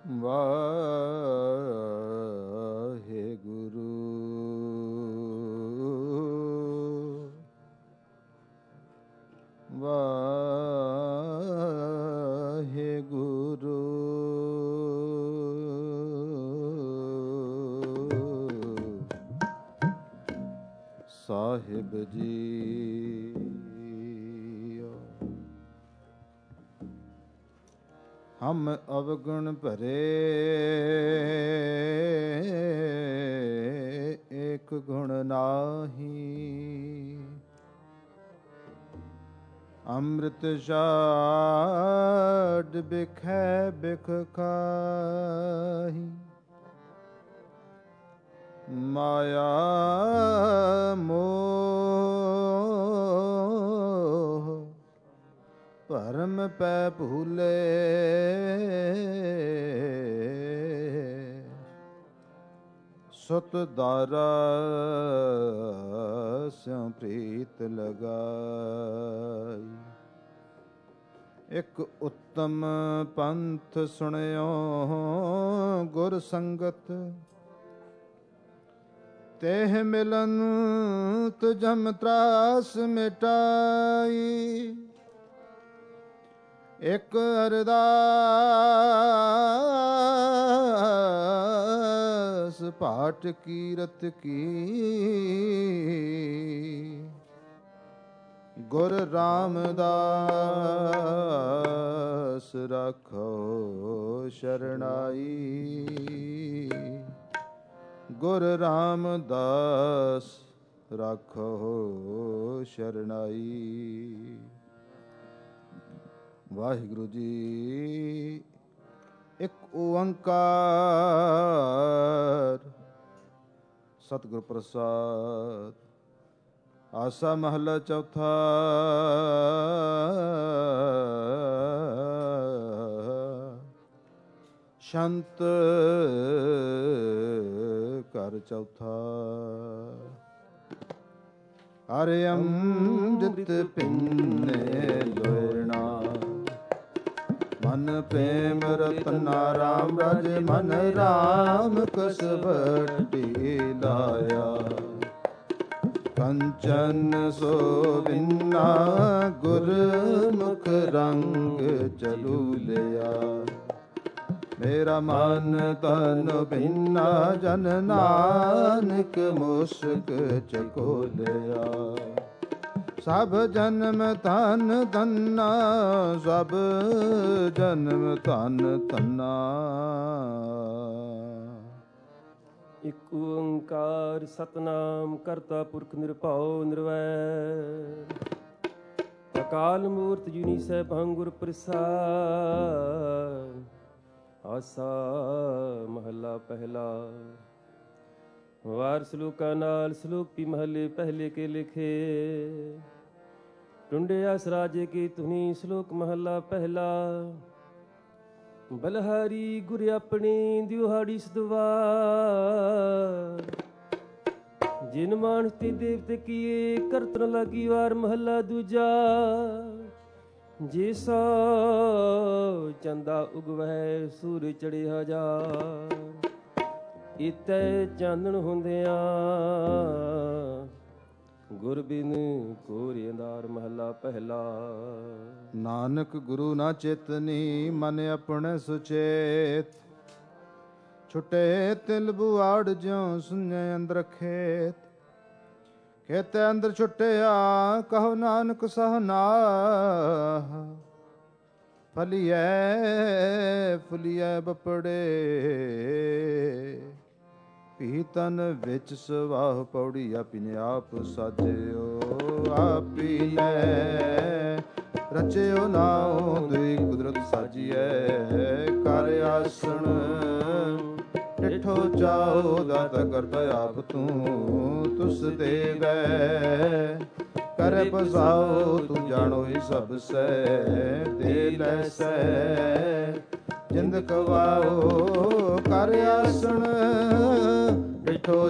ਵਾਹਿਗੁਰੂ ਵਾਹਿਗੁਰੂ ਸਾਹਿਬ ਜੀ। ਹਮ ਅਵਗੁਣ ਭਰੇ ਏਕ ਗੁਣ ਨਾਹੀ, ਅੰਮ੍ਰਿਤ ਛਾਡ ਬਿਖੈ ਬਿਖ ਖਾਹੀ। ਮਾਇਆ ਮੋਹ ਭਰਮ ਪੈ ਭੂਲੇ, ਸੁਤ ਦਾਰਾ ਸਿਉ ਪ੍ਰੀਤ ਲਗਾਈ। ਇਕ ਉੱਤਮ ਪੰਥ ਸੁਣਿਓ ਗੁਰ ਸੰਗਤ, ਤੇਹ ਮਿਲਨ ਤੁਜਮ ਤਰਾਸ ਮਿਟਾਈ। ਇਕ ਅਰਦਾਸ ਪਾਠ ਕੀਰਤ ਕੀ, ਗੁਰ ਰਾਮਦਾਸ ਰਾਖੋ ਸ਼ਰਣਾਈ। ਗੁਰ ਰਾਮਦਾਸ ਰਾਖੋ ਸ਼ਰਣਾਈ। ਵਾਹਿਗੁਰੂ ਜੀ। ਇੱਕ ਓੰਕਾਰ ਸਤਿਗੁਰ ਪ੍ਰਸਾਦ। ਆਸਾ ਮਹਲਾ ਚੌਥਾ। ਸ਼ੰਤ ਘਰ ਚੌਥਾ। ਹਰਿ ਅੰਮ੍ਰਿਤ ਪਿੰਨੇ ਲੋਇਣਾ, ਮਨ ਪ੍ਰੇਮ ਰਤਨਾ ਰਾਮ ਰਾਜੇ। ਮਨ ਰਾਮ ਕਸਬਟੀ ਲਾਇਆ, ਕੰਚਨ ਸੋਭਿੰਨਾ ਗੁਰਮੁਖ ਰੰਗ ਚਲੂ ਲਿਆ। ਮੇਰਾ ਮਨ ਤਨ ਭਿੰਨਾ ਜਨ ਨਾਨਕ ਮੁਸਕ ਚਕੋਲਿਆ। ਸਭ ਜਨਮ ਧਨ ਧੰਨਾ, ਸਭ ਜਨਮ ਧਨ ਧੰਨਾ। ਇਕ ਓੰਕਾਰ ਸਤਨਾਮ ਕਰਤਾ ਪੁਰਖ ਨਿਰਭਉ ਨਿਰਵੈਰ। ਅਕਾਲ ਮੂਰਤ ਜੁਨੀ ਸੈਭੰ ਗੁਰ ਪ੍ਰਸਾਦ। ਆਸਾ ਮਹਲਾ ਪਹਿਲਾ। ਵਾਰ ਸਲੋਕਾਂ ਨਾਲ ਸਲੋਕ ਵੀ ਮਹਲੇ ਪਹਿਲੇ ਕੇ ਲਿਖੇ। ਟੁੰਡੇ ਅਸ ਰਾਜੇ ਕੀ ਧੁਨੀ ਸਲੋਕ ਮਹਲਾ ਪਹਿਲਾ। ਬਲਹਾਰੀ ਗੁਰ ਆਪਣੀ ਦਿਹਾੜੀ ਸਦਵਾਰ। ਜਿਨ ਮਾਨਸ ਤੇ ਦੇਵਤੇ ਕੀਏ ਕਰਤਨ ਲਾਗੀ ਵਾਰ ਮਹਲਾ ਦੂਜਾ। ਜੇ ਸੋ ਚੰਦਾ ਉਗਵੈ ਸੂਰਜ ਚੜੇ ਹਜ਼ਾਰ। ਇਤੈ ਚਾਨਣ ਹੁੰਦਿਆਂ ਗੁਰ ਬਿਨ ਕੋਰਿ ਅੰਧਾਰ ਮਹਲਾ ਪਹਿਲਾ। ਨਾਨਕ ਗੁਰੂ ਨਾ ਚੇਤਨੀ ਮਨ ਆਪਣੇ ਸੁਚੇਤ। ਛੁਟੇ ਤਿਲ ਬੁਆੜ ਜਿਉ ਸੁਨੇ ਅੰਦਰ ਖੇਤ। ਖੇਤੇ ਅੰਦਰ ਛੁਟਿਆ ਕਹੋ ਨਾਨਕ ਸਹਨਾਹ। ਫਲੀਐ ਫੁਲੀਐ ਬਪੜੇ ਪੀਤਨ ਵਿੱਚ ਸਵਾਹ ਪੌੜੀ। ਆਪੀਨੇ ਆਪ ਸਾਜਿਓ ਆਪੀਨੇ ਰਚਿਓ ਨਾਉ। ਦੁਈ ਕੁਦਰਤ ਸਾਜੀਐ ਕਰ ਆਸਣ। ਡਿਠੋ ਚਾਓ ਦਾਤਾ ਕਰਤਾ ਆਪ ਤੂੰ। ਤੁਸ ਦੇਵੈ ਕਰੇ ਪਸਾਓ। ਤੂੰ ਜਾਣੋ ਹੀ ਸਭ ਸੈ ਦੇ ਲੈਸੈ। ਜਿੰਦ ਕਵਾਓ ਕਰ ਆਸਣ। ਡਿਠੋ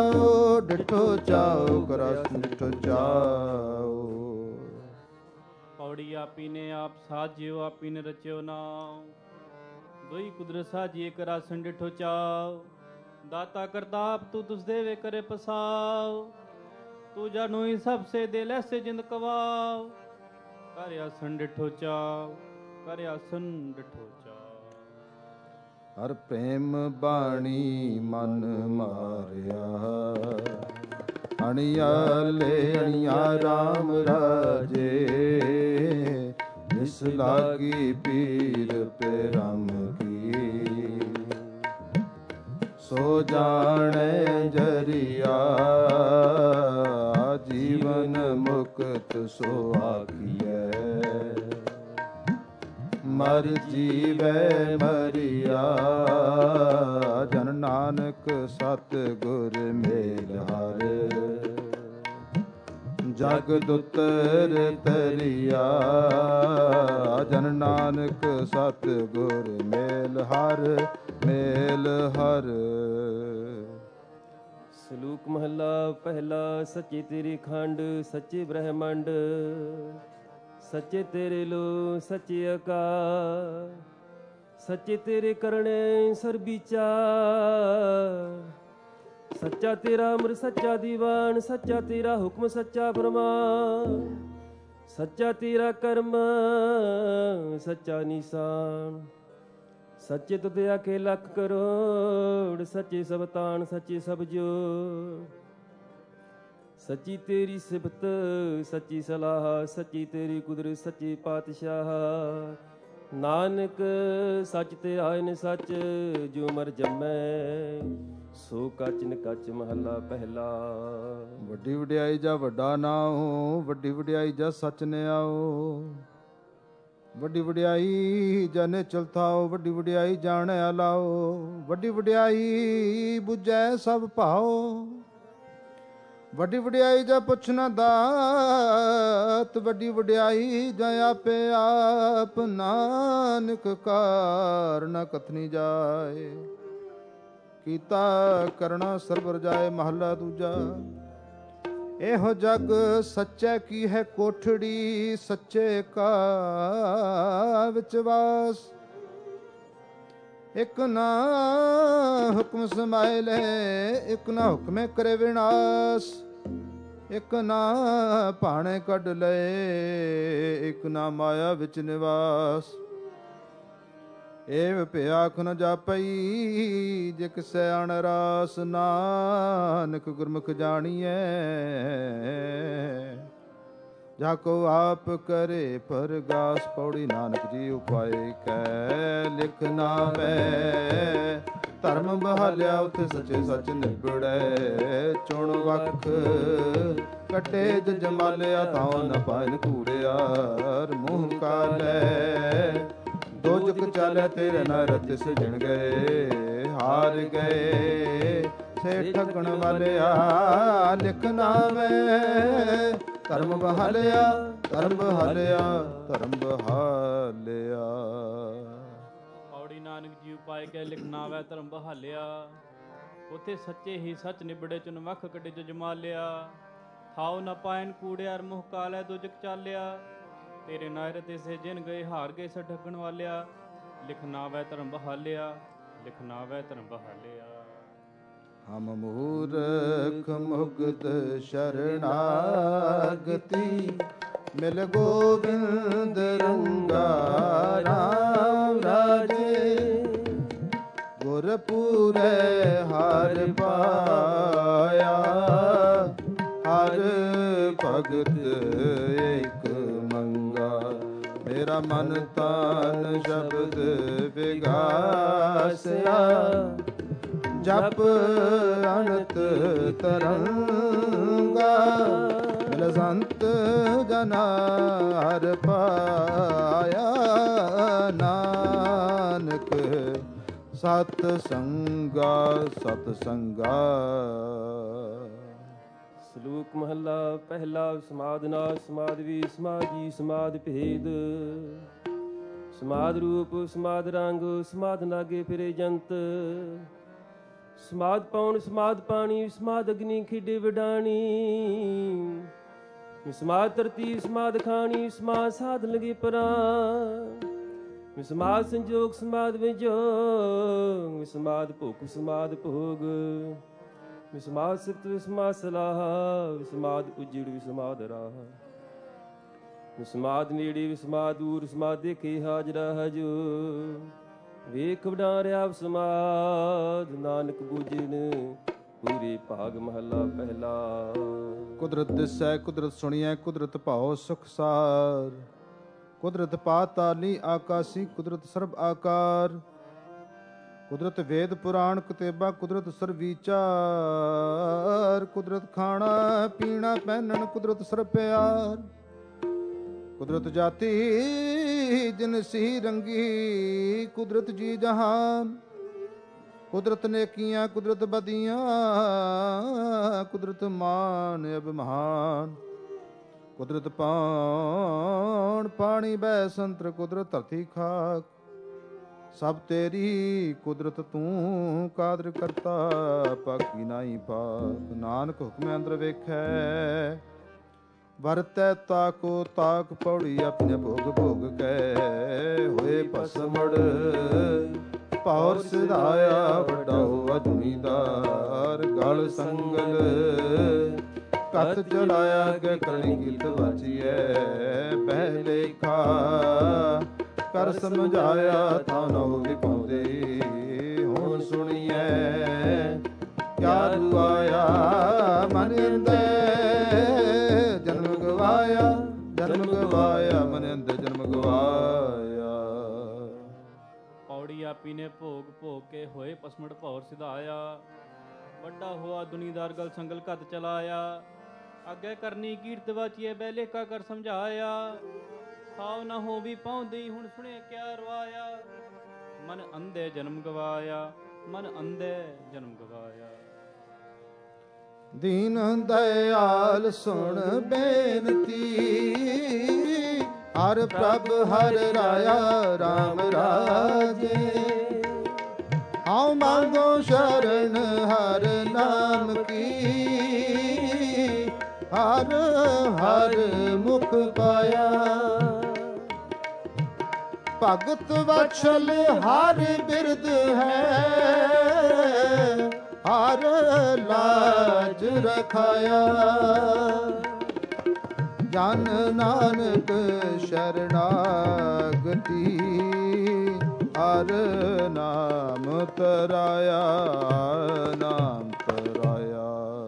ਚਾਓ ਕਰ ਆਸਣ। ਡਿਠੋ ਚਾਓ। ਪੌੜੀ ਆਪੀ ਨੇ ਆਪ ਸਾਜਿਓ ਆਪੀ ਨੇ ਰਚਿਓ ਨਾਮ। ਦੋਈ ਕੁਦਰਤ ਸਾਜੀ ਇੱਕ ਰਾਸਨ ਡਿਠੋ ਚਾਓ, ਦਾਤਾ ਕਰਤਾਪ ਤੂੰ ਤੁਸ ਦੇਵੇ करे पसाओ, तू जानू ही सबसे दिल ऐसे जिंद कवाओ, कर आसन डिठो चाओ, कर आसन डिठो चाओ। ਹਰ ਪ੍ਰੇਮ ਬਾਣੀ ਮਨ ਮਾਰਿਆ, ਅਣਿਆਲੇ ਅਣਿਆ ਰਾਮ ਰਾਜੇ, ਜਿਸ ਲਾਗੀ ਪੀਰ ਪਰਮ ਕੀ, ਸੋ ਜਾਣੈ ਜਰੀਆ, ਜੀਵਨ ਮੁਕਤ ਸੋ ਆਖੀਐ, ਮਰ ਜੀਵੈ ਮਰਿਆ, ਜਨ ਨਾਨਕ ਸਤ ਗੁਰ ਮੇਲ ਹਰ, ਜਗ ਦੁਤਰ ਤਰਿਆ, ਜਨ ਨਾਨਕ ਸਤ ਗੁਰ ਮੇਲ ਹਰ, ਮੇਲ ਹਰ। ਸਲੂਕ ਮਹੱਲਾ ਪਹਿਲਾ। ਸੱਚੇ ਤੇਰੇ ਖੰਡ ਸੱਚੇ ਬ੍ਰਹਮੰਡ, ਸੱਚੇ ਤੇਰੇ ਲੋ ਸੱਚੇ ਆਕਾਰ, ਸੱਚੇ ਤੇਰੇ ਕਰਨੇ ਸਰਬੀਚਾ, ਸੱਚਾ ਤੇਰਾ ਅਮਰ ਸੱਚਾ ਦੀਵਾਨ, ਸੱਚਾ ਤੇਰਾ ਹੁਕਮ ਸੱਚਾ ਫਰਮਾਨ, ਸੱਚਾ ਤੇਰਾ ਕਰਮ ਸੱਚਾ ਨਿਸ਼ਾਨ, ਸੱਚੇ ਤੁਧ ਆਖੇ ਲੱਖ ਕਰੋੜ, ਸੱਚੇ ਸਭ ਤਾਣ ਸੱਚੇ ਸਭ ਜੋੜ, ਸੱਚੀ ਤੇਰੀ ਸਿਫਤ ਸੱਚੀ ਸਲਾਹ, ਸੱਚੀ ਤੇਰੀ ਕੁਦਰਤ ਸੱਚੇ ਪਾਤਸ਼ਾਹ, ਨਾਨਕ ਸੱਚ ਤੇ ਆਇਨ ਸੱਚ, ਜੋ ਮਰ ਜੰਮੈ ਸੋ ਕੱਚ ਨ ਕੱਚ। ਮਹੱਲਾ ਪਹਿਲਾ। ਵੱਡੀ ਵਡਿਆਈ ਜਾ ਵੱਡਾ ਨਾਉ, ਵੱਡੀ ਵਡਿਆਈ ਜਾ ਸੱਚ ਨੇ ਆਓ, ਵੱਡੀ ਵਡਿਆਈ ਜਨ ਚਲਥਾਓ, ਵੱਡੀ ਵਡਿਆਈ ਜਾਣੈ ਅਲਾਓ, ਵੱਡੀ ਵਡਿਆਈ ਬੁਝੈ ਸਭ ਭਾਓ, ਵੱਡੀ ਵਡਿਆਈ ਜਾ ਪੁੱਛਣਾ ਦਾਤ, ਵੱਡੀ ਵਡਿਆਈ ਜਾ ਆਪੇ ਆਪ, ਨਾਨਕ ਕਾਰ ਨ ਕਥਨੀ ਜਾਏ, ਕੀਤਾ ਕਰਣਾ ਸਰਬ ਰਜਾਏ। ਮਹੱਲਾ ਦੂਜਾ। ਇਹੋ ਜਗ ਸੱਚੇ ਕੀ ਹੈ ਕੋਠੜੀ, ਸੱਚੇ ਕਾ ਵਿੱਚ ਵਾਸ, ਇੱਕ ਨਾ ਹੁਕਮ ਸਮਾਏ ਲੈ, ਇੱਕ ਨਾ ਹੁਕਮੇ ਕਰੇ ਵਿਨਾਸ਼, ਇੱਕ ਨਾ ਭਾਣੇ ਕੱਢ ਲਏ, ਇੱਕ ਨਾ ਮਾਇਆ ਵਿੱਚ ਨਿਵਾਸ, ਏਵ ਭਿਆਖ ਨ ਜਾਪਈ, ਜੇ ਕਿਸੈ ਅਣ ਰਾਸ, ਨਾਨਕ ਗੁਰਮੁਖ ਜਾਣੀਐ, ਜਾ ਕੋ ਆਪ ਕਰੇ ਪਰਗਾਸ। ਪੌੜੀ। ਨਾਨਕ ਜੀ ਉਪਾਏ ਕੈ ਲਿਖ ਨਾਵੈ, ਧਰਮ ਬਹਾਲਿਆ ਉਥੇ ਸੱਚੇ ਸੱਚ ਨਿਬੜੈ, ਚੁਣ ਵਖ ਕੱਟੇ ਜਮਾਲਿਆ, ਤਾਉ ਨ ਪਾਇਨ ਕੂੜਿਆਰ, ਮੂੰਹ ਕਾਲੈ ਦੋਜਕ ਚਾਲੇ, ਤੇਰੇ ਨਰ ਤਿਸ ਜਿਣ ਗਏ, ਹਾਰ ਗਏ ਸੇ ਠਗਣ ਵਾਲਿਆ, ਲਿਖ ਨਾਵੈ ਧਰਮ ਬਹਾਲਿਆ, ਧਰਮ ਬਹਾਲਿਆ, ਧਰਮ ਬਹਾਲਿਆ। ਪੌੜੀ। ਨਾਨਕ ਜੀ ਉਪਾਏ ਕੈ ਲਿਖ ਨਾਵੈ, ਧਰਮ ਬਹਾਲਿਆ, ਉਥੇ ਸੱਚੇ ਹੀ ਸੱਚ ਨਿਬੜੇ, ਚੁਨ ਵਖ ਕੱਢੇ ਜਮਾਲਿਆ, ਥਾਉ ਨ ਪਾਇਨ ਕੂੜਿਆਰ, ਮੂੰਹ ਕਾਲੈ ਦੋਜਕ ਚਾਲਿਆ, ਤੇਰੇ ਨਾਇਰ ਤੇ ਸੇ ਜਿਨ ਗਏ, ਹਾਰ ਗਏ ਸੇ ਠੱਗਣ ਵਾਲਿਆ, ਲਿਖ ਨਾਵੈ ਧਰਮ ਬਹਾਲਿਆ, ਲਿਖ ਨਾਵੈ ਧਰਮ ਬਹਾਲਿਆ। ਹਮ ਮੂਰਖ ਮੁਕਤ ਸ਼ਰਨਾਗਤੀ, ਮਿਲ ਗੋਬਿੰਦ ਰੰਗਾ ਰਾਮ ਰਾਜੇ, ਗੁਰ ਪੂਰੇ ਹਰ ਪਾਇਆ, ਹਰ ਭਗਤ ਏਕ ਮੰਗਾ, ਮੇਰਾ ਮਨ ਤਨ ਸ਼ਬਦ ਵਿਗਾਸਿਆ, ਜਪ ਅਨੰਤ ਤਰੰਗਾ, ਮਿਲ ਸੰਤ ਜਨਾ ਹਰ ਪਾਇਆ, ਨਾਨਕ ਸਤ ਸੰਗਾ, ਸਤ ਸੰਗਾ। ਸਲੂਕ ਮਹੱਲਾ ਪਹਿਲਾ। ਸਮਾਧ ਨਾਦ ਸਮਾਧ ਵੀ, ਸਮਾਧੀ ਸਮਾਧ ਭੇਦ, ਸਮਾਧ ਰੂਪ ਸਮਾਧ ਰੰਗ, ਸਮਾਧ ਲਾਗੇ ਫਿਰੇ ਜੰਤ, ਸਮਾਧ ਪੌਣ ਸਮਾਧ ਪਾਣੀ, ਸਮਾਧ ਅਗਨੀ ਖੇਡੇ ਵਿਡਾਣੀ, ਸਮਾਧ ਧਰਤੀ ਸਮਾਧ ਖਾਣੀ, ਸਮਾਧ ਸਾਧ ਲਗੇ ਪਰਾਂ, ਵਿਸਮਾਦ ਸੰਜੋਗ ਸਮਾਦ ਵਿਜੋਗ, ਵਿਸਮਾਦ ਭੁਖ ਵਿਸਮਾਦ ਭੋਗ, ਵਿਸਮਾਦ ਸਿਫਤ ਵਿਸਮਾਦ ਸਲਾਹ, ਵਿਸਮਾਦ ਉਜੜ ਵਿਸਮਾਦ ਰਾਹ, ਵਿਸਮਾਦ ਨੇੜੇ ਵਿਸਮਾਦ ਦੂਰ, ਵਿਸਮਾਦ ਦੇਖੇ ਹਾਜ਼ਰਾ ਹਜੂਰ, ਵੇਖ ਬਣਾ ਰਿਹਾ ਵਿਸਮਾਦ, ਨਾਨਕ ਬੂਝਣ ਪੂਰੇ ਭਾਗ ਮਹਲਾ ਪਹਿਲਾ। ਕੁਦਰਤ ਦਿਸੈ ਕੁਦਰਤ ਸੁਣੀਐ, ਕੁਦਰਤ ਭਾਉ ਸੁਖ ਸਾਰ, ਕੁਦਰਤ ਪਾਤਾਲੀ ਆਕਾਸੀ, ਕੁਦਰਤ ਸਰਬ ਆਕਾਰ, ਕੁਦਰਤ ਵੇਦ ਪੁਰਾਣ ਕਤੇਬਾ, ਕੁਦਰਤ ਸਰਬ ਵਿਚਾਰ, ਕੁਦਰਤ ਖਾਣਾ ਪੀਣਾ ਪਹਿਨਣ, ਕੁਦਰਤ ਸਰਬ ਪਿਆਰ, ਕੁਦਰਤ ਜਾਤੀ ਜਿਨਸੀ ਰੰਗੀ, ਕੁਦਰਤ ਜੀ ਜਹਾਨ, ਕੁਦਰਤ ਨੇਕੀਆਂ ਕੁਦਰਤ ਬਦੀਆਂ, ਕੁਦਰਤ ਮਾਨ ਅਭਿਮਾਨ, ਕੁਦਰਤ ਪਾਣ ਪਾਣੀ ਬੈ ਸੰਤਰ, ਕੁਦਰਤ ਧਰਤੀ ਖਾਕ, ਸਭ ਤੇਰੀ ਕੁਦਰਤ ਤੂੰ ਕਾਦਰ ਕਰਤਾ, ਪਾਕੀ ਨਾਹੀ ਪਾਕ। ਨਾਨਕ ਹੁਕਮੇ ਅੰਦਰ ਵੇਖੈ, ਵਰਤੈ ਤਾਕੋ ਤਾਕ, ਪੌੜੀ ਆਪਣੇ ਭੋਗ ਭੋਗ ਕੈ, ਹੋਏ ਭਸਮੜ ਪੌਰ ਸਿਧਾਇਆ, ਵੱਡਾ ਹੋਆ ਦੁਨੀਦਾਰ, ਗਲ ਸੰਗਲ ਕਤ ਚਲਾਇਆ, ਕੇ ਕਰਨੀ ਕੀਤ ਵਾਚੀਐ, ਪਹਿਲੇ ਖਾ ਕਰ ਸਮਝਾਇਆ, ਤਾਂ ਨਾ ਹੋਵੇ ਪਾਉਂਦੇ, ਹੁਣ ਸੁਣੀਐ ਕਿਆ ਰੁਆਇਆ, ਮਨ ਅੰਦਰ ਜਨਮ ਗਵਾਇਆ, ਜਨਮ ਗਵਾਇਆ, ਮਨ ਅੰਦਰ ਜਨਮ ਗਵਾਇਆ। ਪੌੜੀ ਆਪੀ ਨੇ ਭੋਗ ਭੋਗ ਕੇ, ਹੋਏ ਪਸਮੜ ਭੌਰ ਸਿਧਾਇਆ, ਵੱਡਾ ਹੋਆ ਦੁਨੀਦਾਰ, ਗਲ ਸੰਗਲ ਕਤ ਚਲਾਇਆ, ਅੱਗੇ ਕਰਨੀ ਕੀਰਤ ਵਾਚੀਏ, ਬਹਿਲੇਖਾ ਕਰ ਸਮਝਾਇਆ, ਹਾਉ ਨਾ ਹੋ ਵੀ ਪਾਉਂਦੀ, ਹੁਣ ਸੁਣੇ ਕਿਆ ਰਵਾਇਆ, ਮਨ ਅੰਧੇ ਜਨਮ ਗਵਾਇਆ, ਮਨ ਅੰਧੇ ਜਨਮ ਗਵਾਇਆ। ਦੀਨ ਦਇਆਲ ਸੁਣ ਬੇਨਤੀ, ਹਰ ਪ੍ਰਭ ਹਰ ਰਾਇਆ ਰਾਮ ਰਾਜੇ, ਆਉ ਮੰਗੋ ਸ਼ਰਨ ਹਰ ਨਾਮ ਕੀ, ਹਰ ਹਰ ਮੁਖ ਪਾਇਆ, ਭਗਤ ਵਛਲ ਹਰ ਬਿਰਦ ਹੈ, ਹਰ ਲਾਜ ਰਖਾਇਆ, ਜਨ ਨਾਨਕ ਸ਼ਰਨਾਗਤੀ, ਹਰ ਨਾਮ ਤਰਾਇਆ, ਨਾਮ ਤਰਾਇਆ।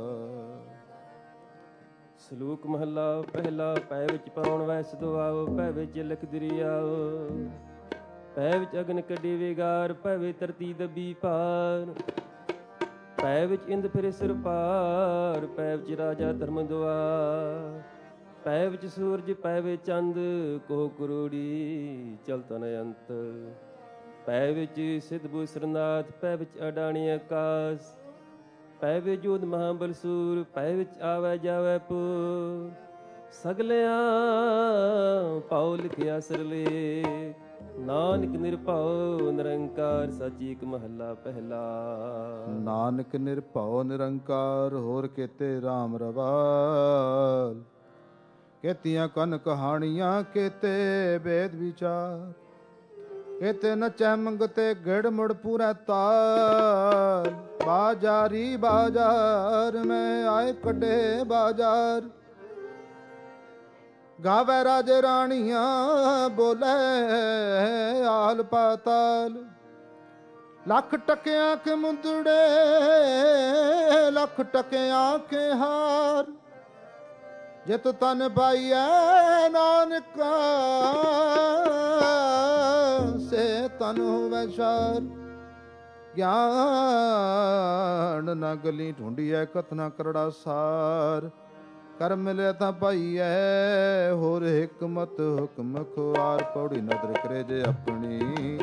ਸਲੋਕ ਮਹੱਲਾ ਪਹਿਲਾ। ਪੈ ਵਿੱਚ ਪਾਉਣ ਵੈਸ ਦੁਆਓ, ਪੈ ਵਿੱਚ ਲਿਖ ਦਰਿਆਓ, ਪੈ ਵਿੱਚ ਅਗਨ ਕੱਢੇ ਵਿਗਾਰ, ਪੈ ਵਿੱਚ ਧਰਤੀ ਦੱਬੀ ਪਾਰ, ਪੈ ਵਿੱਚ ਇੰਦ ਫਿਰੇ ਸਿਰ ਪਾਰ, ਪੈ ਵਿੱਚ ਰਾਜਾ ਧਰਮ ਦੁਆਰ, ਪੈ ਵਿੱਚ ਸੂਰਜ ਪੈ ਵਿੱਚ ਚੰਦ, ਕੋ ਕਰੋੜੀ ਚਲਤਨ ਅੰਤ, ਪੈ ਵਿੱਚ ਸਿੱਧ ਬੂ ਸਰਨਾਥ, ਪੈ ਵਿੱਚ ਅਡਾਣੀ ਆਕਾਸ, ਪੈ ਵਿੱਚ ਜੋਧ ਮਹਾਬਲ ਸੂਰ, ਪੈ ਵਿੱਚ ਆਵੈ ਜਾਵੈ ਪੂਰ, ਸਗਲਿਆਂ ਪਾਉ ਲਿਖਿਆ ਸਰਲੇ, ਨਾਨਕ ਨਿਰਭਉ ਨਿਰੰਕਾਰ, ਸੱਚ ਏਕ ਮਹੱਲਾ ਪਹਿਲਾ। ਨਾਨਕ ਨਿਰਭਉ ਨਿਰੰਕਾਰ, ਹੋਰ ਕੇਤੇ ਰਾਮ ਰਵਾਲ, ਕੇਤੀਆਂ ਕਨ ਕਹਾਣੀਆਂ, ਕੇਤੇ ਵੇਦ ਵਿਚਾਰ, ਕੇਤੇ ਨਚੈ ਮੰਗਤੇ ਗਿੜ ਮੁੜ ਪੂਰਾ ਤਾਲ, ਬਾਜਾਰੀ ਬਾਜ਼ਾਰ ਮੈਂ ਆਏ ਕੱਢੇ ਬਾਜ਼ਾਰ, ਗਾਵੇ ਰਾਜੇ ਰਾਣੀਆਂ, ਬੋਲੇ ਆਲ ਪਾਤਾਲ, ਲੱਖ ਟਕਿਆਂ ਕੇ ਮੁੰਦੜੇ, ਲੱਖ ਟਕਿਆਂ ਕੇ ਹਾਰ, ਜਿਤ ਤਨ ਪਾਈਐ ਨਾਨਕਾ, ਸੇ ਤਨ ਹੋਵੈ ਸਾਰ, ਗਿਆਨ ਨਾ ਗਲੀ ਢੂੰਡੀਐ, ਕਥਨਾ ਕਰੜਾ ਸਾਰ, ਕਰ ਮਿਲਿਆ ਤਾਂ ਪਾਈਐ, ਹੋਰ ਹਿਕਮਤ ਹੁਕਮ ਖੁਆਰ, ਪੌੜੀ ਨਦਰ ਕਰੇ ਜੇ ਆਪਣੀ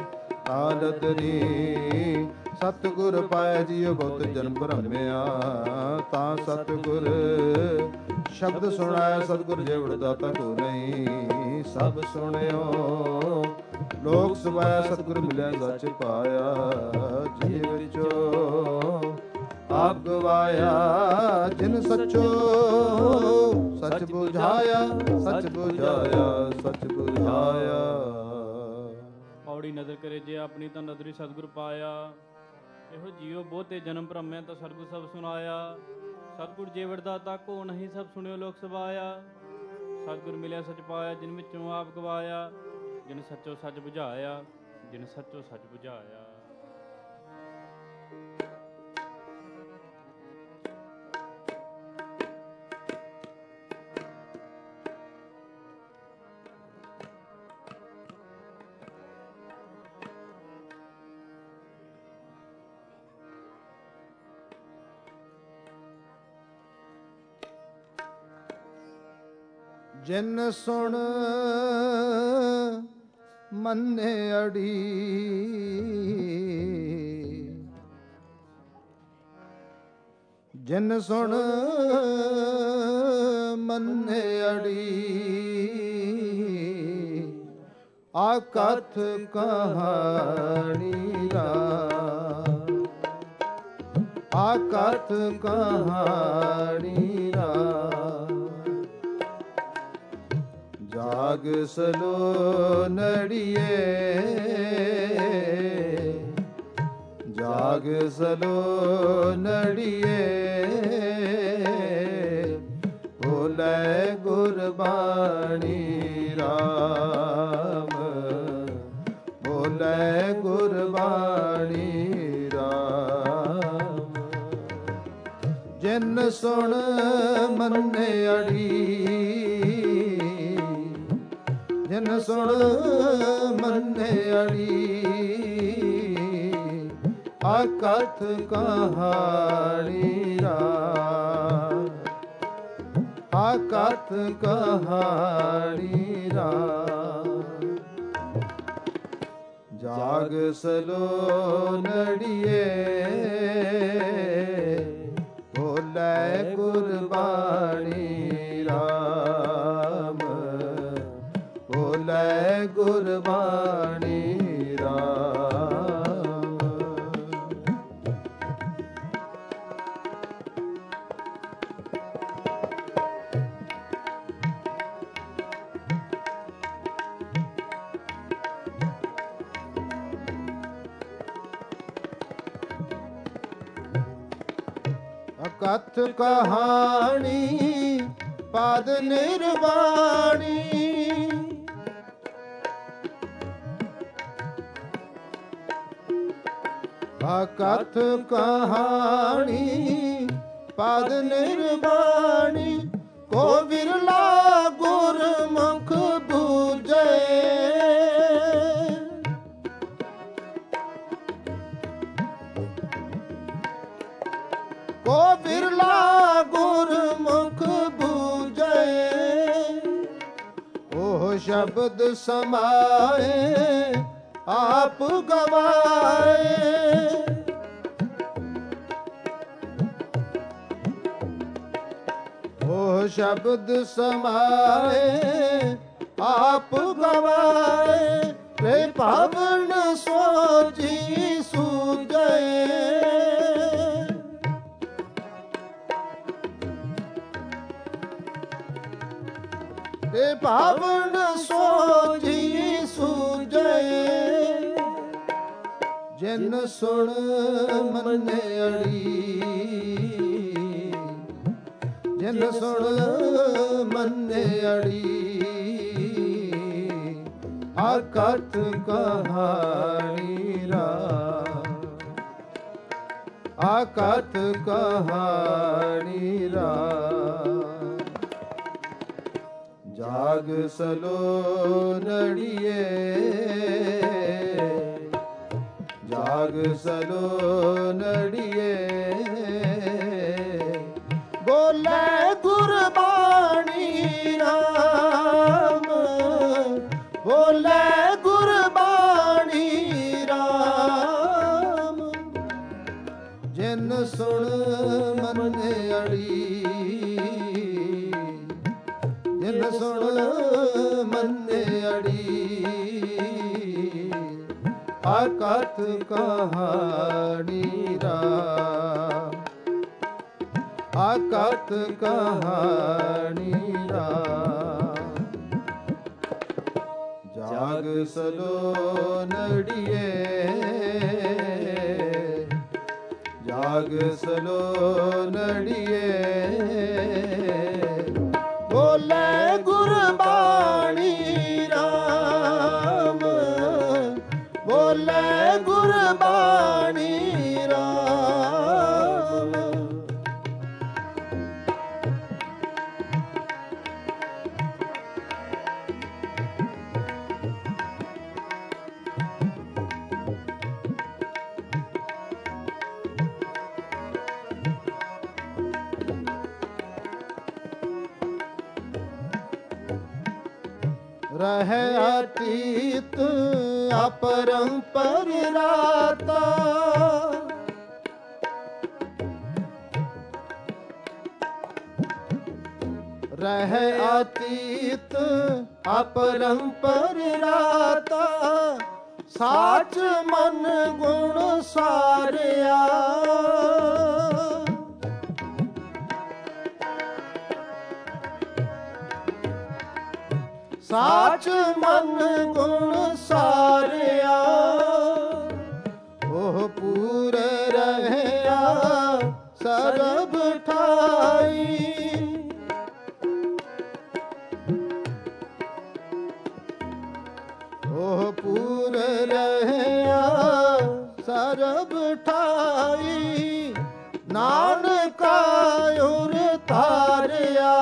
ਆਦਤਰੀ, ਸਤਿਗੁਰ ਪਾਇ ਜੀਉ ਬਹੁਤ ਜਨਮ ਭਰਮਿਆ, ਤਾਂ ਸਤਿਗੁਰ ਸ਼ਬਦ ਸੁਣਾਇਆ, ਸਤਿਗੁਰ ਜੇਵੜ ਦਾਤਾ ਕੋ ਨਹੀਂ, ਸਭ ਸੁਣਿਓ ਲੋਕ ਸੁਭਾਇਆ, ਸਤਿਗੁਰ ਮਿਲਿਆ ਸੱਚ ਪਾਇਆ, ਜੀ ਵਿੱਚੋਂ ਆਪ ਗਵਾਇਆ, ਜਿਨ ਸੱਚੋ ਸੱਚ ਬੁਝਾਇਆ, ਸੱਚ ਬੁਝਾਇਆ, ਸੱਚ ਬੁਝਾਇਆ। ਪੌੜੀ ਨਦਰ ਕਰੇ ਜੇ ਆਪਣੀ ਤਾਂ ਨਦਰੀ ਸਤਿਗੁਰ ਪਾਇਆ। ਇਹੋ ਜੀਓ ਬਹੁਤੇ ਜਨਮ ਭਰਮਿਆ ਤਾਂ ਸਤਿਗੁਰ ਸਭ ਸੁਣਾਇਆ। ਸਤਿਗੁਰ ਜੀਵੜ ਦਾ ਤਾ ਕੋ ਨਹੀਂ ਸਭ ਸੁਣਿਓ ਲੋਕ ਸਵਾਇਆ। ਸਤਿਗੁਰ ਮਿਲਿਆ ਸਚ ਪਾਇਆ ਜਿਨ ਵਿੱਚੋਂ ਆਪ ਗਵਾਇਆ। ਜਿਨ ਸੱਚੋ ਸੱਚ ਬੁਝਾਇਆ ਜਿਨ ਸੱਚੋ ਸੱਚ ਬੁਝਾਇਆ। ਜਿਨ ਸੁਣ ਮੰਨੇ ਅੜੀ ਜਿਨ ਸੁਣ ਮੰਨੇ ਅੜੀ ਆਕਥ ਕਹਾਣੀ ਰਾ ਆਕਥ ਕਹਾਣੀ ਰਾ ਜਾਗ ਸਲੋ ਨੜੀਏ ਜਾਗ ਸਲੋ ਨੜੀਏ ਬੋਲੇ ਗੁਰਬਾਣੀ ਰਾਮ ਬੋਲੇ ਗੁਰਬਾਣੀ ਰਾਮ ਜਿਨ ਸੁਣ ਮੰਨੇ ਅੜੀ ਜਿਨ ਸੁਣ ਮੰਨੇ ਅੜੀ ਆਕਥ ਕਹਾਣੀ ਰਾ ਆਕਥ ਕਹਾਣੀ ਰਾ ਜਾਗ ਸਲੋ ਨੜੀਏ ਬੋਲੇ ਗੁਰਬਾਣੀ ਰਾਮ ਬੋਲੇ ਗੁਰਬਾਣੀ ਰਾਮ ਅਕਥ ਕਹਾਣੀ ਪਦ ਨਿਰਵਾਣੀ ਅਕਥ ਕਹਾਣੀ ਪਦ ਨਿਰਵਾਣੀ ਕੋ ਵਿਰਲਾ ਗੁਰਮੁਖ ਬੂਝੇ ਕੋ ਵਿਰਲਾ ਗੁਰਮੁਖ ਬੂਝੇ ਉਹ ਸ਼ਬਦ ਸਮਾਏ ਆਪ ਗਵਾਏ ਉਹ ਸ਼ਬਦ ਸਮਾਏ ਆਪ ਗਵਾਏ ਰੇ ਪਾਵਨ ਸੋਚੀ ਸੂਝੇ ਰੇ ਪਾਵਨ ਸੋਚੀ ਸੂਝੇ ਜਿਨ ਸੁਣ ਮੰਨੇ ਅੜੀ ਜਿਨ ਸੁਣ ਮੰਨੇ ਅੜੀ ਆਕਥ ਕਹਾਣੀ ਰਾ ਆਕਥ ਕਹਾਣੀ ਰਾ ਜਾਗ ਸਲੋ ਨੜੀਏ ਜਾਗ ਸਲੋ ਨੜੀਏ ਬੋਲੇ ਗੁਰਬਾਣੀ ਰਾਮ ਬੋਲੇ ਗੁਰਬਾਣੀ ਰਾਮ ਜਿਨ ਸੁਣ ਮੰਨੇ ਅੜੀ ਜਿਨ ਸੁਣ ਮੰਨੇ ਅੜੀ ਆਕਥ ਕਹਾਣੀ ਰਾ ਆਕਥ ਕਹਾਣੀ ਰਾ ਜਾਗ ਸਲੋਨੜੀਏ ਜਾਗ ਸਲੋਨੜੀਏ ਬੋਲੇ ਗੁਰਬਾਣੀ ਰਾਮ ਬੋਲੇ ਗੁਰਬਾਣੀ ਰਾਮ ਰਹਿ ਅਤੀਤ ਅਪਰੰਪਰ ਰਾਤਾ ਰਹਿ ਅਤੀਤ ਅਪਰੰਪਰ ਰਾਤਾ ਸਾਚ ਮਨ ਗੁਣ ਸਾਰਿਆ ਸਾਚ ਮਨ ਗੁਣ ਸਾਰਿਆ ਉਹ ਪੂਰ ਰਹਿਆ ਸਰਬ ਠਾਈ ਉਹ ਪੂਰ ਰਹਿਆ ਸਰਬ ਠਾਈ ਨਾਨਕਾ ਉਰ ਤਾਰਿਆ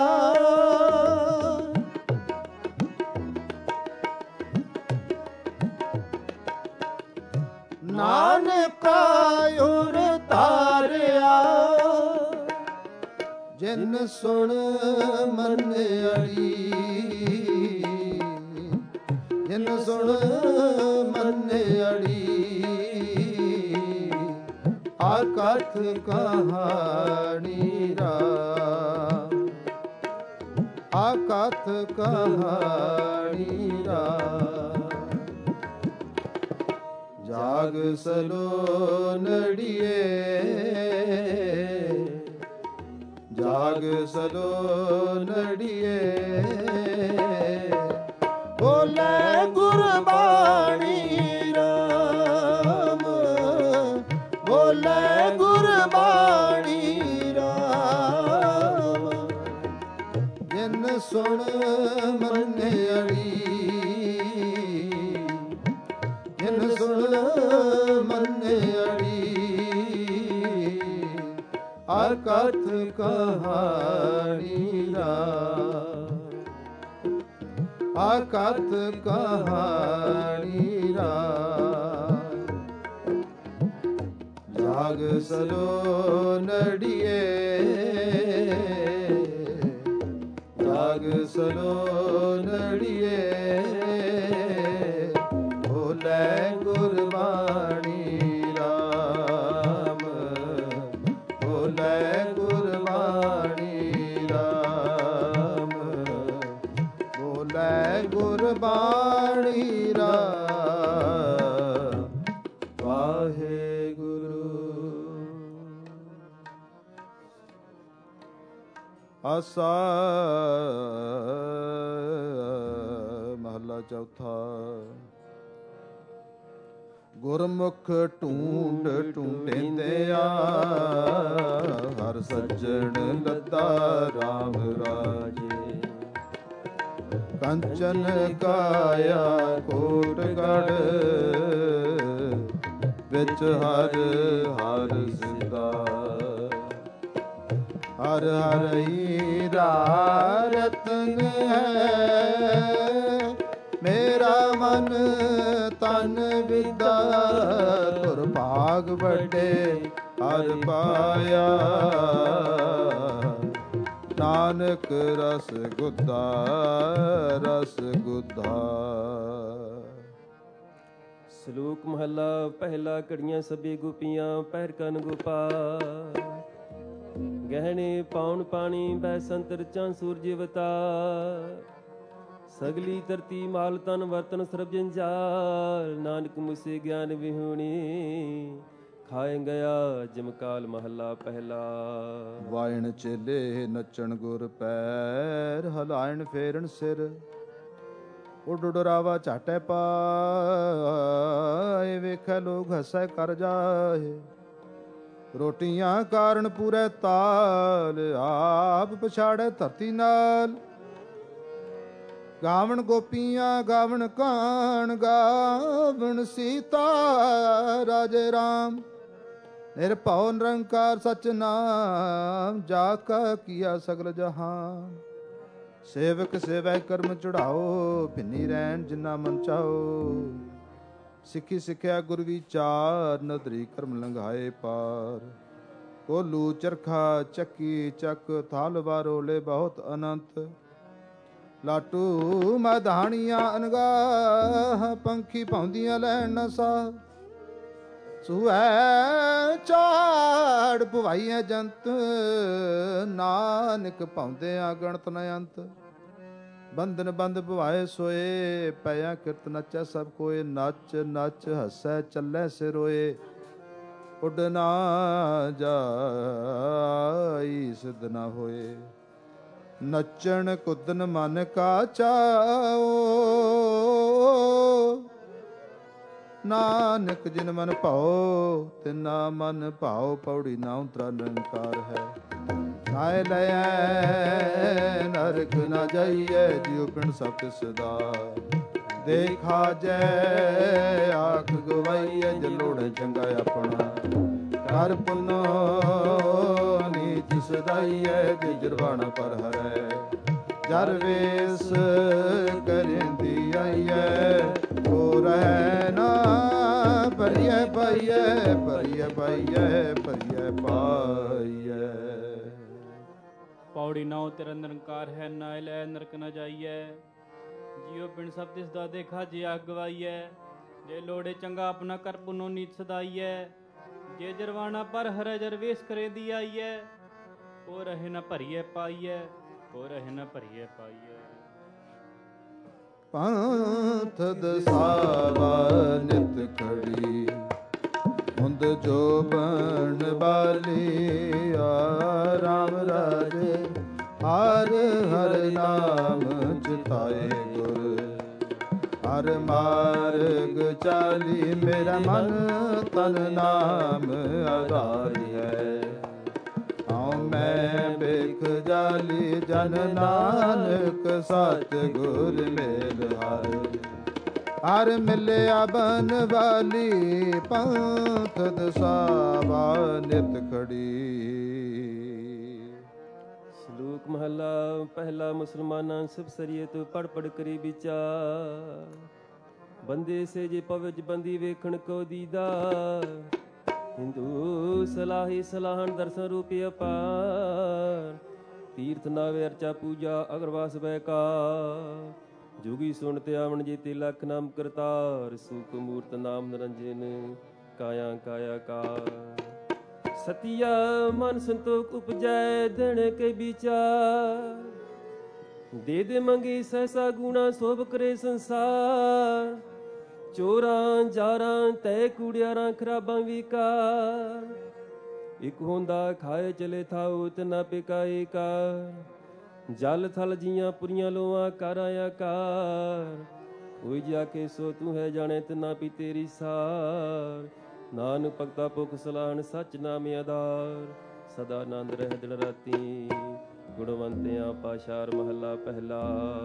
ਨਾਨਕਾ ਉਰ ਤਾਰਿਆ ਜਿਨ ਸੁਣ ਮਨ ਅੜੀ ਜਿਨ ਸੁਣ ਮਨ ਅੜੀ ਆਕਥ ਕਹਾਣੀ ਰਾਮ ਆਕਥ ਕਹਾਣੀ ਰਾਮ ਜਾਗ ਸਲੋਨੜੀਏ ਜਾਗ ਸਲੋਨੜੀਏ ਬੋਲੇ ਗੁਰਬਾਣੀ ਰਾਮ ਬੋਲੇ ਗੁਰਬਾਣੀ ਰਾਮ ਜਿਨ ਸੁਣ ਮਨ ਅੜੀ ਜਿਨ ਸੁਣ ਮਨ ਅੜੀ ਅਕਥ ਕਹਾਣੀ ਰਾਮ ਅਕਥ ਕਹਾਣੀ ਰਾਮ ਜਾਗ ਸਲੋਨੜੀਏ ਜਾਗ ਸਲੋਨੜੀਏ ਬੋਲੇ ਗੁਰਬਾਣੀ ਰਾਮ ਬੋਲੇ ਗੁਰਬਾਣੀ ਰਾਮ ਬੋਲੇ ਗੁਰਬਾਣੀ ਰਾਮ ਵਾਹਿਗੁਰੂ ਆਸਾ ਮਹਲਾ ਚੌਥਾ ਗੁਰਮੁਖ ਢੂੰਡ ਢੂੰਡਿਆ ਹਰ ਸੱਜਣ ਲੱਦਾ ਰਾਮ ਰਾਜੇ ਕੰਚਨ ਕਾਇਆ ਕੋਟਗੜ ਵਿੱਚ ਹਰ ਹਰ ਸਿਦਾ ਹਰ ਹਰ ਹੀਰਾ ਰਤਨ ਹੈ ਮੇਰਾ ਮਨ ਤਨ ਵਿਦਾ ਤੁਰ ਭਾਗ ਵੱਡੇ ਹਰ ਪਾਇਆ ਨਾਨਕ ਰਸ ਗੁੱਦਾ ਰਸ ਗੁੱਦਾ। ਸ਼ਲੋਕ ਮਹੱਲਾ ਪਹਿਲਾ। ਘੜੀਆਂ ਸਭੇ ਗੋਪੀਆਂ ਪਹਿਰ ਕਨ ਗੋਪਾਲ ਗਹਿਣੇ ਪਾਉਣ ਪਾਣੀ ਬੈ ਸੰਤਰ ਚੰ ਸੂਰਜ ਅਵਤਾਰ ਸਗਲੀ ਧਰਤੀ ਮਾਲ ਤਨ ਵਰਤਨ ਸਰਬ ਜੰਜਾਲ ਨਾਨਕ ਮੁਸੇ ਗਿਆਨ ਵਿਹੂਣੀ ਖਾਏ ਗਿਆ ਜਮਕਾਲ। ਮਹੱਲਾ ਪਹਿਲਾ। ਵਾਇਣ ਚੇਲੇ ਨੱਚਣ ਗੁਰ ਪੈਰ ਹਲਾਇਣ ਫੇਰਨ ਸਿਰ ਉੱਡ ਡਰਾਵਾ ਝਾਟੇ ਪਾਏ, ਵੇਖੈ ਲੋਕ ਹੱਸੈ ਕਰ ਜਾਏ। ਰੋਟੀਆਂ ਕਾਰਨ ਪੂਰੇ ਤਾਲ, ਆਪ ਪਛਾੜੈ ਧਰਤੀ ਨਾਲ। ਗਾਵਣ ਗੋਪੀਆਂ ਗਾਵਣ ਕਾਣ, ਗਾਵਣ ਸੀਤਾ ਰਾਜੇ ਰਾਮ। ਨਿਰਭਉ ਨਿਰੰਕਾਰ ਸਚ ਨਾਮ, ਜਾ ਕਾ ਕੀਆ ਸਗਲ ਜਹਾਨ। ਸੇਵਕ ਸੇਵੈ ਕਰਮ ਚੜਾਓ, ਭਿੰਨੀ ਰਹਿਣ ਜਿਨਾ ਮਨ ਚਾਓ। ਸਿੱਖੀ ਸਿੱਖਿਆ ਗੁਰ ਵਿਚਾਰ, ਨਦਰੀ ਕਰਮ ਲੰਘਾਏ ਪਾਰ। ਕੋਲੂ ਚਰਖਾ ਚੱਕੀ ਚੱਕ, ਥਾਲ ਵਾਰੋਲੇ ਬਹੁਤ ਅਨੰਤ। ਲਾਟੂ ਮਧਾਣੀਆਂ ਅਨਗਾਹ, ਪੰਖੀ ਪਾਉਂਦੀਆਂ ਲੈਣ ਨਾ ਸਾਹ। ਸੂਹੈ ਝਾੜ ਭਵਾਈਐ ਜੰਤ, ਨਾਨਕ ਪਾਉਂਦਿਆਂ ਗਣਤ ਨ ਅੰਤ। ਬੰਧਨ ਬੰਧ ਭਵਾਏ ਸੋਏ, ਪਿਆ ਕਿਰਤ ਨਚੈ ਸਭ ਕੋਏ। ਨੱਚ ਨੱਚ ਹੱਸੈ ਚੱਲੈ ਸਿ ਰੋਏ, ਉੱਡ ਨਾ ਜਾਈ ਸਿਧ ਨਾ ਹੋਏ। ਨੱਚਣ ਕੁੱਦਨ ਮਨ ਕਾ ਚਾਓ, ਨਾਨਕ ਜਿਨ ਮਨ ਭਾਓ ਤਿਨਾ ਮਨ ਭਾਓ। ਪੌੜੀ ਨਾਉ ਤਰਾ ਨਿਰੰਕਾਰ ਹੈ, ਨਾਇ ਲਇਐ ਨਰਕ ਨਾ ਜਾਈਐ। ਜਿਉ ਪਿੰਡ ਸਭ ਤਿਸ ਸਦਾ ਦੇਖਾ ਜੈ, ਆਖ ਗਵਾਈਐ। ਜਲੋੜੇ ਚੰਗਾ ਆਪਣਾ ਕਰ ਪੁੰਨੋ, ਨੀਚ ਸਦਾਈਐ। ਜੇ ਜਰਵਾਣਾ ਪਰ ਹਰੈ, ਜਰ ਵੇਸ ਕਰੇਂਦੀ ਆਈਐ। ਹੋ ਰਹਿ ਨਾ ਭਰੀਐ ਪਾਈਐ, ਭਰੀਐ ਪਾਈਐ, ਭਰੀਐ ਪਾਈਐ। ਪੌੜੀ ਨਾਉ ਤੇਰਾ ਨਿਰੰਕਾਰ ਹੈ, ਨਾਇ ਲੈ ਨਰਕ ਨਾ ਜਾਈਐ। ਜਿਉ ਬਿਨ ਸਭ ਤਿਸ ਦਾ ਦੇਖਾ ਜੇ ਆਖ ਗਵਾਈਐ। ਜੇ ਲੋੜੇ ਚੰਗਾ ਆਪਣਾ ਕਰ ਪੁੰਨੋ, ਨੀਚ ਸਦਾਈਐ। ਜੇ ਜਰਵਾਣਾ ਪਰ ਹਰੈ, ਜਰ ਵੇਸ ਕਰੇਂਦੀ ਆਈਐ। ਹੋ ਰਹੇ ਨਾ ਭਰੀਐ ਪਾਈਐ, ਹੋ ਰਹੇ ਨਾ ਭਰੀਐ ਪਾਈਐ। ਪੰਥ ਦਸਾਵਾ ਨਿਤ ਖੜੀ, ਹੁੰਦ ਜੋ ਬਣ ਬਾਲੀ। ਆ ਰਾਮ ਰਾਜੇ ਹਰ ਹਰ ਨਾਮ ਚਿਤਾਏ ਗੁਰ। ਹਰ ਮਾਰਗ ਚਾਲੀ, ਮੇਰਾ ਮਨ ਤਨ ਨਾਮ ਆਧਾਰੀ ਹੈ। ਹਉ ਮੈਂ ਵੇਖ ਜਾਲੀ, ਜਨ ਨਾਨਕ ਸਤ ਗੁਰ ਮੇਲ ਹਰ। ਹਰ ਮਿਲਿਆ ਬਨ ਵਾਲੀ, ਪੰਥ ਦਸਾਵਾ ਨਿਤ ਖੜੀ। ਸ਼ਲੋਕ ਮਹਲਾ ਪਹਿਲਾ। ਮੁਸਲਮਾਨਾਂ ਸਭ ਸਰੀਅਤ ਪੜ ਪੜ ਕਰੀ ਵਿਚਾਰ। ਬੰਦੇ ਸੇ ਜੇ ਪਵਜ ਬੰਦੀ ਵੇਖਣ ਕੋ ਦੀਦਾ। ਹਿੰਦੂ ਸਲਾਹੀ ਸਲਾਹਣ ਦਰਸ਼ਨ ਰੂਪੀ ਅਪਾਰ। ਤੀਰਥ ਨਾਵੇ ਅਰਚਾ ਪੂਜਾ ਅਗਰਵਾਸ ਬੈਕਾਰ। ਜੁਗੀ ਸੁਣ ਤੇ ਆਵਣ ਜੀਤੀ ਲੱਖ ਨਾਮ ਕਰਤਾਰ। ਸੂਖ ਮੂਰਤ ਨਾਮ ਨਿਰੰਜਨ ਕਾਇਆ ਕਾਇਆ ਕਾਰ। ਸਤਿਆ ਮਨ ਸੰਤੋਖ ਉਪਜੈ ਦਿਨ ਕੇ ਵਿਚਾਰ। ਦੇ ਦੇ ਮੰਗੀ ਸਹਿਸਾ ਗੁਣਾ ਸੋਭ ਕਰੇ ਸੰਸਾਰ। ਚੋਰਾਂ ਜਾਰਾਂ ਤੈ ਕੂੜਿਆਰਾਂ ਖਰਾਬਾਂ ਵਿਕਾਰ। ਇਕ ਹੁੰਦਾ ਖਾਏ ਚਲੇ ਥਾਉ ਤਿਨਾ ਪਿਕਾਏ ਕਾਰ। ਜਲ ਥਲ ਜੀਆਂ ਪੁਰੀਆਂ ਲੋਆਂ ਕਰ ਆਇਆ ਕਾਰ। ਕੋਈ ਜਾ ਕੇ ਸੋ ਤੂੰ ਹੈ ਜਾਣੇ ਤਿਨਾ ਪੀ ਤੇਰੀ ਸਾਰ। ਨਾਨਕ ਭਗਤਾ ਭੁਖ ਸਲਾਹਣ ਸਚ ਨਾਮ ਆਧਾਰ। ਸਦਾ ਆਨੰਦ ਰਹਿ ਦਿਨ ਰਾਤੀ ਗੁਣਵੰਤਿਆਂ ਪਾਸ਼ਾਰ। ਮਹੱਲਾ ਪਹਿਲਾ।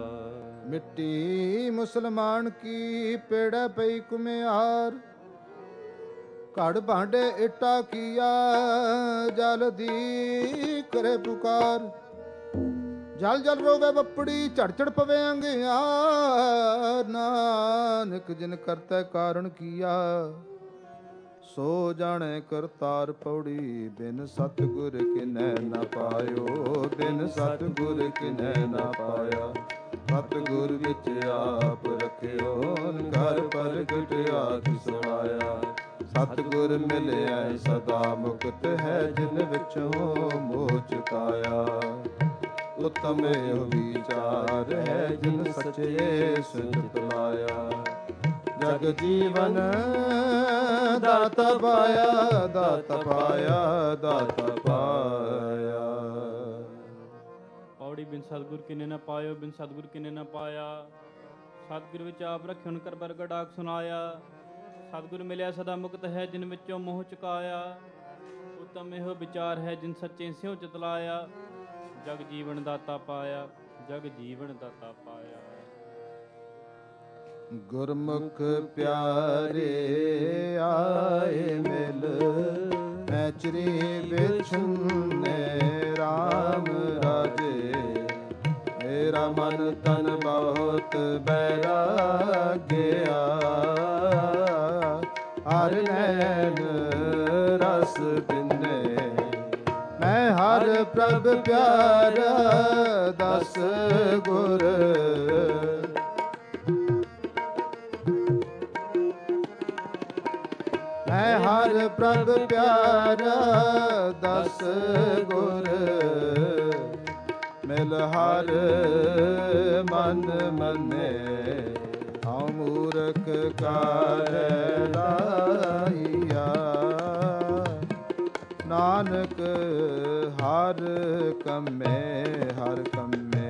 ਮਿੱਟੀ ਮੁਸਲਮਾਨ ਕੀ ਪੇੜੈ ਪਈ ਕੁਮਿਆਰ। ਘੜ ਭਾਂਡੇ ਇੱਟਾ ਕੀਆ, ਜਲ ਦੀ ਕਰੇ ਪੁਕਾਰ। ਜਲ ਜਲ ਰੋਵੇ ਬੱਪੜੀ, ਝੜ ਝੜ ਪਵੇ ਅੰਗਿਆਰ। ਨਾਨਕ ਜਿਨ ਕਰਤੈ ਕਾਰਣ ਕੀਆ, ਸੋ ਜਾਣੈ ਕਰਤਾਰ। ਪੌੜੀ ਬਿਨ ਸਤਿਗੁਰ ਕਿਨੈ ਨਾ ਪਾਇਓ, ਬਿਨ ਸਤਿਗੁਰ ਕਿਨੈ ਨਾ ਪਾਇਆ। ਸਤਿਗੁਰ ਵਿੱਚ ਆਪ ਰਖਿਓ, ਘਰ ਪ੍ਰਗਟ ਆਖ ਸੁਣਾਇਆ। ਸਤਿਗੁਰ ਮਿਲਿਆ ਸਦਾ ਮੁਕਤ ਹੈ, ਜਿਨ ਵਿਚੋਂ ਮੋਹ ਚੁਕਾਇਆ। ਉਤਮ ਇਹੋ ਵਿਚਾਰ ਹੈ, ਜਿਨ ਸੱਚੇ ਸੁਜਤ ਲਾਇਆ। ਜਗ ਜੀਵਨ ਦਾਤਾ ਪਾਇਆ, ਦਾਤਾ ਪਾਇਆ, ਦਾਤਾ ਪਾਇਆ। ਪੌੜੀ ਬਿਨ ਸਤਿਗੁਰ ਕਿਨੇ ਨਾ ਪਾਇਓ, ਬਿਨ ਸਤਿਗੁਰ ਕਿਨੇ ਨਾ ਪਾਇਆ। ਸਤਿਗੁਰ ਵਿੱਚ ਆਪ ਰੱਖਿਉਨ ਕਰ ਬਰਗੜਾਕ ਸੁਨਾਇਆ। ਸਤਿਗੁਰ ਮਿਲਿਆ ਸਦਾ ਮੁਕਤ ਹੈ, ਜਿਨ ਵਿੱਚੋਂ ਮੋਹ ਚੁਕਾਇਆ। ਉਤਮ ਇਹੋ ਵਿਚਾਰ ਹੈ, ਜਿਨ ਸੱਚੇ ਸਿਉ ਚਤਲਾਇਆ। ਜਗ ਜੀਵਨ ਦਾਤਾ ਪਾਇਆ, ਜਗ ਜੀਵਨ ਦਾਤਾ ਪਾਇਆ। ਗੁਰਮੁਖ ਪਿਆਰੇ ਆਏ ਮਿਲ, ਮੈਚਰੀ ਵਿਛੁੰਨੇ RAM ਰਾਜੇ। ਮੇਰਾ ਮਨ ਤਨ ਬਹੁਤ ਬੈਰਾਗਿਆ, ਹਰ ਨੈਣ ਰਸ ਬਿੰਨੇ। ਮੈਂ ਹਰ ਪ੍ਰਭ ਪਿਆਰਾ ਦਸ ਗੁਰ, ਮੈਂ ਹਰ ਪ੍ਰਭ ਪਿਆਰਾ ਦਸ ਗੁਰ। ਮਿਲ ਹਰ ਮਨ ਮੰਨੇ, ਹਉ ਮੂਰਖ ਕਾਰ ਲਾਈਆ। ਨਾਨਕ ਹਰ ਕੰਮੇ ਹਰ ਕੰਮੇ।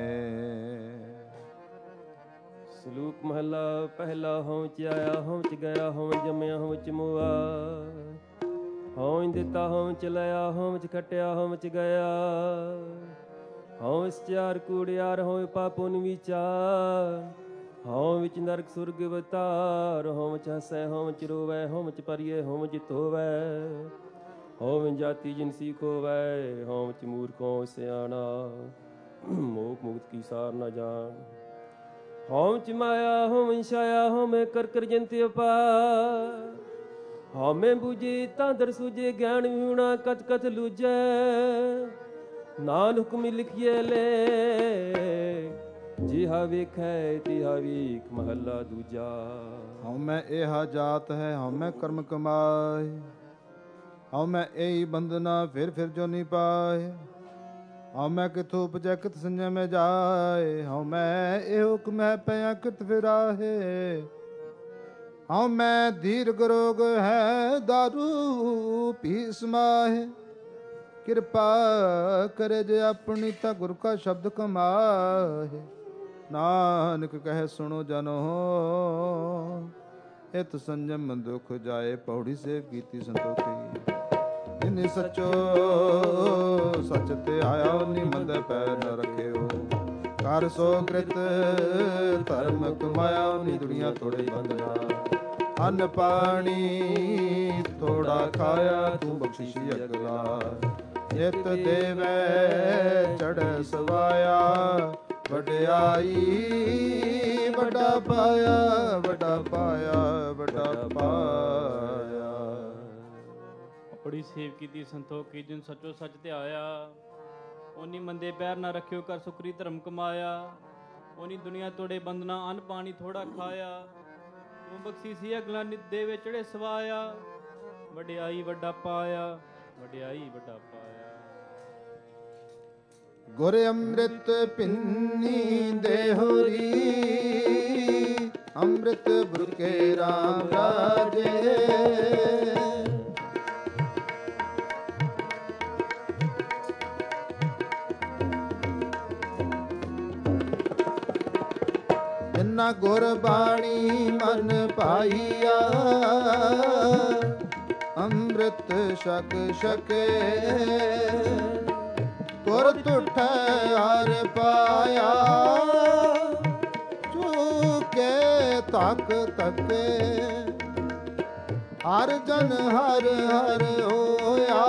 ਸਲੂਕ ਮਹਲਾ ਪਹਿਲਾ। ਹਉ ਚ ਆਇਆ ਹਉ ਚ ਗਿਆ, ਹਉ ਜੰਮਿਆ ਹਉ ਚ ਮੁਆ। ਹਉ ਦਿੱਤਾ ਹਉ ਚ ਲਿਆ, ਹਉ ਚ ਖਟਿਆ ਹਉ ਚ ਗਿਆ। ਹਉ ਇਸ ਚਾਰ ਕੂੜਿਆਰ, ਹਉ ਪਾਪੁਨ ਵਿਚਾਰ। ਹਉ ਵਿੱਚ ਨਰਕ ਸੁਰਗ ਅਵਤਾਰ। ਹਉ ਚ ਹਸੈ ਹਉ ਚ ਰੋਵੈ, ਹਉ ਚ ਪਰਿਐ ਹਉ ਚ ਧੋਵੈ। ਹਉ ਜਾਤੀ ਜਿਨਸੀ ਖੋਵੈ, ਹਉ ਚ ਮੂਰਖ ਹਉ ਸਿਆਣਾ। ਮੋਖ ਮੁਕਤ ਕੀ ਸਾਰ ਨ ਜਾਣ। ਹਉ ਚ ਮਾਇਆ ਹਉ ਛਾਇਆ, ਹਉ ਕਰ ਕਰ ਜੰਤ ਅਪਾਰ। ਹਉ ਬੂਝੇ ਤਾਂ ਦਰ ਸੂਝੇ, ਗਿਆਨ ਵਿਹੂਣਾ ਕਥ ਕਥ ਲੂਝੈ। ਨਾਨਕ ਹੁਕਮੀ ਲਿਖੀਏ ਲੈ, ਜਿਹਾ ਵੇਖੈ ਤਿਹਾ ਵੇਖ। ਮਹੱਲਾ ਦੂਜਾ। ਹਉ ਮੈਂ ਇਹਾ ਜਾਤ ਹੈ, ਹਉ ਮੈਂ ਕਰਮ ਕਮਾਏ। ਹਉ ਮੈਂ ਇਹੀ ਬੰਧਨਾ, ਫਿਰ ਫਿਰ ਜੋ ਨੀ ਪਾਏ। ਹਉ ਮੈਂ ਕਿਥੋਂ ਉਪਜੈ, ਕਿਤ ਸੰਜਮ ਮੈਂ ਜਾਏ। ਹਉ ਮੈਂ ਇਹ ਹੁਕਮ ਹੈ, ਪਿਆ ਕਿਤ ਫਿਰਾਹੇ। ਹਉ ਮੈਂ ਦੀਰਘ ਰੋਗ ਹੈ, ਦਾਰੂ ਪੀ ਸਮਾਹੇ। ਕਿਰਪਾ ਕਰੇ ਜੇ ਆਪਣੀ, ਤਾਂ ਗੁਰ ਕਾ ਸ਼ਬਦ ਕਮਾਹੇ। ਨਾਨਕ ਕਹੈ ਸੁਣੋ ਜਨੋ, ਇਤ ਸੰਜਮ ਦੁਖ ਜਾਏ। ਪੌੜੀ ਸੇਵ ਕੀਤੀ ਸੰਤੋਖੀ, ਜਿਨਿ ਸਚੋ ਸਚ ਤੇ ਆਇਆ। ਉਨੀ ਮੰਦੇ ਪੈਰ ਨ ਰੱਖਿਓ, ਕਰ ਸੋ ਕ੍ਰਿਤ ਧਰਮ ਕਮਾਇਆ। ਉਨੀ ਦੁਨੀਆ ਥੋੜੇ ਬੰਧਨਾ, ਅੰਨ ਪਾਣੀ ਥੋੜਾ ਖਾਇਆ। ਤੂੰ ਬਖਸ਼ਿਸ਼ੀ ਅਗਲਾ, ਨਿਤ ਦੇਵੈ ਚੜ੍ਹੈ ਸਵਾਇਆ। ਵਡਿਆਈ ਵੱਡਾ ਪਾਇਆ, ਵੱਡਾ ਪਾਇਆ, ਵੱਡਾ ਪਾਇਆ। ਬੜੀ ਸੇਵ ਕੀਤੀ ਸੰਤੋਖੀ, ਜਿਨ ਸੱਚੋ ਸੱਚ ਤੇ ਆਇਆ। ਉਨੀ ਮੰਦੇ ਪੈਰ ਨਾ ਰੱਖਿਓ, ਕਰ ਸੁਕਰੀ ਧਰਮ ਕਮਾਇਆ। ਉਨੀ ਦੁਨੀਆ ਤੋੜੇ ਬੰਧਨਾ, ਅੰਨ ਪਾਣੀ ਥੋੜਾ ਖਾਇਆ। ਤੂੰ ਬਖਸ਼ੀ ਸੀ ਅਗਲਾ, ਨਿਤ ਦੇਵੇ ਚੜੇ ਸਵਾਇਆ। ਵਡਿਆਈ ਵੱਡਾ ਪਾਇਆ, ਵਡਿਆਈ ਵੱਡਾ ਪਾਇਆ। ਗੁਰ ਅੰਮ੍ਰਿਤ ਪਿੰਨੀ ਦੇਹੁਰੀ, ਅੰਮ੍ਰਿਤ ਬੁਰਕੇ RAM ਰਾਜੇ। ਜਿਨਾ ਗੁਰ ਬਾਣੀ ਮਨ ਪਾਈਆ, ਅੰਮ੍ਰਿਤ ਛਕ ਛਕੇ। ਗੁਰ ਤੁਠੈ ਹਰ ਪਾਇਆ, ਚੁਕੇ ਤਕ ਤਕੇ। ਹਰ ਜਨ ਹਰ ਹਰ ਹੋਇਆ,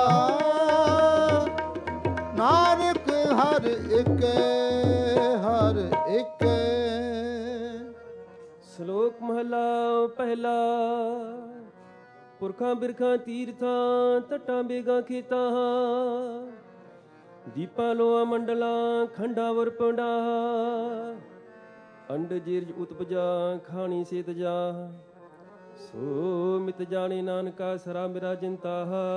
ਨਾਨਕ ਹਰ ਇੱਕ ਹਰ ਇੱਕ। ਸ਼ਲੋਕ ਮਹਲਾ ਪਹਿਲਾ। ਪੁਰਖਾਂ ਬਿਰਖਾਂ ਤੀਰਥਾਂ, ਤਟਾਂ ਬੇਗਾਂ ਖੇਤਾਂ। ਦੀਪਾਂ ਲੋਆਂ ਮੰਡਲਾਂ, ਖੰਡਾਂ ਵਰ ਪੌਂਡਾ। ਅੰਡ ਜੀਰਜ ਉਤਪਜਾ, ਖਾਣੀ ਸੇਤ ਜਾ। ਸੋ ਮਿਤ ਜਾਣੇ ਨਾਨਕਾ, ਸਰਾ ਮੇਰਾ ਜਿੰਤਾ।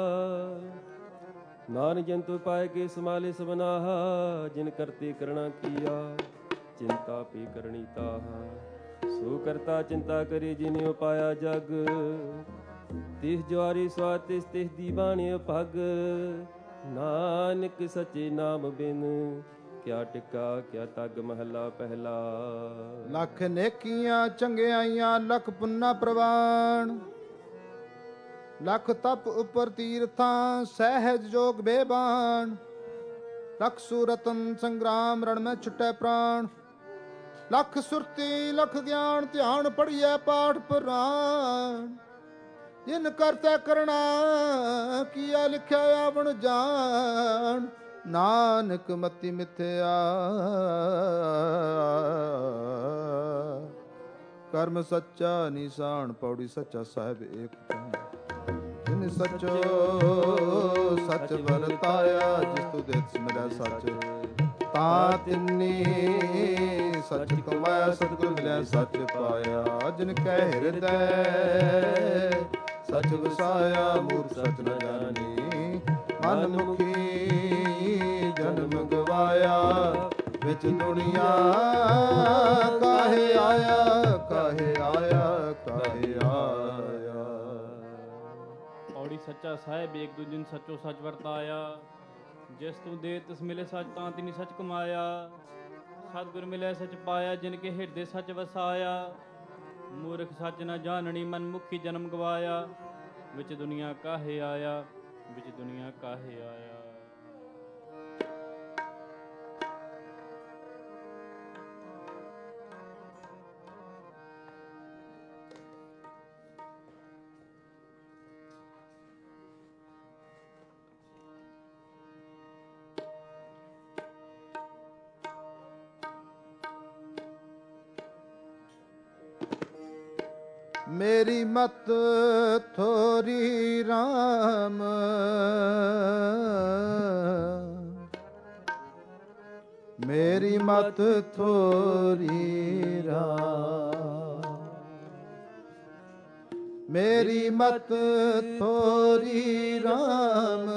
ਨਾਨਕ ਜੰਤੁ ਪਾਏ ਕੇ ਸਮਾਲੇ ਸਭਨਾ। ਜਿਨ ਕਰਤੇ ਕਰਣਾ ਕੀਆ, ਚਿੰਤਾ ਪੀ ਕਰਣੀ ਤਾਹਾ। ਸੋ ਕਰਤਾ ਚਿੰਤਾ ਕਰੇ, ਜਿਨੇ ਉਪਾਇਆ ਜਗ। ਤਿਸ ਜਵਾਰੀ ਸਵਾਦ, ਤਿਸ ਤਿਸ ਦੀ ਬਾਣੀ ਅਭਗ। ਨਾਨਕ ਸੱਚੇ ਨਾਮ ਬਿਨ ਕਿਆ ਟਿਕਾ ਕਿਆ ਤੱਗ ਮਹਲਾ ਪਹਿਲਾ। ਲੱਖ ਨੇਕੀਆਂ ਚੰਗਿਆਈਆਂ ਲੱਖ ਪੁੰਨਾ ਪ੍ਰਵਾਨ, ਲੱਖ ਤਪ ਉਪਰ ਤੀਰਥਾਂ ਸਹਿਜ ਜੋਗ ਬੇਬਾਨ, ਲੱਖ ਸੂਰਤਨ ਸੰਗਰਾਮ ਰਣ ਮੈਂ ਛੁਟੈ ਪ੍ਰਾਣ, ਲੱਖ ਸੁਰਤੀ ਲਖ ਗਿਆਨ ਧਿਆਨ ਪੜੀਐ ਪਾਠ ਪੁਰਾਣ, ਜਿਨ ਕਰਤੈ ਕਰਣਾ ਕੀਆ ਲਿਖਿਆ ਆਵਣ ਜਾਣ, ਨਾਨਕ ਮਤੀ ਮਿਥਿਆ ਕਰਮ ਸੱਚਾ ਨਿਸ਼ਾਨ। ਪੌੜੀ ਸੱਚਾ ਸਾਹਿਬ ਏਕ ਜਿਨ ਸੱਚੋ ਸੱਚ ਵਰਤਾਇਆ, ਜਿਸ ਤੂ ਦੇਖ ਸਿਮਰੈ ਸੱਚ ਤਾਂ ਤਿੰਨੀ ਸੱਚ ਕਮਾਇਆ, ਸਤਿਗੁਰ ਮਿਲਿਆ ਸੱਚ ਪਾਇਆ। ਜਿਨ ਕਹਿ ਹਿਰਦੈ ਸੱਚ ਵਸਾਇਆ, ਮੂਰਖ ਸੱਚ ਨ ਜਾਣੀ, ਮਨ ਮੁਖੀ ਜਨਮ ਗਵਾਇਆ। ਵਿੱਚ ਦੁਨੀਆ ਕਾਹੇ ਆਇਆ, ਕਾਹੇ ਆਇਆ, ਕਾਹੇ ਆਇਆ। ਪੌੜੀ ਸੱਚਾ ਸਾਹਿਬ ਏਕ ਦੂਜਨ ਸੱਚੋ ਸੱਚ ਵਰਤਾਇਆ, ਜਿਸ ਤੂੰ ਦੇ ਤਿਸ ਮਿਲੇ ਸੱਚ ਤਾਂ ਤਿਨੀ ਸੱਚ ਕਮਾਇਆ। ਸਤਿਗੁਰ ਮਿਲਿਆ ਸੱਚ ਪਾਇਆ, ਜਿਨ ਕੇ ਹਿਰਦੇ ਸੱਚ ਵਸਾਇਆ। ਮੂਰਖ ਸੱਚ ਨ ਜਾਣਨੀ, ਮਨ ਮੁਖੀ ਜਨਮ ਗਵਾਇਆ। ਵਿੱਚ ਦੁਨੀਆ ਕਾਹੇ ਆਇਆ, ਵਿੱਚ ਦੁਨੀਆ ਕਾਹੇ ਆਇਆ। ਮੇਰੀ ਮਤ ਥੋਰੀ ਰਾਮ, ਮੇਰੀ ਮਤ ਥੋਰੀ ਰਾਮ, ਮੇਰੀ ਮਤ ਥੋਰੀ ਰਾਮ,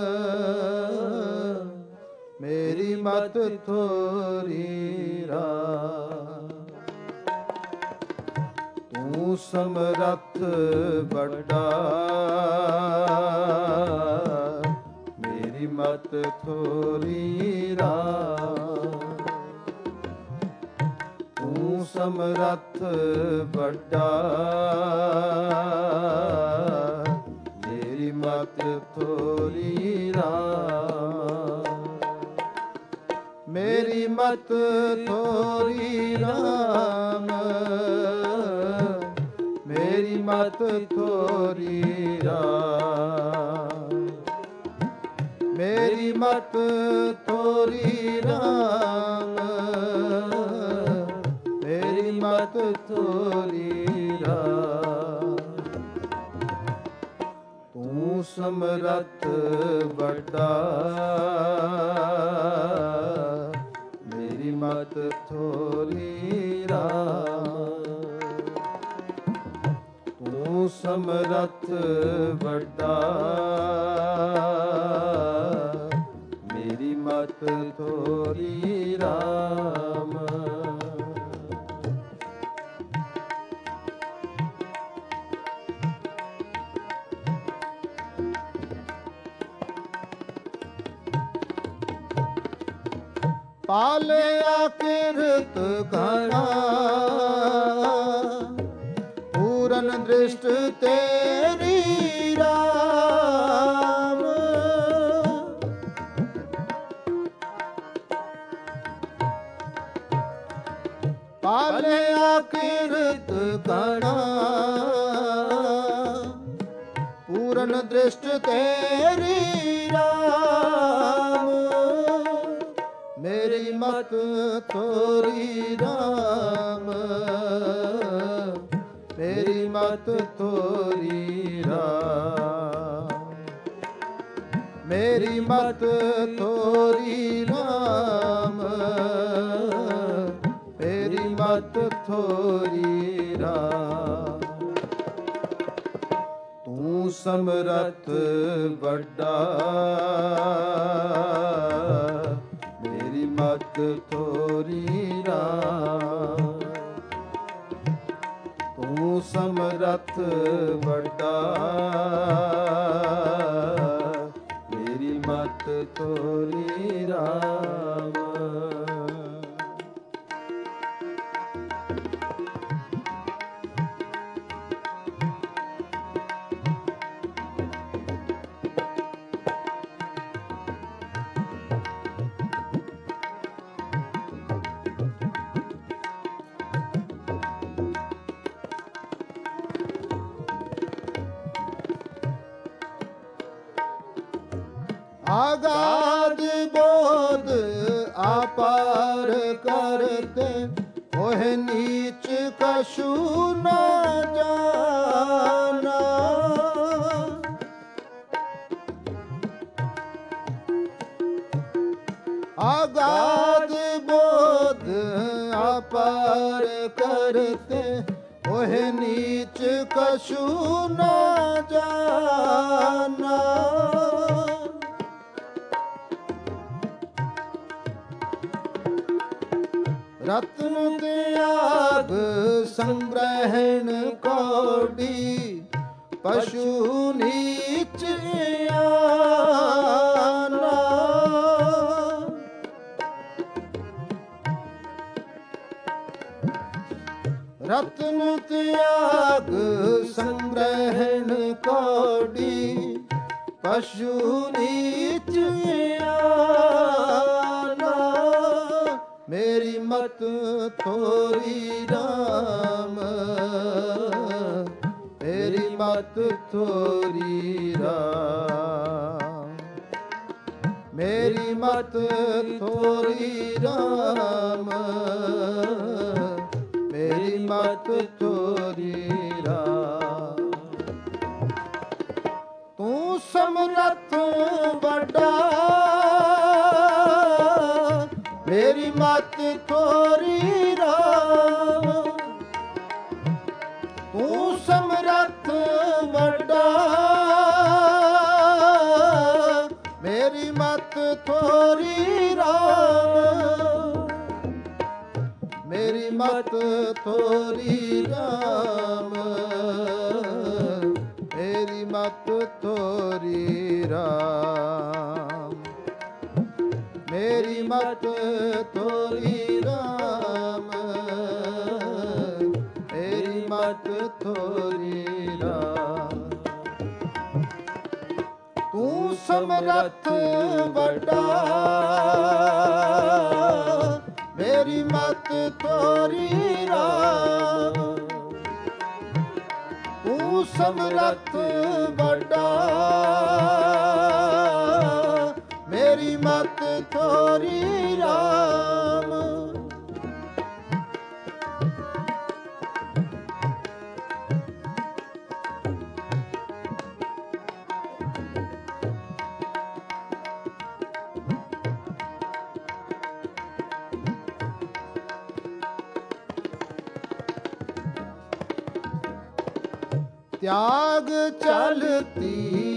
ਮੇਰੀ ਮਤ ਥੋਰੀ ਰਾਮ। ਤੂੰ ਸਮਰੱਥ ਵੱਡਾ, ਮੇਰੀ ਮਤ ਥੋਰੀ ਰਾਮ। ਤੂੰ ਸਮਰੱਥ ਵੱਡਾ, ਮੇਰੀ ਮਤ ਥੋਰੀ ਰਾਮ। ਮੇਰੀ ਮਤ ਥੋਰੀ ਰਾਮ, ਮੇਰੀ ਮਤ ਥੋਰੀ ਰਾਮ। ਮੇਰੀ ਮਤ ਥੋਰੀ ਰਾਮ, ਮੇਰੀ ਮਤ ਥੋਰੀ ਰਾਮ। ਤੂੰ ਸਮਰੱਥ ਵੱਡਾ, ਮੇਰੀ ਮਤ ਥੋਰੀ ਰਾਮ। ਤੂੰ ਸਮਰੱਥ ਵੱਡਾ, ਮੇਰੀ ਮਤ ਥੋਰੀ ਰਾਮ। ਪਾਲਿਆ ਕਿਰਤ ਘਣਾ, ਪੂਰਨ ਦ੍ਰਿਸ਼ਟ ਤੇਰੀ ਰਾਮ। ਪਾਲਿਆ ਕਿਰਤ ਘਣਾ, ਪੂਰਨ ਦ੍ਰਿਸ਼ਟ ਤੇਰੀ ਰਾਮ। ਮੇਰੀ ਮਤ ਥੋਰੀ ਰਾਮ, ਮੇਰੀ ਮਤ ਥੋਰੀ ਰਾਮ। ਮੇਰੀ ਮਤ ਥੋਰੀ ਰਾਮ, ਮੇਰੀ ਮਤ ਥੋਰੀ ਰਾਮ। ਤੂੰ ਸਮਰੱਥ ਵੱਡਾ, ਮੇਰੀ ਮਤ ਥੋਰੀ ਰਾਮ। ਤੂੰ ਸਮਰੱਥ ਵੱਡਾ, ਮੇਰੀ ਮਤ ਥੋਰੀ ਰਾਮ। आगाद बोध अपार करते ओह नीच कछु न जाना। आगाद बोध अपार करते ओह नीच कछु न जाना। रत्न त्याग संग्रहण कौड़ी पशु नीच आना। रत्न त्याग संग्रहण कौड़ी पशु नीच आना। मेरी मत थोरी राम, मेरी मत थोरी राम, मेरी मत थोरी राम, मेरी मत थोरी राम। तू समरथ बड़ा मेरी मत थोरी राम। तू समरथ बड़ा मेरी मत थोरी राम, मेरी मत थोरी राम, मेरी मत थोरी राम, मेरी मत थोरी राम, मेरी मत थोरी राम। तू समरथ बड़ा मेरी मत थोरी राम। तू समरथ बड़ा मेरी मत थोरी राम। त्याग चलती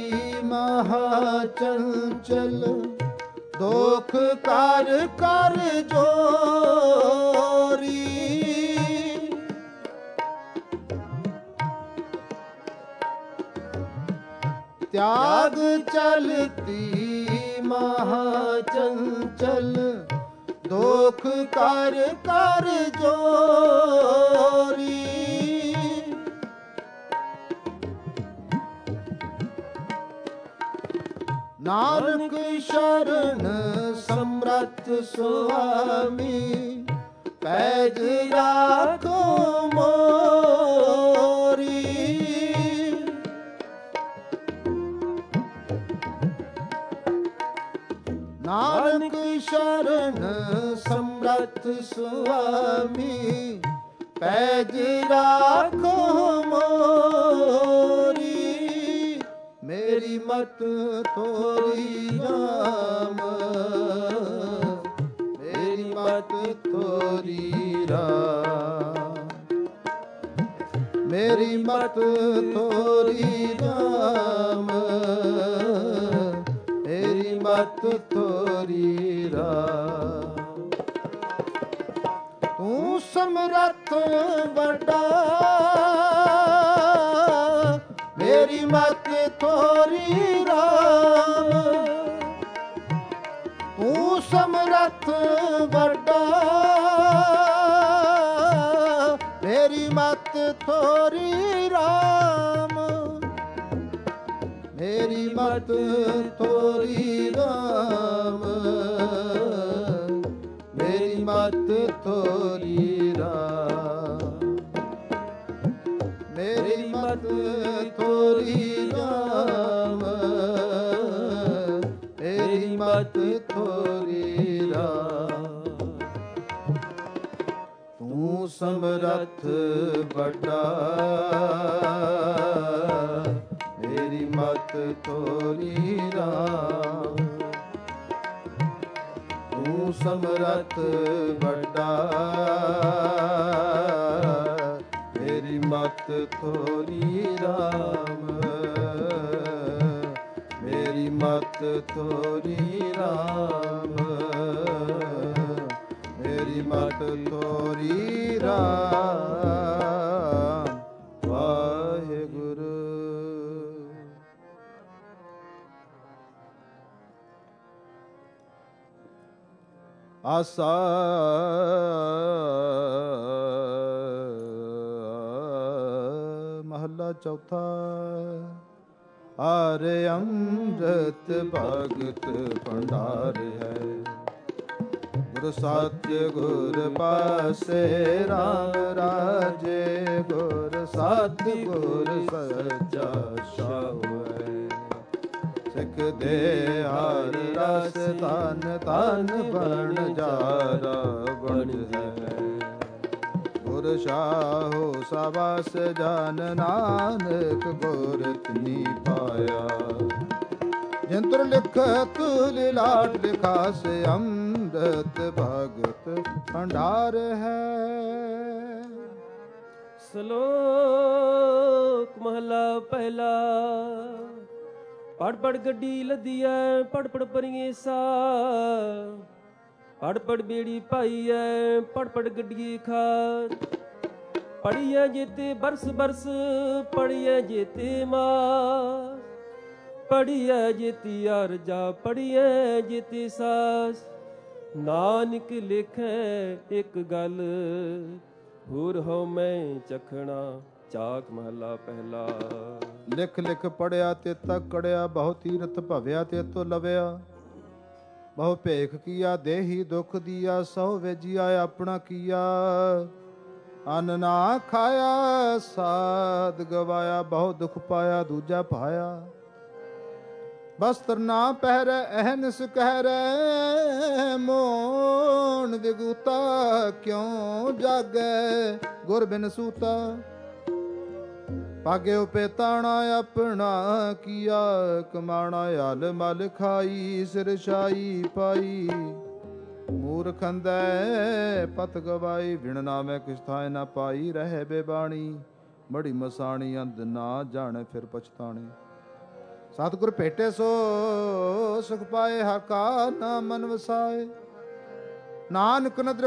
महाचंचल दोख कर कर जोरी। त्याग चलती महाचंचल दोख कर कर जोरी। नानक शरण समरथ स्वामी पैज राखो मोरी। नानक शरण समरथ स्वामी पैज राखो मोरी। मेरी मत थोरी राम, मेरी मत थोरी राम, मेरी मत थोरी राम, मेरी मत थोरी राम। तू समरथ बड़ा मेरी मत थोरी राम। तू समरथ बड़ा मेरी मत थोरी राम, मेरी मत थोरी राम, मेरी मत थोरी राम, मेरी मत थोरी राम, मेरी ਤੂੰ ਸਮਰੱਥ ਵੱਡਾ, ਮੇਰੀ ਮਤ ਤੋਰੀ ਰਾਮ। ਤੂੰ ਸਮਰੱਥ ਵੱਡਾ, ਮੇਰੀ ਮਤ ਤੋਰੀ ਰਾਮ। ਮੇਰੀ ਮਤ ਤੋਰੀ ਰਾਮ, ਮੇਰੀ ਮਤ ਤੋਰੀ ਰਾਮ। ਵਾਹਿਗੁਰੂ। ਆਸਾ ਮਹੱਲਾ ਚੌਥਾ। ਹਰਿ ਅੰਮ੍ਰਿਤ ਭਗਤ ਭੰਡਾਰ ਹੈ, ਗੁਰ ਸਤਿ ਗੁਰ ਪਾਸੇ ਰਾਮ ਰਾਜੇ। ਗੁਰ ਸਤਿ ਗੁਰ ਸੱਚਾ ਸਾਹੁ ਹੈ, ਸਿੱਖ ਦੇ ਹਰ ਰਸ ਤਨ ਤਨ ਬਣ ਜਾਰਾ ਬਣ ਹੈ। ਗੁਰ ਸ਼ਾਹੋ ਸਬਸ ਜਨ ਨਾਨਕ ਗੁਰ ਤਿਨੀ ਪਾਇਆ। ਜਿੰਤੁਰ ਲਿਖਤ ਲਿਲਾਟ ਲਿਖਾਸ ਅੰਮ੍ਰਿਤ ਭਗਤ ਭੰਡਾਰ ਹੈ। ਸ਼ਲੋਕ ਮਹਲਾ ਪਹਿਲਾ। ਪੜ ਪੜ ਗੱਡੀ ਲੱਦੀਐ, ਪੜ ਪੜ ਪਰੀਏ ਸਾ। ਪੜ ਪੜ ਬੇੜੀ ਪਾਈਐ, ਪੜ ਪੜ ਗੱਡੀਏ ਖਾਰ। ਪੜੀਐ ਜੇਤੇ ਬਰਸ ਬਰਸ, ਪੜੀਐ ਜੇਤੇ ਮਾਸ। ਪੜੀਐ ਜੇਤੀ ਅਰਜਾ, ਪੜੀਐ ਜੇਤੀ ਸਾਸ। ਨਾਨਕ ਲਿਖੈ ਇੱਕ ਗੱਲ, ਹੋਰ ਹਉ ਮੈਂ ਚਖਣਾ। ਚਾਕ ਮਹਲਾ ਪਹਿਲਾ। ਲਿਖ ਲਿਖ ਪੜਿਆ ਤੇ ਤੱਕ ਕੜਿਆ, ਬਹੁ ਤੀਰਥ ਭਵਿਆ ਤੇ ਤੋ ਲਵਿਆ। ਬਹੁ ਭੇਖ ਕੀਆ ਦੇਹੀ ਦੁਖ ਦੀਆ, ਸਹੁ ਵੇਜੀਆ ਆਪਣਾ ਕੀਆ। ਅੰਨ ਨਾ ਖਾਇਆ ਸਾਧ ਗਵਾਇਆ, ਬਹੁ ਦੁਖ ਪਾਇਆ ਦੂਜਾ ਪਾਇਆ। ਬਸਤਰ ਨਾ ਪਹਿਰੈ ਅਹਨਿਸ ਕਹਿਰੈ, ਮੋਣ ਵਿਗੂਤਾ ਕਿਉ ਜਾਗੈ ਗੁਰ ਬਿਨ ਸੂਤਾ। ਭਾਗਿਓ ਪੇਤਾਣਾ ਆਪਣਾ ਕੀਆ, ਕਮਾਣਾ ਹਲ ਮਲ ਖਾਈ। ਸਿਰ ਛਾਈ ਪਾਈ ਮੂਰਖ ਅੰਧੈ ਪਤ ਗਵਾਈ। ਵਿਣ ਨਾਮੈ ਕਿਛ ਥਾਇ ਨਾ ਪਾਈ, ਰਹਿ ਬੇਬਾਣੀ ਬੜੀ ਮਸਾਣੀ। ਅੰਧ ਨਾ ਜਾਣੈ ਫਿਰ ਪਛਤਾਣੀ। ਸਤਿਗੁਰ ਭੇਟੇ ਸੋ ਸੁਖ ਪਾਏ, ਹਰ ਕਾ ਨਾਮ ਮਨ ਵਸਾਏ। ਨਾਨਕ ਨਦਰ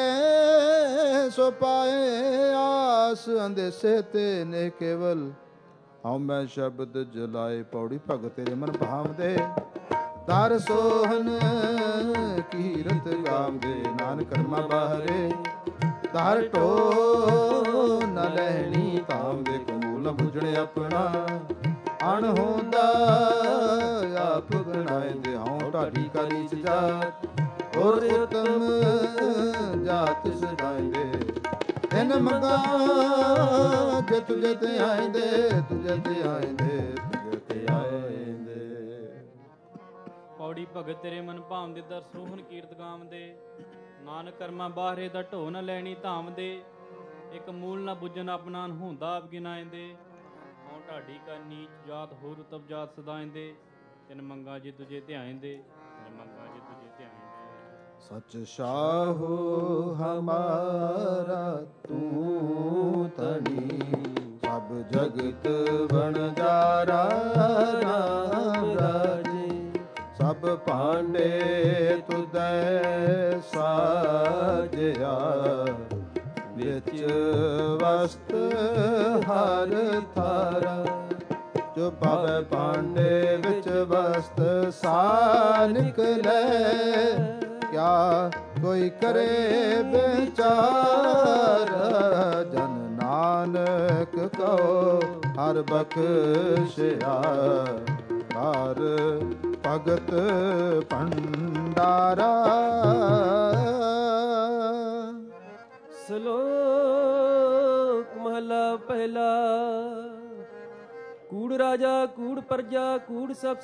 ਕਰੇ ਸੋ ਪਾਏ, ਆਸ ਅੰਦੇਸੇ ਤੇ ਨੇ ਕੇਵਲ। ਹਉ ਮੈਂ ਸ਼ਬਦ ਜਲਾਏ, ਪੌੜੀ ਭਗਤ ਤੇਰੇ ਮਨ ਭਾਵਦੇ। ਦਰ ਸੋਹਨ ਕੀਰਤ ਗਾਵਦੇ, ਨਾਨਕ ਕਰਮਾ ਬਾਹਰੇ। ਦਰ ਢੋ ਨ ਲੈਣੀ ਤਾਮ ਦੇ, ਕਮੂਲ ਬੁਝਣੇ ਆਪਣਾ। ਅਣ ਹੁੰਦਾ ਆਪ ਗਣਾਏ ਦੇ, ਹਉ ਢਾਡੀ ਕਾ ਨੀਚ ਜਾਤ। ਹੋਰ ਉਤਮ ਜਾਤ ਸਦਾਇਂਦੇ, ਤਿਨ ਮੰਗਾ ਜੇ ਤੁਝੇ ਤੇ ਆਇਂਦੇ। ਤੁਝੇ ਤੇ ਆਇਂਦੇ, ਤੁਝੇ ਤੇ ਆਇਂਦੇ। ਪੌੜੀ ਭਗਤ ਤੇਰੇ ਮਨ ਭਾਵਦੇ, ਦਰ ਸੋਹਣ ਕੀਰਤ ਗਾਵਦੇ। ਨਾਨਕ ਕਰਮਾਂ ਬਾਹਰੇ ਦਾ ਢੋ ਨ ਲੈਣੀ ਧਾਮ ਦੇ। ਇੱਕ ਮੂਲ ਨਾ ਬੁੱਝਣ ਆਪਣਾ, ਹੁੰਦਾ ਆਪ ਗਿਨਾਇਂਦੇ। ਹਉ ਢਾਡੀ ਕਾ ਨੀਚ ਜਾਤ, ਹੋਰ ਉਤਮ ਜਾਤ ਸਦਾਇਂਦੇ। ਤਿਨ ਮੰਗਾ ਜੇ ਤੁਝੇ ਧਿਆਇਂਦੇ, ਤਿਨ ਮੰਗਾ ਜੇ ਤੁਝੇ ਧਿਆਇਂਦੇ। ਸਚ ਸਾਹੋ ਹਮਾਰਾ ਤੂੰ ਧਣੀ, ਸਭ ਜਗਤ ਵਣਜਾਰਾ ਰਾਮ ਰਾਜੇ। ਸਭ ਭਾਂਡੇ ਤੁਧੈ ਸਾਜਿਆ, ਵਿੱਚ ਵਸਤ ਹਰ ਥਾਰਾ। ਜੋ ਪਾਵੈ ਭਾਂਡੇ ਵਿੱਚ ਵਸਤ ਸਾ ਨਿਕਲੈ, ਕਿਆ ਕੋਈ ਕਰੇ ਵਿਚਾਰ। ਜਨ ਨਾਨਕ ਕਉ ਹਰ ਬਖਸ਼ਿਆ, ਹਰ ਭਗਤ ਭੰਡਾਰਾ। ਸ਼ਲੋਕ ਮਹਲਾ ਪਹਿਲਾ। ਕੂੜ ਰਾਜਾ ਕੂੜ ਪਰਜਾ, ਕੂੜ ਸਭ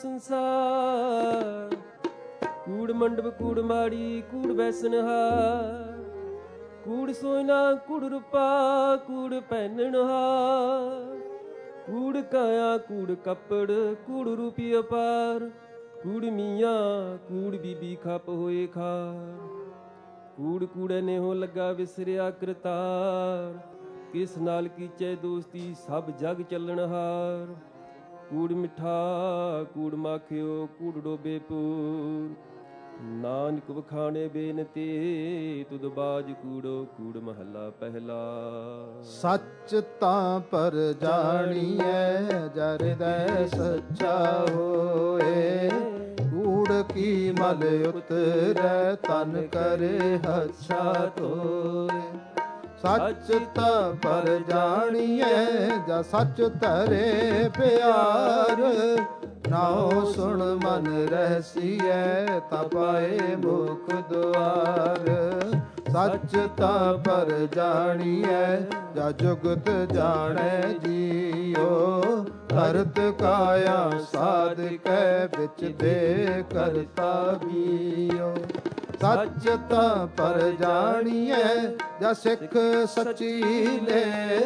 ਸੰਸਾਰ। ਕੂੜ ਮੰਡਪ ਕੂੜ ਮਾੜੀ, ਕੂੜ ਬੈਸਨਹਾਰ। ਕੂੜ ਸੋਇਨਾ ਕੂੜ ਰੂਪਾ ਕੂੜ ਪਹਿਨਣਹਾਰ, ਕੂੜ ਕਾਇਆ ਕੂੜ ਕੱਪੜ ਕੂੜ ਰੂਪੀ ਅਪਾਰ, ਕੂੜ ਮੀਆਂ ਕੂੜ ਬੀਬੀ ਖਪ ਹੋਏ ਖਾਰ, ਕੂੜ ਕੂੜੇ ਨੇ ਹੋ ਲੱਗਾ ਵਿਸਰਿਆ ਕਰਤਾਰ, ਕਿਸ ਨਾਲ ਕੀਚੇ ਦੋਸਤੀ ਸਭ ਜਗ ਚੱਲਣਹਾਰ, ਕੂੜ ਮਿੱਠਾ ਕੂੜ ਮਾਖਿਓ ਕੂੜ ਡੋਬੇ ਪੂਰ, ਨਾਨਕ ਵਖਾਣੇ ਬੇਨਤੀ ਤੁਧ ਬਾਜ ਕੂੜੋ ਕੂੜ ਮਹੱਲਾ ਪਹਿਲਾ। ਸੱਚ ਤਾਂ ਪਰ ਜਾਣੀਐ ਜਰ ਹਿਰਦੈ ਸੱਚਾ ਹੋਏ, ਕੂੜ ਕੀ ਮਲ ਉਤਰੈ ਤਨ ਕਰੇ ਹੱਛਾ ਧੋਏ। ਸੱਚ ਤਾਂ ਪਰ ਜਾਣੀਐ ਜਾ ਸੱਚ ਧਰੇ ਪਿਆਰ, ਨਾਉ ਸੁਣ ਮਨ ਰਹਿਸੀਐ ਤਾ ਪਾਏ ਮੁਖ ਦੁਆਰ। ਸੱਚ ਤਾਂ ਪਰ ਜਾਣੀਐ ਜਾ ਜੁਗਤ ਜਾਣੈ ਜੀਓ, ਕਰਤ ਕਾਇਆ ਸਾਧਕੈ ਵਿੱਚ ਦੇ ਕਰਤਾ ਬੀਓ। ਸੱਚ ਤਾਂ ਪਰ ਜਾਣੀਐ ਜਾ ਸਿੱਖ ਸੱਚੀ ਲੈ,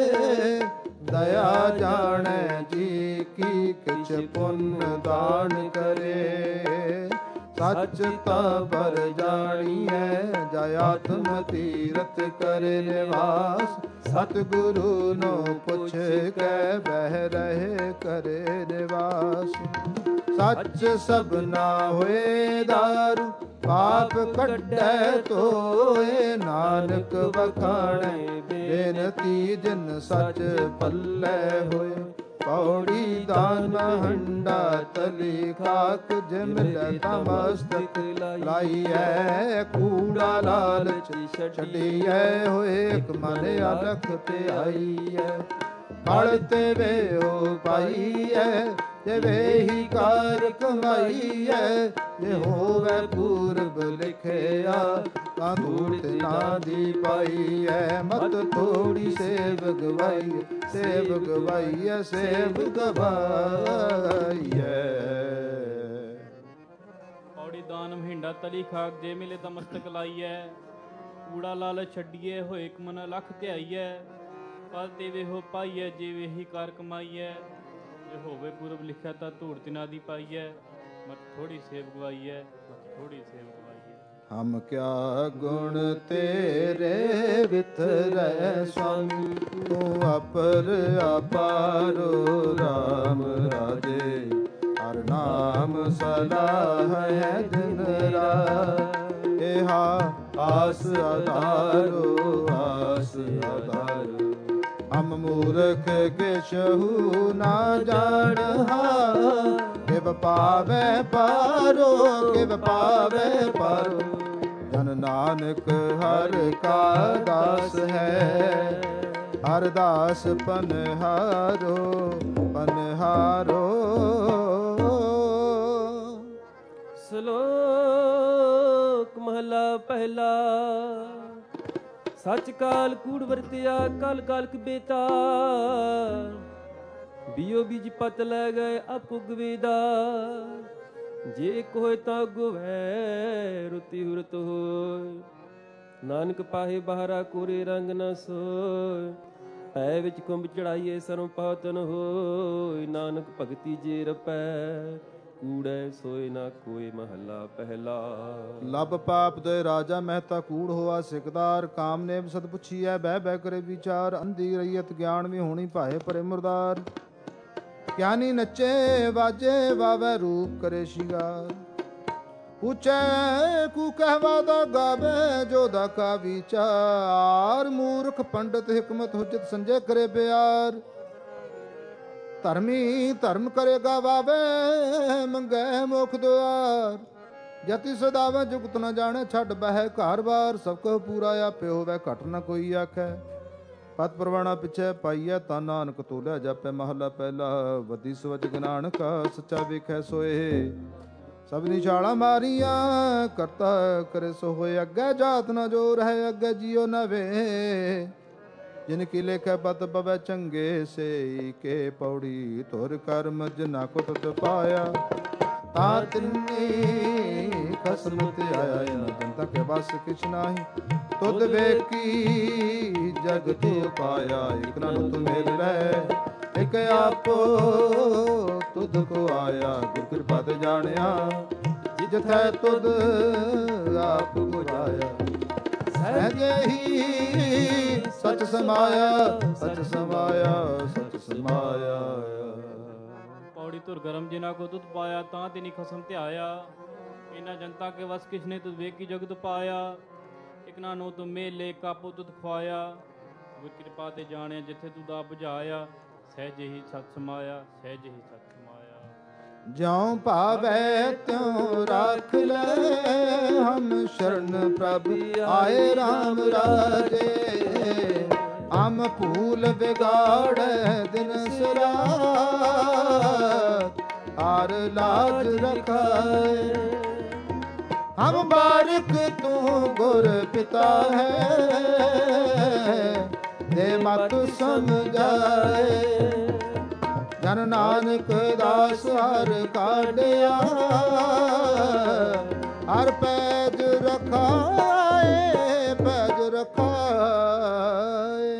ਦਇਆ ਜਾਣੈ ਜੀ ਕੀ ਕਿਛ ਪੁੰਨ ਦਾਨ ਕਰੇ। ਸੱਚ ਤਾਂ ਪਰ ਜਾਣੀਐ ਜਾ ਆਤਮ ਤੀਰਥ ਕਰੇ ਨਿਵਾਸ, ਸਤਿਗੁਰੂ ਨੂੰ ਪੁੱਛ ਕੇ ਬਹਿ ਰਹੇ ਕਰੇ ਨਿਵਾਸ। ਸੱਚ ਸਭਨਾ ਹੋਏ ਦਾਰੂ ਪਾਪ ਕੱਢੈ ਧੋਏ, ਨਾਨਕ ਵਖਾਣੈ ਬੇਨਤੀ ਜਿਨ ਸੱਚ ਪੱਲੇ ਹੋਏ। ਪੌੜੀ ਦਾਨ ਹੰਡਾ ਤਲੀ ਖਾਕ ਜਿਮ ਲੈ ਤਮਸਤਕ ਲਾਈਐ, ਕੂੜਾ ਲਾਲਚ ਛੱਡੀਐ ਹੋਏ ਇੱਕ ਮਨ ਅਲਖ ਤੇ ਆਈਐ। ਫਲ ਤੇ ਵੇਉ ਪਾਈਐ ਜੇ ਵੇਹੀ ਕਾਰ ਕਮਾਈਐ, ਜੇ ਹੋਵੇ ਪੂਰਬ ਲਿਖਿਆ ਤਾਂ ਧੂੜ ਨਾ ਦੀ ਪਾਈਐ। ਮਤ ਥੋੜੀ ਸੇਵ ਗਵਾਈਐ ਸੇਵ ਗਵਾਈਐ ਸੇਵ ਗਵਾਈਐ। ਪੌੜੀ ਦਾਨ ਮਹਿੰਡਾ ਤਲੀ ਖਾਕ ਜੇ ਮਿਲੇ ਤਾਂ ਮਸਤਕ ਲਾਈਐ, ਕੂੜਾ ਲਾਲ ਛੱਡੀਏ ਹੋਏ ਇੱਕ ਮਨ ਲੱਖ ਧਿਆਈਐ। ਫਲ ਤੇ ਵੇਹੋ ਪਾਈਐ ਜੇ ਵੇਹੀ ਕਾਰ ਕਮਾਈਐ, ਜੇ ਹੋਵੇ ਪੂਰਬ ਲਿਖਿਆ ਤਾਂ ਧੂੜ ਤਿਨਾ ਦੀ ਪਾਈਐ। ਮਤ ਥੋੜੀ ਸੇਵ ਗਵਾਈਐ ਮਤ ਥੋੜੀ ਸੇਵ ਗਵਾਈਐ। ਹਮ ਕਿਆ ਗੁਣ ਤੇਰੇ ਵਿਥਰੈ ਸੁਆਮੀ, ਤੂੰ ਅਪਰ ਅਪਾਰੋ ਰਾਮ ਰਾਜੇ। ਹਰ ਨਾਮ ਸਲਾਹ ਹੈ ਦਿਨ ਰਾਤ, ਇਹਾ ਆਸ ਆਧਾਰੋ ਆਸ ਆਧਾਰੋ। ਹਮ ਮੂਰਖ ਕਿਛੁ ਨਾ ਜਾਣਹਾ, ਕਿਵ ਪਾਵੈ ਪਾਰੋ ਕਿਵ ਪਾਵੈ ਪਾਰੋ। ਜਨ ਨਾਨਕ ਹਰ ਕਾ ਦਾਸ ਹੈ, ਹਰ ਦਾਸ ਪਨਹਾਰੋ ਪਨਹਾਰੋ। ਸ਼ਲੋਕ ਮਹਲਾ ਪਹਿਲਾ। ਸੱਚ ਕਾਲ ਕੂੜ ਵਰਤਿਆ ਕਲ ਕਾਲਕ ਬੇਤਾ, ਬੀਓ ਬੀਜ ਪਤ ਲੈ ਗਏ ਅਪੁਗ ਵੇਦਾ। ਜੇ ਕੋਇ ਤਾਂ ਗੁਵੈ ਰੁਤੀ ਹੁਰਤ ਹੋਇ, ਨਾਨਕ ਪਾਹੇ ਬਾਹਰਾ ਕੋਰੇ ਰੰਗ ਨ ਸੋਇ। ਪੈ ਵਿੱਚ ਕੁੰਭ ਚੜਾਈਏ ਸਰਮ ਪਾਤਨ ਹੋਇ, ਨਾਨਕ ਭਗਤੀ ਜੇ ਰਪੈ ਕੂੜੈ ਸੋਇ ਨਾ ਕੋਈ। ਮਹੱਲਾ ਪਹਿਲਾ। ਲਬ ਪਾਪ ਦੇ ਰਾਜਾ ਮਹਿਤਾ ਕੂੜ ਹੋਆ ਸਿਕਦਾਰ, ਕਾਮਨੇਬ ਸਦ ਪੁੱਛੀਐ ਬਹਿ ਬਹਿ ਕਰੇ ਵਿਚਾਰ। ਅੰਧੀ ਰਹੀਅਤ ਗਿਆਨ ਵੀ ਹੋਣੀ ਭਾਏ ਪਰੇ ਮੁਰਦਾਰ, ਗਿਆਨੀ ਨੱਚੇ ਵਾਜੇ ਵਾਵੈ ਰੂਪ ਕਰੇ ਸ਼ਿੰਗਾਰ। ਪੁੱਛੈ ਕੂ ਕਹਿਵਾ ਦਾ ਗਾਵੇ ਜੋ ਦਾ ਕਾ ਵਿਚਾਰ, ਮੂਰਖ ਪੰਡਤ ਹਿਕਮਤ ਹੁਜਤ ਸੰਜੇ ਕਰੇ ਪਿਆਰ। ਧਰਮੀ ਧਰਮ ਕਰੇ ਗਾਵੇ ਮੰਗੈ ਮੁਖ ਦੁਆਰ, ਜਤੀ ਸਦਾਵੇ ਜੁਗਤ ਨ ਜਾਣੇ ਛੱਡ ਬਹਿ ਘਰ ਬਾਰ। ਸਭ ਕੋ ਪੂਰਾ ਆਪੇ ਹੋਵੇ ਘਟ ਨ ਕੋਈ ਆਖੈ, ਪਤ ਪ੍ਰਵਾਣਾ ਪਿਛੈ ਪਾਈਐ ਤਾਂ ਨਾਨਕ ਤੋਲਿਆ ਜਾਪੈ। ਮਹਲਾ ਪਹਿਲਾ। ਵਧੀ ਸਵਜ ਨਾਨਕ ਸੱਚਾ ਵੇਖੈ ਸੋਏ, ਸਭ ਨਿਛਾਲਾ ਮਾਰੀਆਂ ਕਰਤਾ ਕਰੇ ਸੋ ਹੋਏ। ਅੱਗੇ ਜਾਤ ਨ ਜੋ ਰਹਿ ਅੱਗੇ ਜਿਉ ਨ ਵੇ, ਜਿਨ ਕੀ ਲੇਖੈ ਪਤ ਪਵੈ ਚੰਗੇ ਸੇ। ਕੇ ਪੌੜੀ ਧੁਰ ਕਰਮ ਜਿਨਾ ਕੋ ਤੁਧ ਪਾਇਆ, ਤਾ ਤਿੰਨੀ ਖਸਮ ਤੇ ਆਇਆ। ਨ ਜਨਤਾ ਕੇ ਬਸ ਕਿਛ ਨਾਹੀ, ਤੁਧ ਵੇਖੀ ਜਗਤ ਪਾਇਆ। ਇਕ ਨਾਨਕ ਤੁ ਮੇਲ ਲੈ ਇਕ ਆਪੋ ਤੁਧ ਕੋ ਆਇਆ। ਗੁਰ ਕਿਰਪਾ ਤੇ ਜਾਣਿਆ ਜਿਥੈ ਤੁਧ ਆਪ ਬੁਝਾਇਆ। ਸਹਿਜੇ ਹੀ ਸਚ ਸਮਾਇਆ, ਸਚ ਸਮਾਇਆ, ਸਚ ਸਮਾਇਆ। ਪੌੜੀ ਧੁਰ ਗਰਮ ਜਿਨਾ ਕੋ ਤੁਧ ਪਾਇਆ, ਤਾਂ ਤਿਨੀ ਖਸਮ ਧਿਆਇਆ। ਇਨਾ ਜਨਤਾ ਕੇ ਵਸ ਕਿਸਨੇ ਤੁਧ ਵੇਖੀ ਜਗਤ ਪਾਇਆ। ਇਕ ਨਾਨੋ ਤੁ ਮੇਲੇ ਕਾਪੋ ਤੁਧ ਖਵਾਇਆ। ਗੁਰ ਕਿਰਪਾ ਤੇ ਜਾਣਿਆ ਜਿੱਥੇ ਤੁਧ ਆਪ ਬੁਝਾਇਆ। ਸਹਿਜੇ ਹੀ ਸਤ ਸਮਾਇਆ, ਸਹਿਜੇ ਹੀ ਸਤ ਸਮਾਇਆ। ਜਿਉ ਭਾਵੈ ਤਿਉ ਰਾਖ ਲੈ ਹਮ ਸ਼ਰਨ ਪ੍ਰਭ ਆਏ RAM ਰਾਜੇ। ਹਮ ਭੂਲ ਵਿਗਾੜੈ ਦਿਨ ਸਿਰਾਤ ਹਰ ਲਾਜ ਰਖਾਏ। ਹਮ ਬਾਰਿਕ ਤੂੰ ਗੁਰ ਪਿਤਾ ਹੈ ਦੇ ਮਤ ਸਮਝਾਏ। ਜਨ ਨਾਨਕ ਦਾਸ ਹਰ ਕਾਢਿਆ ਹਰ ਪੈਜ ਰਖਾਏ, ਪੈਜ ਰਖਾਏ।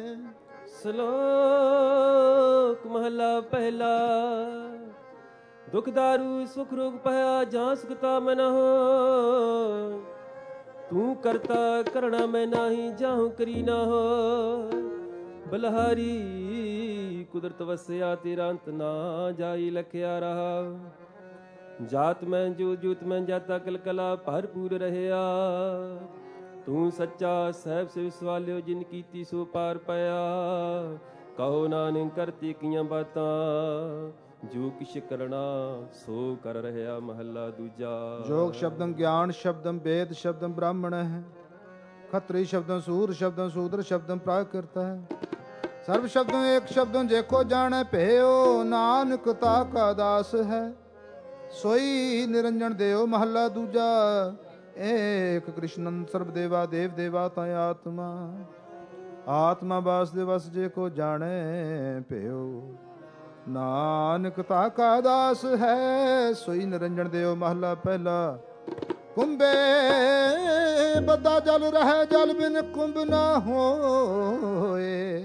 ਸ਼ਲੋਕ ਮਹਲਾ ਪਹਿਲਾ। ਦੁਖ ਦਾਰੂ ਸੁਖ ਰੋਗ ਭਇਆ ਜਾਂ ਸੁਖਤਾ ਮਨ ਹੋ। ਤੂੰ ਕਰਤਾ ਕਰਣਾ ਮੈਂ ਨਾਹੀ ਜਾਹੂ ਕਰੀ ਨਾ ਹੋ। ਬਲਹਾਰੀ ਕੁਦਰਤ ਵਸਿਆ ਤੇਰਾ ਅੰਤ ਨਾ ਜਾਈ ਲਖਿਆ ਰਹਾ। ਜਾਤ ਮੈਂ ਜੋ ਜੂਤ ਮੈਂ ਜਾਤਾ ਕਲਕਲਾ ਭਰਪੂਰ ਰਹਿਆ। ਤੂੰ ਸੱਚਾ ਸਹਿਬ ਸੇ ਸਵਾਲਿਓ ਜਿਨ ਕੀਤੀ ਸੋ ਪਾਰ ਪਿਆ। ਕਹੋ ਨਾਨਕ ਕਰਤੀ ਕੀਆਂ ਬਾਤਾਂ ਜੋ ਕਿਛ ਕਰਣਾ ਸੋ ਕਰ ਰਹਿਆ। ਮਹੱਲਾ ਦੂਜਾ। ਜੋਗ ਸ਼ਬਦੰ ਗਿਆਨ ਸ਼ਬਦੰ ਵੇਦ ਸ਼ਬਦੰ ਬ੍ਰਾਹਮਣ ਹੈ। ਖੱਤਰੀ ਸ਼ਬਦੰ ਸੂਰ ਸ਼ਬਦੰ ਸੂਦਰ ਸ਼ਬਦੰ ਪ੍ਰਾਕ੍ਰਿਤ ਹੈ। ਸਰਬ ਸ਼ਬਦੰ ਏਕ ਸ਼ਬਦੰ ਜੇਕੋ ਜਾਣੈ ਭਇਓ। ਨਾਨਕ ਤਾ ਕਾ ਦਾਸ ਹੈ ਸੋਈ ਨਿਰੰਜਨ ਦੇਵ। ਮਹੱਲਾ ਦੂਜਾ। ਏਕ ਕ੍ਰਿਸ਼ਨੰ ਸਰਬ ਦੇਵਾ ਦੇਵ ਦੇਵਾ ਤਾਂ ਆਤਮਾ। ਆਤਮਾ ਬਾਸ ਦੇ ਵਸ ਜੇ ਕੋ ਜਾਣੈ ਭਇਓ। ਨਾਨਕ ਤਾ ਕਾ ਦਾਸ ਹੈ ਸੋਈ ਨਿਰੰਜਨ ਦੇਵ। ਮਹੱਲਾ ਪਹਿਲਾ। ਕੁੰਭੇ ਬੱਧਾ ਜਲ ਰਹਿ ਜਲ ਬਿਨ ਕੁੰਭ ਨਾ ਹੋਏ।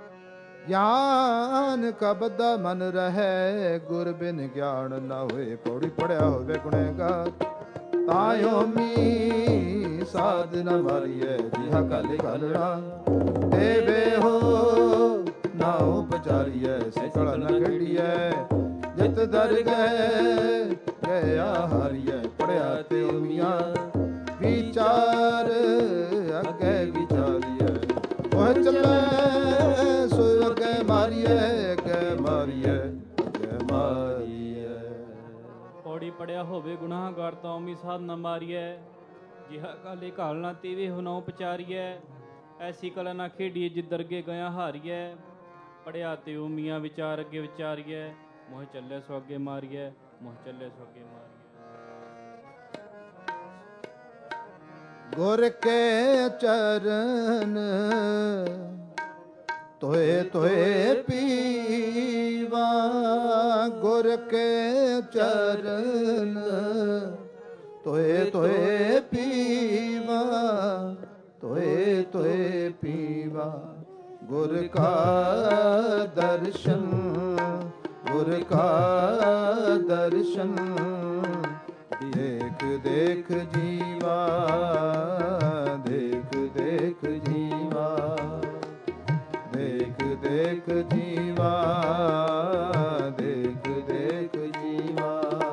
ਗਿਆਨ ਕਾ ਬੱਧਾ ਮਨ ਰਹਿ ਗੁਰ ਬਿਨ ਗਿਆਨ ਨਾ ਹੋਏ। ਪੌੜੀ ਪੜਿਆ ਹੋਵੇ ਗੁਣੇਗਾਰ ਤਾਇਓ ਮੀ ਸਾਧ ਨ ਮਾਰੀਐ। ਜਿਹਾ ਕਾਲੇ ਕਾਲੜਾ ਦੇਵੇ ਹੋ ਨਾਉ ਪਚਾਰੀਐ। ਸਿਕਲ ਨ ਖੇੜੀਐ ਜਿਤ ਦਰ ਗਏ ਗਿਆ ਹਾਰੀਐ। ਪੜਿਆ ਤੇ ਉਮੀਆਂ ਵਿਚਾਰ ਅੱਗੇ ਵਿਚਾਰੀਐ। ਉਹ ਚੱਲੇ ਸੋ ਅੱਗੇ ਮਾਰੀਐ, ਅੱਗੇ ਮਾਰੀਐ, ਅੱਗੇ ਮਾਰੀਐ। ਪੌੜੀ ਪੜਿਆ ਹੋਵੇ ਗੁਨਾਹਗਾਰ ਤਾਂ ਉਮੀ ਸਾਧ ਨ ਮਾਰੀਐ। ਜਿਹਾ ਕਾਲੇ ਘਾਲ ਨਾ ਤੀਵੇ ਹੁਨਉ ਪਚਾਰੀਐ। ਐਸੀ ਕਲਾ ਨਾ ਖੇਡੀਏ ਜਿ ਦਰਗੇ ਗਿਆ ਹਾਰੀਐ। ਪੜਿਆ ਤੇ ਉਮੀਆਂ ਵਿਚਾਰ ਅੱਗੇ ਵਿਚਾਰੀਐ। ਮੋਹ ਚੱਲੇ ਸੋ ਅੱਗੇ ਮਾਰੀਐ, ਮੋਹ ਚੱਲੇ ਸੋ ਅੱਗੇ ਮਾਰੀਐ। ਗੁਰ ਕੇ ਚਰਨ ਤੋਏ ਤੋਏ ਪੀਵਾ। ਗੁਰ ਕੇ ਚਰਨ ਤੋਏ ਤੋਏ ਪੀਵਾ। ਤੋਏ ਤੋਏ ਪੀਵਾ। ਗੁਰ ਕਾ ਦਰਸ਼ਨ, ਗੁਰ ਕਾ ਦਰਸ਼ਨ ਦੇਖ ਦੇਖ ਜੀਵਾ। ਦੇਖ ਦੇਖ ਜੀਵਾ। ਦੇਖ ਦੇਖ ਜੀਵਾ। ਦੇਖ ਦੇਖ ਜੀਵਾ।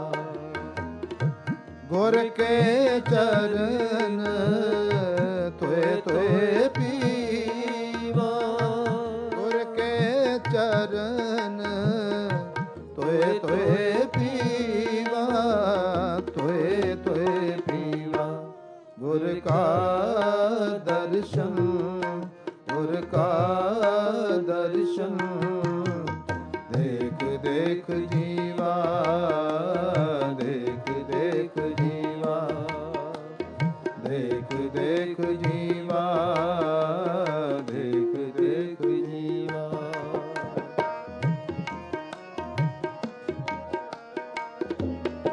ਗੁਰ ਕੇ ਚਰਨ ਤੋਏ ਤੋਏ ਪੀਵਾ। ਗੁਰ ਕੇ ਚਰਨ ਤੋਏ ਤੋਏ ਪੀਵਾ। ਤੋਏ ਤੋਏ ਪੀਵਾ। ਗੁਰ ਕਾ ਦਰਸ਼ਨ, ਗੁਰ ਕਾ ਦਰਸ਼ਨ ਦੇਖ ਦੇਖ ਜੀਵਾ। ਦੇਖ ਦੇਖ ਜੀਵਾ। ਦੇਖ ਦੇਖ ਜੀਵਾ। ਦੇਖ ਦੇਖ ਜੀਵਾ।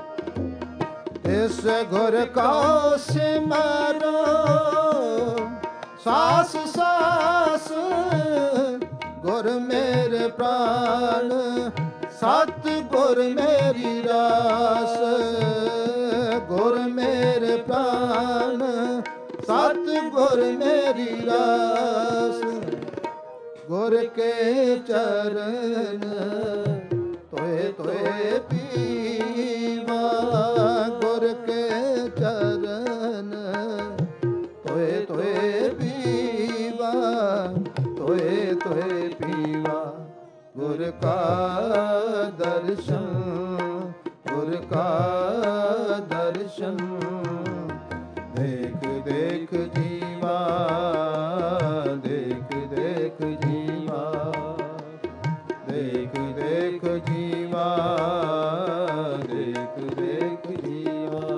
ਇਸ ਗੁਰ ਕਾ ਸਿਮਰੋ ਸਾਸ ਸਾਸ ਗੁਰ ਮੇਰੇ ਪ੍ਰਾਨ, ਸਤ ਗੁਰ ਮੇਰੀ ਰਾਸ, ਗੁਰ ਮੇਰੇ ਪ੍ਰਾਨ, ਸਤ ਗੁਰ ਮੇਰੀ ਰਾਸ, ਗੁਰ ਕੇ ਚਰਨ ਤੋਏ ਤੋਏ ਪੀਵਾ, ਗੁਰ ਕੇ ਚਰਨ ਤੋਏ ਤੋਏ ਪੀਵਾ, ਤੋਏ ਤੋਏ ਪੀਵਾ, ਗੁਰ ਕਾ ਦਰਸ਼ਨ, ਗੁਰ ਕਾ ਦਰਸ਼ਨ, ਦੇਖ ਦੇਖ ਜੀਵਾ, ਦੇਖ ਦੇਖ ਜੀਵਾ, ਦੇਖ ਦੇਖ ਜੀਵਾ, ਦੇਖ ਦੇਖ ਜੀਵਾ।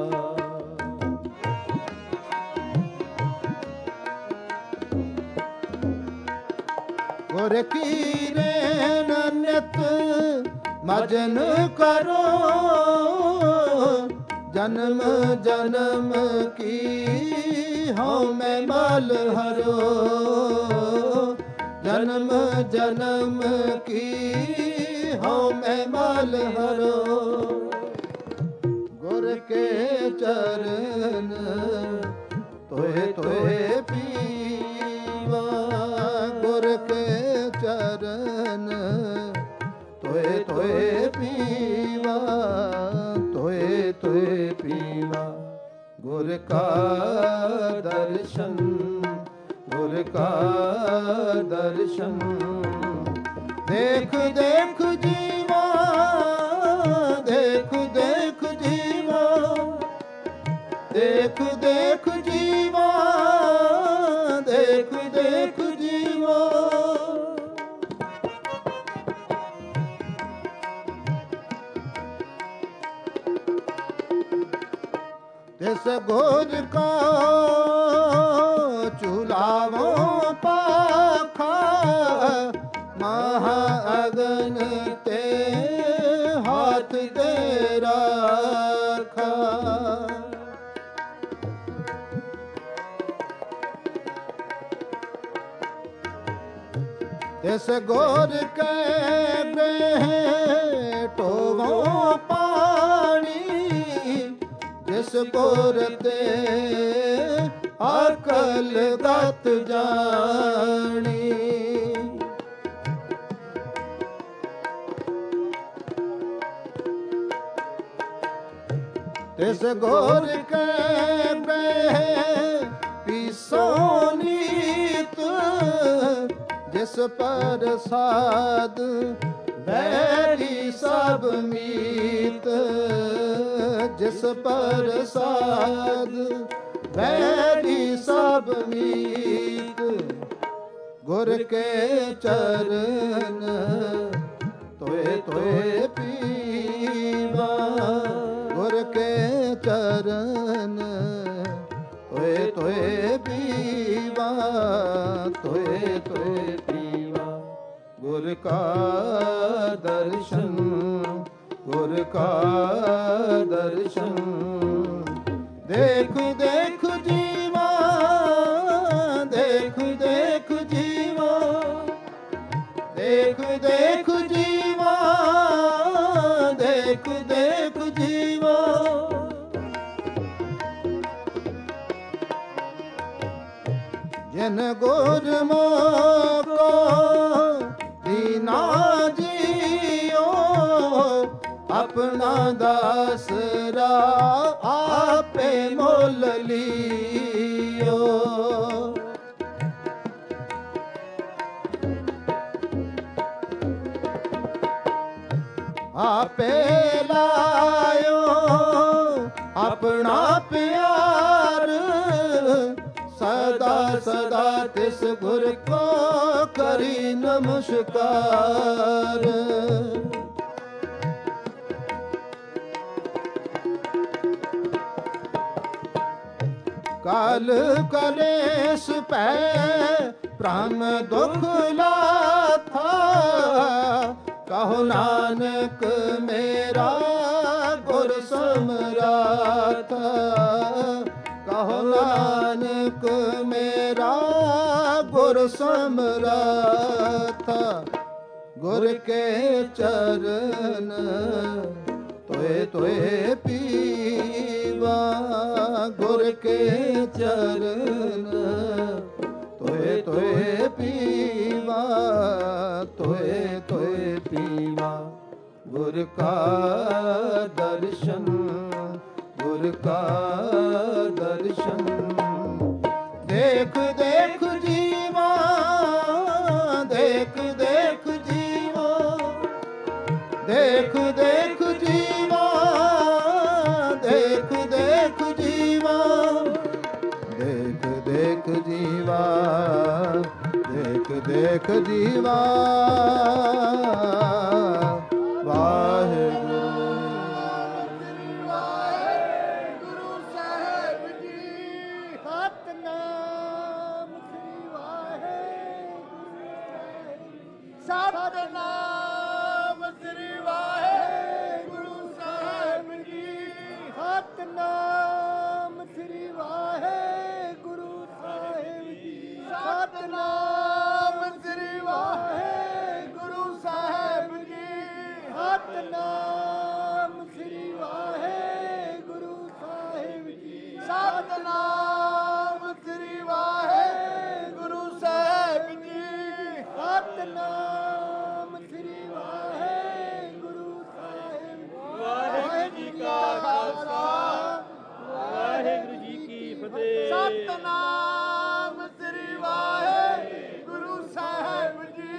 ਗੁਰ ਕੀ ਰੇਣ ਨਿਤ ਮਜਨ ਕਰੋ, ਜਨਮ ਜਨਮ ਕੀ ਹਉ ਮੈਂ ਮਲ ਹਰੋ, ਜਨਮ ਜਨਮ ਕੀ ਹਉ ਮੈਂ ਮਲ ਹਰੋ, ਗੁਰ ਕੇ ਚਰਨ ਤੋਏ ਤੋਏ ਪੀਵਾ, ਗੁਰ ਕੇ ਚਰਨ ਤੋਏ ਤੋਏ ਪੀਵਾ, ਤੋਏ ਤੋਏ ਪੀਵਾ, ਗੁਰ ਕਾ ਦਰਸ਼ਨ, ਗੁਰ ਕਾ ਦਰਸ਼ਨ, ਦੇਖ ਦੇਖ ਜੀਵਾ, ਦੇਖ ਦੇਖ ਜੀਵਾ, ਦੇਖ ਦੇਖ ਜੀਵਾ, ਦੇਖ ਦੇਖ ਜੀਵਾ। ਤਿਸ ਗੁਰ ਕਾ ਚੁਲਾਵੋ ਪਾਖਾ, ਮਹਾ ਅਗਨ ਤੇ ਹਾਥ ਦੇ ਰਾਖਾ, ਤਿਸ ਗੁਰ ਕੈ ਗ੍ਰਹਿ ਟੋਵੋ ਪਾਣੀ, ਜਿਸ ਗੁਰ ਤੇ ਅਕਲ ਗਤ ਜਾਣੀ, ਤਿਸ ਗੁਰ ਕੈ ਗ੍ਰਹਿ ਪੀਸੋ ਨੀਤ, ਜਿਸ ਪ੍ਰਸਾਦ ਵੈਰੀ ਸਭ ਮੀਤ, ਜਿਸ ਪ੍ਰਸਾਦ ਵੈਰੀ ਸਭ ਮੀਤ, ਗੁਰ ਕੇ ਚਰਨ ਤੋਏ ਤੋਏ ਪੀਵਾ, ਗੁਰ ਕੇ ਚਰਨ ਤੋਏ ਤੋਏ ਪੀਵਾ, ਤੋਏ ਤੋਏ ਪੀਵਾ, ਗੁਰ ਕਾ ਦਰਸ਼ਨ, ਗੁਰ ਕਾ ਦਰਸ਼ਨ, ਦੇਖ ਦੇਖ ਜੀਵਾ, ਦੇਖ ਦੇਖ ਜੀਵਾ, ਦੇਖ ਦੇਖ ਜੀਵਾ, ਦੇਖ ਦੇਖ ਜੀਵਾ। ਜਿਨ ਗੁਰਮੁਖੋ ਦੀਨਾ ਜੀਓ, ਆਪਣਾ ਦਾਸਰਾ ਆਪੇ ਮੁੱਲ ਲੀਓ, ਆਪੇ ਲਾਇਓ ਆਪਣਾ ਪਿਆਰ, ਸਦਾ ਸਦਾ ਤਿਸ ਗੁਰ ਕੋ ਕਰੀ ਨਮਸਕਾਰ। ਕਾਲ ਕਲੇਸ਼ ਪੈ ਭ੍ਰਮ ਦੁਖ ਲਾਥਾ, ਕਹੋ ਨਾਨਕ ਮੇਰਾ ਗੁਰ ਸਮਰਾਥ, ਕਹੋ ਨਾਨਕ ਮੇਰਾ ਸਮਰਾਥਾ ਗੁਰ ਕੇ ਚਰਨ ਤੋਏ ਤੋਏ ਪੀਵਾ ਗੁਰ ਕੇ ਚਰਨ ਤੋਏ ਤੋਏ ਪੀਵਾ ਤੋਏ ਤੋਏ ਪੀਵਾ ਗੁਰ ਕਾ ਦਰਸ਼ਨ ਗੁਰ ਕਾ ਦਰਸ਼ਨ ਦੇਖ ਦੇਖ ਜੀਵਾ ਦੇਖ ਦੇਖ ਜੀਵਾ ਦੇਖ ਦੇਖ ਜੀਵਾ ਦੇਖ ਦੇਖ ਜੀਵਾ ਦੇਖ ਦੇਖ ਜੀਵਾ ਦੇਖ ਦੇਖ ਜੀਵਾ ਵਾਹਿਗੁਰੂ ਸਤਿਨਾਮ ਸ੍ਰੀ ਵਾਹਿਗੁਰੂ ਸਾਹਿਬ ਜੀ ਸਤਿਨਾਮ ਸ੍ਰੀ ਵਾਹਿਗੁਰੂ ਸਾਹਿਬ ਜੀ ਸਤਿਨਾਮ ਸ੍ਰੀ ਵਾਹਿਗੁਰੂ ਸਾਹਿਬ ਜੀ ਸਤਿਨਾਮ ਸ੍ਰੀ ਵਾਹਿਗੁਰੂ ਸਾਹਿਬ ਜੀ ਸਤਿਨਾਮ ਸ੍ਰੀ ਵਾਹਿਗੁਰੂ ਸਾਹਿਬ ਜੀ ਸਤਿਨਾਮ ਸ੍ਰੀ ਵਾਹਿਗੁਰੂ ਸਾਹਿਬ ਵਾਹਿਗੁਰੂ ਜੀ ਕਾ ਖਾਲਸਾ ਵਾਹਿਗੁਰੂ ਜੀ ਕੀ ਫਤਿਹ ਸਤਿਨਾਮ ਸ੍ਰੀ ਵਾਹਿਗੁਰੂ ਸਾਹਿਬ ਜੀ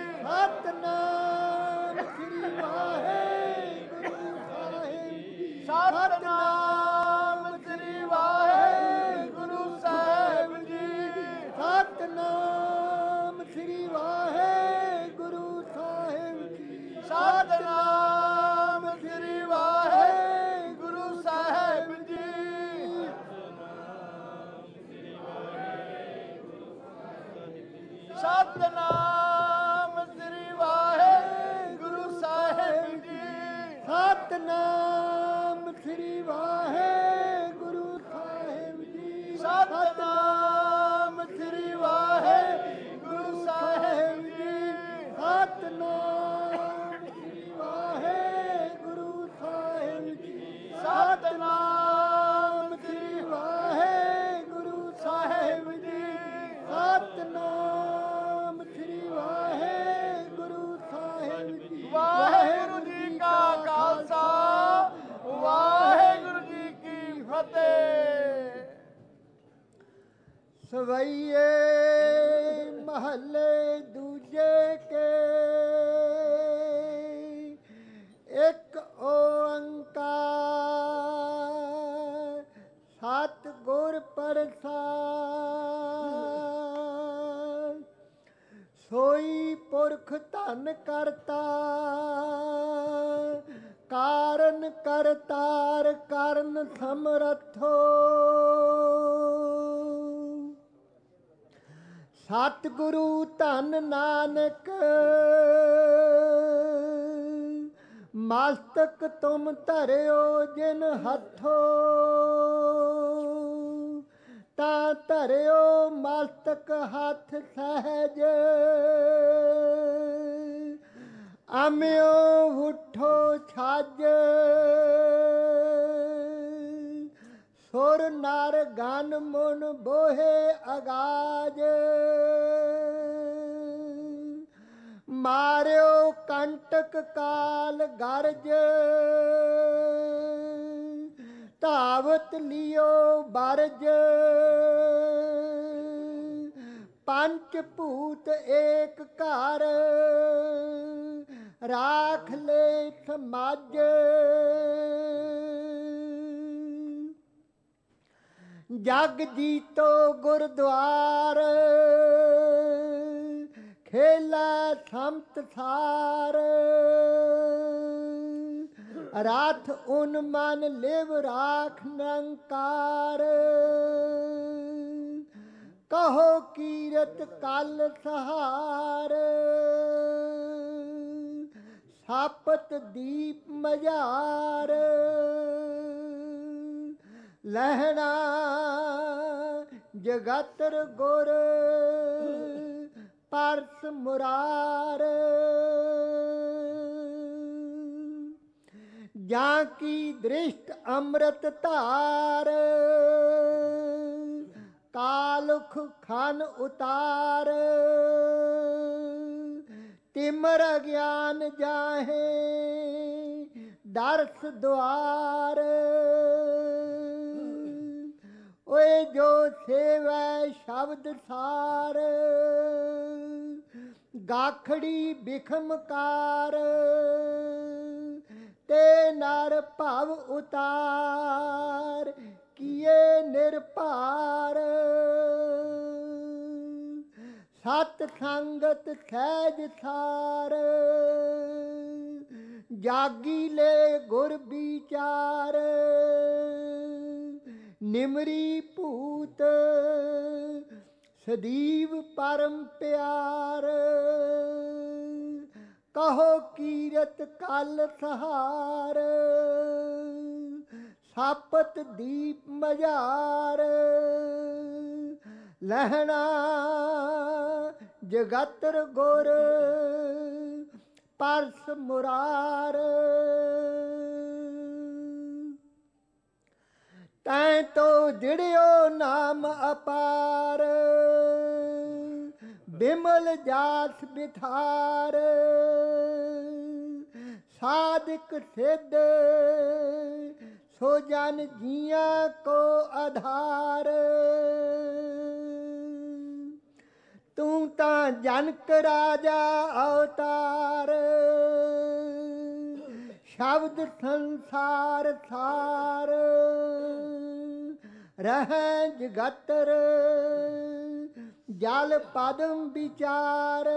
ਸਤਿਨਾਮ ਸ੍ਰੀ ਵਾਹਿਗੁਰੂ ਸਾਹਿਬ ਸਤਿਨਾਮ ਸ੍ਰੀ ਵਾਹਿਗੁਰੂ ਸਾਹਿਬ ਜੀ ਸਤਿਨਾਮ ਸ੍ਰੀ ਵਾਹਿਗੁਰੂ ਸਾਹਿਬ ਜੀ ਸਤਿਨਾਮ ਸ੍ਰੀ ਵਾਹਿਗੁਰੂ ਸਾਹਿਬ ਜੀ ਸਤਿਨਾਮ ਸ੍ਰੀ ਵਾਹਿਗੁਰੂ ਸਾਹਿਬ ਜੀ ਸਤਿਨਾਮ ਸ੍ਰੀ ਵਾਹਿਗੁਰੂ ਸਾਹਿਬ ਜੀ ਸਤਿਨਾਮ ਸ੍ਰੀ ਵਾਹਿਗੁਰੂ ਸਾਹਿਬ ਜੀ ਸਤਿਨਾਮ ਸ੍ਰੀ ਵਾਹਿਗੁਰੂ ਸਾਹਿਬ ਜੀ ਸਤਿਨਾਮ ਸ੍ਰੀ ਵਾਹਿਗੁਰੂ ਸਾਹਿਬ ਜੀ ਸਤਿਨਾਮ ਸ੍ਰੀ ਵਾਹਿਗੁਰੂ ਸਾਹਿਬ ਜੀ ਵਾਹਿਗੁਰੂ ਜੀ ਕਾ ਖਾਲਸਾ ਵਾਹਿਗੁਰੂ ਜੀ ਕੀ ਫਤਿਹ ਸਵਈਏ ਮਹੱਲੇ ਦੂਜੇ ਕੇ ਇੱਕ ਓੰਕਾਰ ਸਤਿਗੁਰ ਪ੍ਰਸਾਦਿ ਸੋਈ ਪੁਰਖ ਧਨ ਕਰਤਾ ਕਾਰਨ ਕਰਤਾਰ ਕਰਨ ਸਮਰੱਥੋ ਸਤਿਗੁਰੂ ਧੰਨ ਨਾਨਕ ਮਸਤਕ ਤੁਮ ਧਰਿਓ ਜਿਨ ਹੱਥੋ ਤਾਂ ਧਰਿਓ ਮਸਤਕ ਹੱਥ ਸਹਿਜ ਅਮਿਓ ਉਠੋ ਛੱਜ ਸੁਰ ਨਰ ਗਨ ਮੁਨ ਬੋਹੇ ਅਗਾਜ ਮਾਰਿਓ ਕੰਟਕ ਕਾਲ ਗਰਜ ਧਾਵਤ ਲਿਓ ਬਰਜ ਪੰਚ ਭੂਤ ਏਕ ਘਰ ਰਾਖ ਲੈ ਸਮਾਜ ਜਗ ਜੀਤੋ ਗੁਰਦੁਆਰ ਖੇਲਾ ਸੰਤ ਸਾਰ ਰਾਤ ਉਨ ਮਨ ਲਿਵ ਰਾਖ ਨਿਰੰਕਾਰ ਕਹੋ ਕੀਰਤ ਕਲ ਸਹਾਰ ਸਾਪਤ ਦੀਪ ਮਝਾਰ ਲਹਿਣਾ ਜਗਤਰ ਗੁਰ ਪਰਸ ਮੁਰਾਰ। ਜਾਂ ਕੀ ਦ੍ਰਿਸ਼ਟ ਅੰਮ੍ਰਿਤ ਧਾਰ, ਕਾਲੁਖ ਖਨ ਉਤਾਰ। ਤਿਮਰ ਗਿਆਨ ਜਾਹੇ ਦਰਸ ਦੁਆਰ। ਓਏ ਜੋ ਸੇਵੈ ਸ਼ਬਦ ਸਾਰ, ਗਾਖੜੀ ਬਿਖਮਕਾਰ। ਤੇ ਨਰ ਭਵ ਉਤਾਰ, ਕੀਏ ਨਿਰਭਾਰ। ਸਤ ਸੰਗਤ ਸਹਿਜ ਸਾਰ, ਜਾਗੀ ਲੈ ਗੁਰ ਵਿਚਾਰ। ਨਿਮਰੀ ਭੂਤ ਸਦੀਵ ਪਰਮ ਪਿਆਰ। ਕਹੋ ਕੀਰਤ ਕਲ ਸਹਾਰ, ਸਾਪਤ ਦੀਪ ਮਝਾਰ। ਲਹਿਣਾ ਜਗਤਰ ਗੁਰ, ਪਰਸ ਮੁਰਾਰ। ਤੈਂ ਤੋ ਜਿੜਿਓ ਨਾਮ ਅਪਾਰ, ਬਿਮਲ ਜਾਸ ਬਿਥਾਰ। ਸਾਧਕ ਸਿੱਧ ਸੋ ਜਨ ਜੀਆਂ ਕੋ ਆਧਾਰ। ਤੂੰ ਤਾਂ ਜਨਕ ਰਾਜਾ ਅਵਤਾਰ, ਸ਼ਬਦ ਸੰਸਾਰ ਸਾਰ। ਰਹਿ ਜਗਤਰ ਜਲ ਪਦਮ ਵਿਚਾਰ।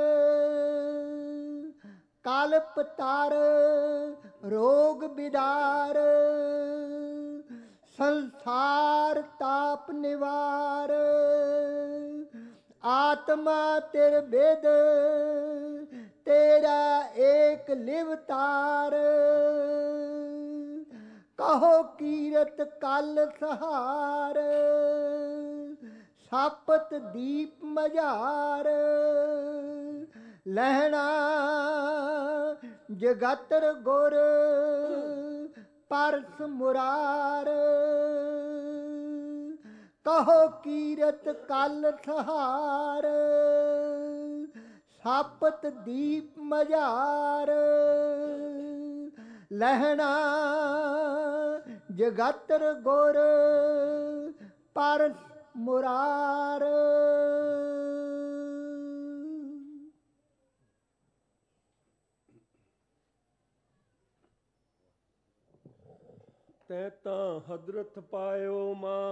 ਕਲਪ ਤਰ ਰੋਗ ਬਿਦਾਰ, ਸੰਸਾਰ ਤਾਪ ਨਿਵਾਰ। ਆਤਮਾ ਤਿਰ ਬਿਦ ਤੇਰਾ ਏਕ ਲਿਵਤਾਰ। ਕਹੋ ਕੀਰਤ ਕਲ ਸਹਾਰ, ਸਾਪਤ ਦੀਪ ਮਝਾਰ। ਲਹਿਣਾ ਜਗਤਰ ਗੁਰ, ਪਰਸ ਮੁਰਾਰ। ਕਹੋ ਕੀਰਤ ਕਲ ਸਹਾਰ, ਸਾਪਤ ਦੀਪ ਮਝਾਰ। ਲਹਿਣਾ ਜਗਤਰ ਗੁਰ, ਪਰਸ ਮੁਰਾਰ। ਤੈਂ ਤਾਂ ਹਦਰਤ ਪਾਇਓ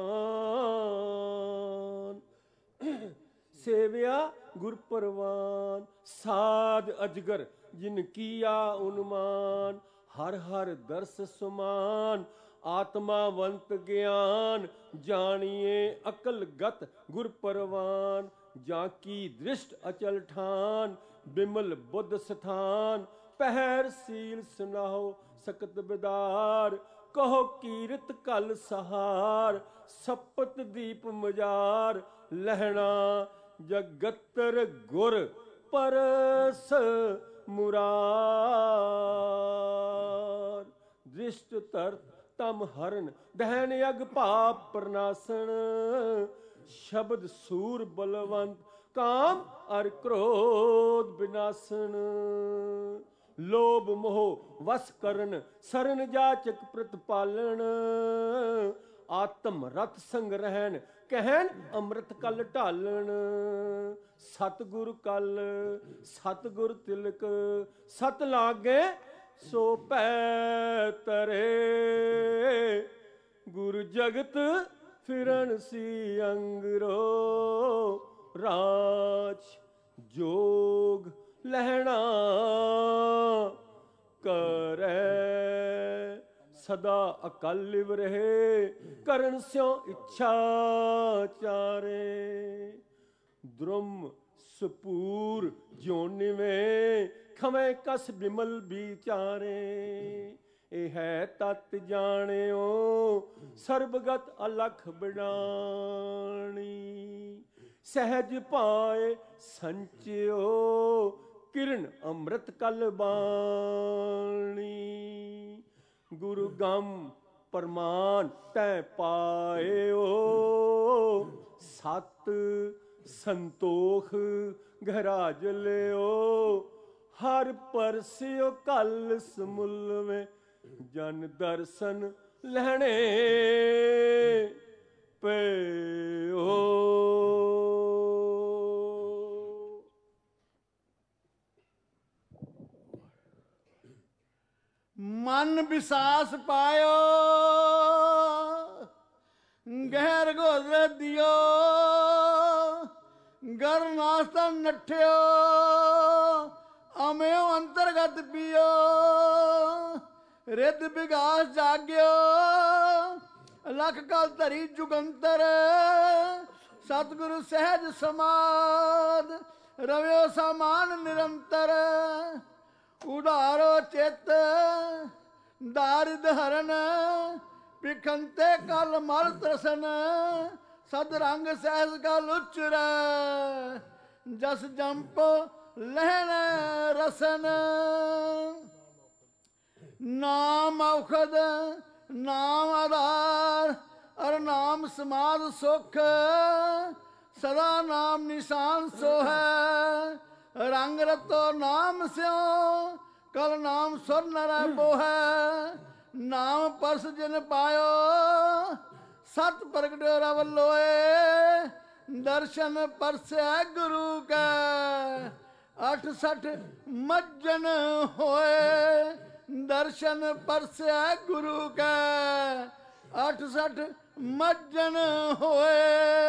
ਮਾਨ, ਸੇਵਿਆ ਗੁਰ ਪਰਵਾਨ। ਸਾਧ ਅਜਗਰ ਜਿਨ ਕੀਆ ਉਨਮਾਨ, ਹਰ ਹਰ ਦਰਸ ਸੁਮਾਨ। ਆਤਮਾਵੰਤ ਗਿਆਨ ਜਾਣੀਏ ਅਕਲ ਗਤ ਗੁਰ ਪਰਵਾਨ। ਜਾਂ ਕੀ ਦ੍ਰਿਸ਼ਟ ਅਚਲ ਠਾਨ, ਬਿਮਲ ਬੁੱਧ ਸਥਾਨ। ਪਹਿਰ ਸੀਲ ਸੁਨਾਹੋ ਸਕਤ ਬਿਦਾਰ, ਕਹੋ ਕੀਰਤ ਕਲ ਸਹਾਰ। ਸਪਤ ਦੀਪ ਮਜਾਰ, ਲਹਿਣਾ ਜਗਤਰ ਗੁਰ, ਪਰਸ ਮੁਰਾਰ। ਦ੍ਰਿਸ਼ਟ ਧਰ ਤਮ ਹਰਨ, ਦਹਿਨ ਅਗ ਭਾਪ ਪ੍ਰਨਾਸਨ। ਸ਼ਬਦ ਸੂਰ ਬਲਵੰਤ, ਕਾਮ ਅਰ ਕ੍ਰੋਧ ਬਿਨਾਸਨ। ਲੋਭ ਮੋਹ ਵਸ ਕਰਨ, ਸਰਨ ਜਾਚਕ ਪ੍ਰਤਪਾਲਨ। ਆਤਮ ਰਤ ਸੰਗ ਰਹਿਣ, ਕਹਿਣ ਅੰਮ੍ਰਿਤ ਕਲ ਢਾਲਣ। ਸਤਿਗੁਰ ਕਲ ਸਤਿਗੁਰ ਤਿਲਕ, ਸਤ ਲਾਗੇ ਸੋ ਪੈ ਤਰੇ। ਗੁਰ ਜਗਤ ਫਿਰਨ ਸੀ ਅੰਗਰੋ, ਰਾਜ ਜੋਗ ਲਹਿਣਾ ਕਰੈ। ਸਦਾ ਅਕਲ ਲਿਵ ਰਹੇ, ਕਰਨ ਸਿਉ ਇੱਛਾ ਚਾਰੇ। ਦ੍ਰੁਮ ਸਪੂਰ ਜਿਉ ਨਿਵੇਂ, ਖਵੇਂ ਕਸ ਬਿਮਲ ਵਿਚਾਰੇ। ਇਹ ਹੈ ਤਤ ਜਾਣਿਓ, ਸਰਬਗਤ ਅਲਖ ਬਿਡਾਣੀ। ਸਹਿਜ ਪਾਏ ਸੰਚਿਓ ਕਿਰਨ ਅੰਮ੍ਰਿਤ ਕਲ ਬਾਣੀ। ਗੁਰੂ ਗਮ ਪ੍ਰਮਾਨ ਤੈ ਪਾਇਓ ਸਤ ਸੰਤੋਖ ਘਰਾਜ ਲਿਓ। ਹਰ ਪਰਸਿਓ ਕਲ ਸਮੁਲਵੇਂ ਜਨ ਦਰਸ਼ਨ ਲੈਣੇ ਪਇਓ। ਮਨ ਵਿਸਾਸ ਪਾਇਓ ਗਹਿਰ ਗੋਦਰ ਦਿਓ। ਗਰ ਨਾਸਤਾ ਨੱਠਿਓ ਅਮਿਓ ਅੰਤਰਗਤ ਪੀਓ। ਰਿੱਧ ਵਿਗਾਸ ਜਾਗਿਓ ਲਖ ਕਲ ਧਰੀ ਜੁਗੰਤਰ। ਸਤਿਗੁਰੂ ਸਹਿਜ ਸਮਾਦ ਰਵਿਓ ਸਮਾਨ ਨਿਰੰਤਰ। ਉਡਾਰੋ ਚਿੱਤ ਦਾਰਿਦ ਹਰਨ ਪਿਖੰਤੇ ਕਲ ਮਲ ਤਰਸਨ। ਸਦ ਰੰਗ ਸਹਿਜ ਕਲ ਉਚਰੈ ਜਸ ਜੰਪ ਲਹਿਣ ਰਸਨ। ਨਾਮ ਔਖਦ ਨਾਮ ਆਧਾਰ ਅਰ ਨਾਮ ਸਮਾਧ ਸੁਖ। ਸਦਾ ਨਾਮ ਨਿਸ਼ਾਨ ਸੋ ਹੈ ਰੰਗ ਰਤੋ ਨਾਮ ਸਿਓ। ਕਲ ਨਾਮ ਸੁਰ ਨਰੈ ਬੋਹੈ ਨਾਮ ਪਰਸ ਜਿਨ ਪਾਇਓ। ਸਤ ਪ੍ਰਗਟਿਓ ਰਵ ਲੋਏ ਦਰਸ਼ਨ ਪਰਸੈ ਗੁਰੂ ਕੈ। 68 ਮੱਜਨ ਹੋਏ ਦਰਸ਼ਨ ਪਰਸੈ ਗੁਰੂ ਕੈ। 68 ਮੱਜਨ ਹੋਏ।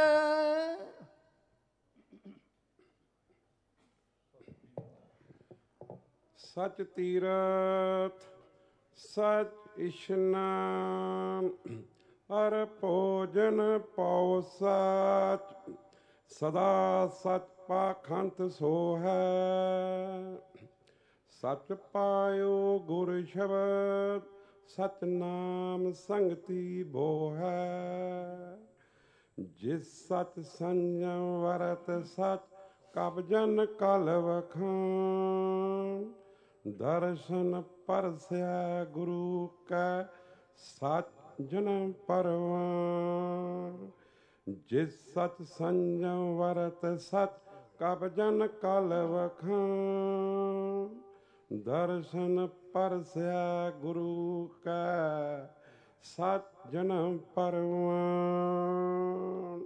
ਸਚ ਤੀਰਥ ਸਚ ਇਸ਼ਨਾਨ ਅਰ ਭੋਜਨ ਪਉ ਸਚ। ਸਦਾ ਸਚ ਪਾਖੰਤ ਸੋ ਹੈ। ਸਚ ਪਾਇਓ ਗੁਰ ਸ਼ਬਦ ਸਚ ਨਾਮ ਸੰਗਤੀ ਬੋ ਹੈ। ਜਿਸ ਸਚ ਸੰਜਮ ਵਰਤ ਸਚ ਕਬ ਜਨ ਕਲ ਵਖਾਣ। ਦਰਸ਼ਨ ਪਰਸੈ ਗੁਰੂ ਕੈ ਸਚ ਜਨਮ ਪਰਵਾਨ। ਜਿਸ ਸਚ ਸੰਜਮ ਵਰਤ ਸਚ ਕਬ ਜਨ ਕਲ ਵਖਾਣ। ਦਰਸ਼ਨ ਪਰਸੈ ਗੁਰੂ ਕੈ ਸਚ ਜਨਮ ਪਰਵਾਨ।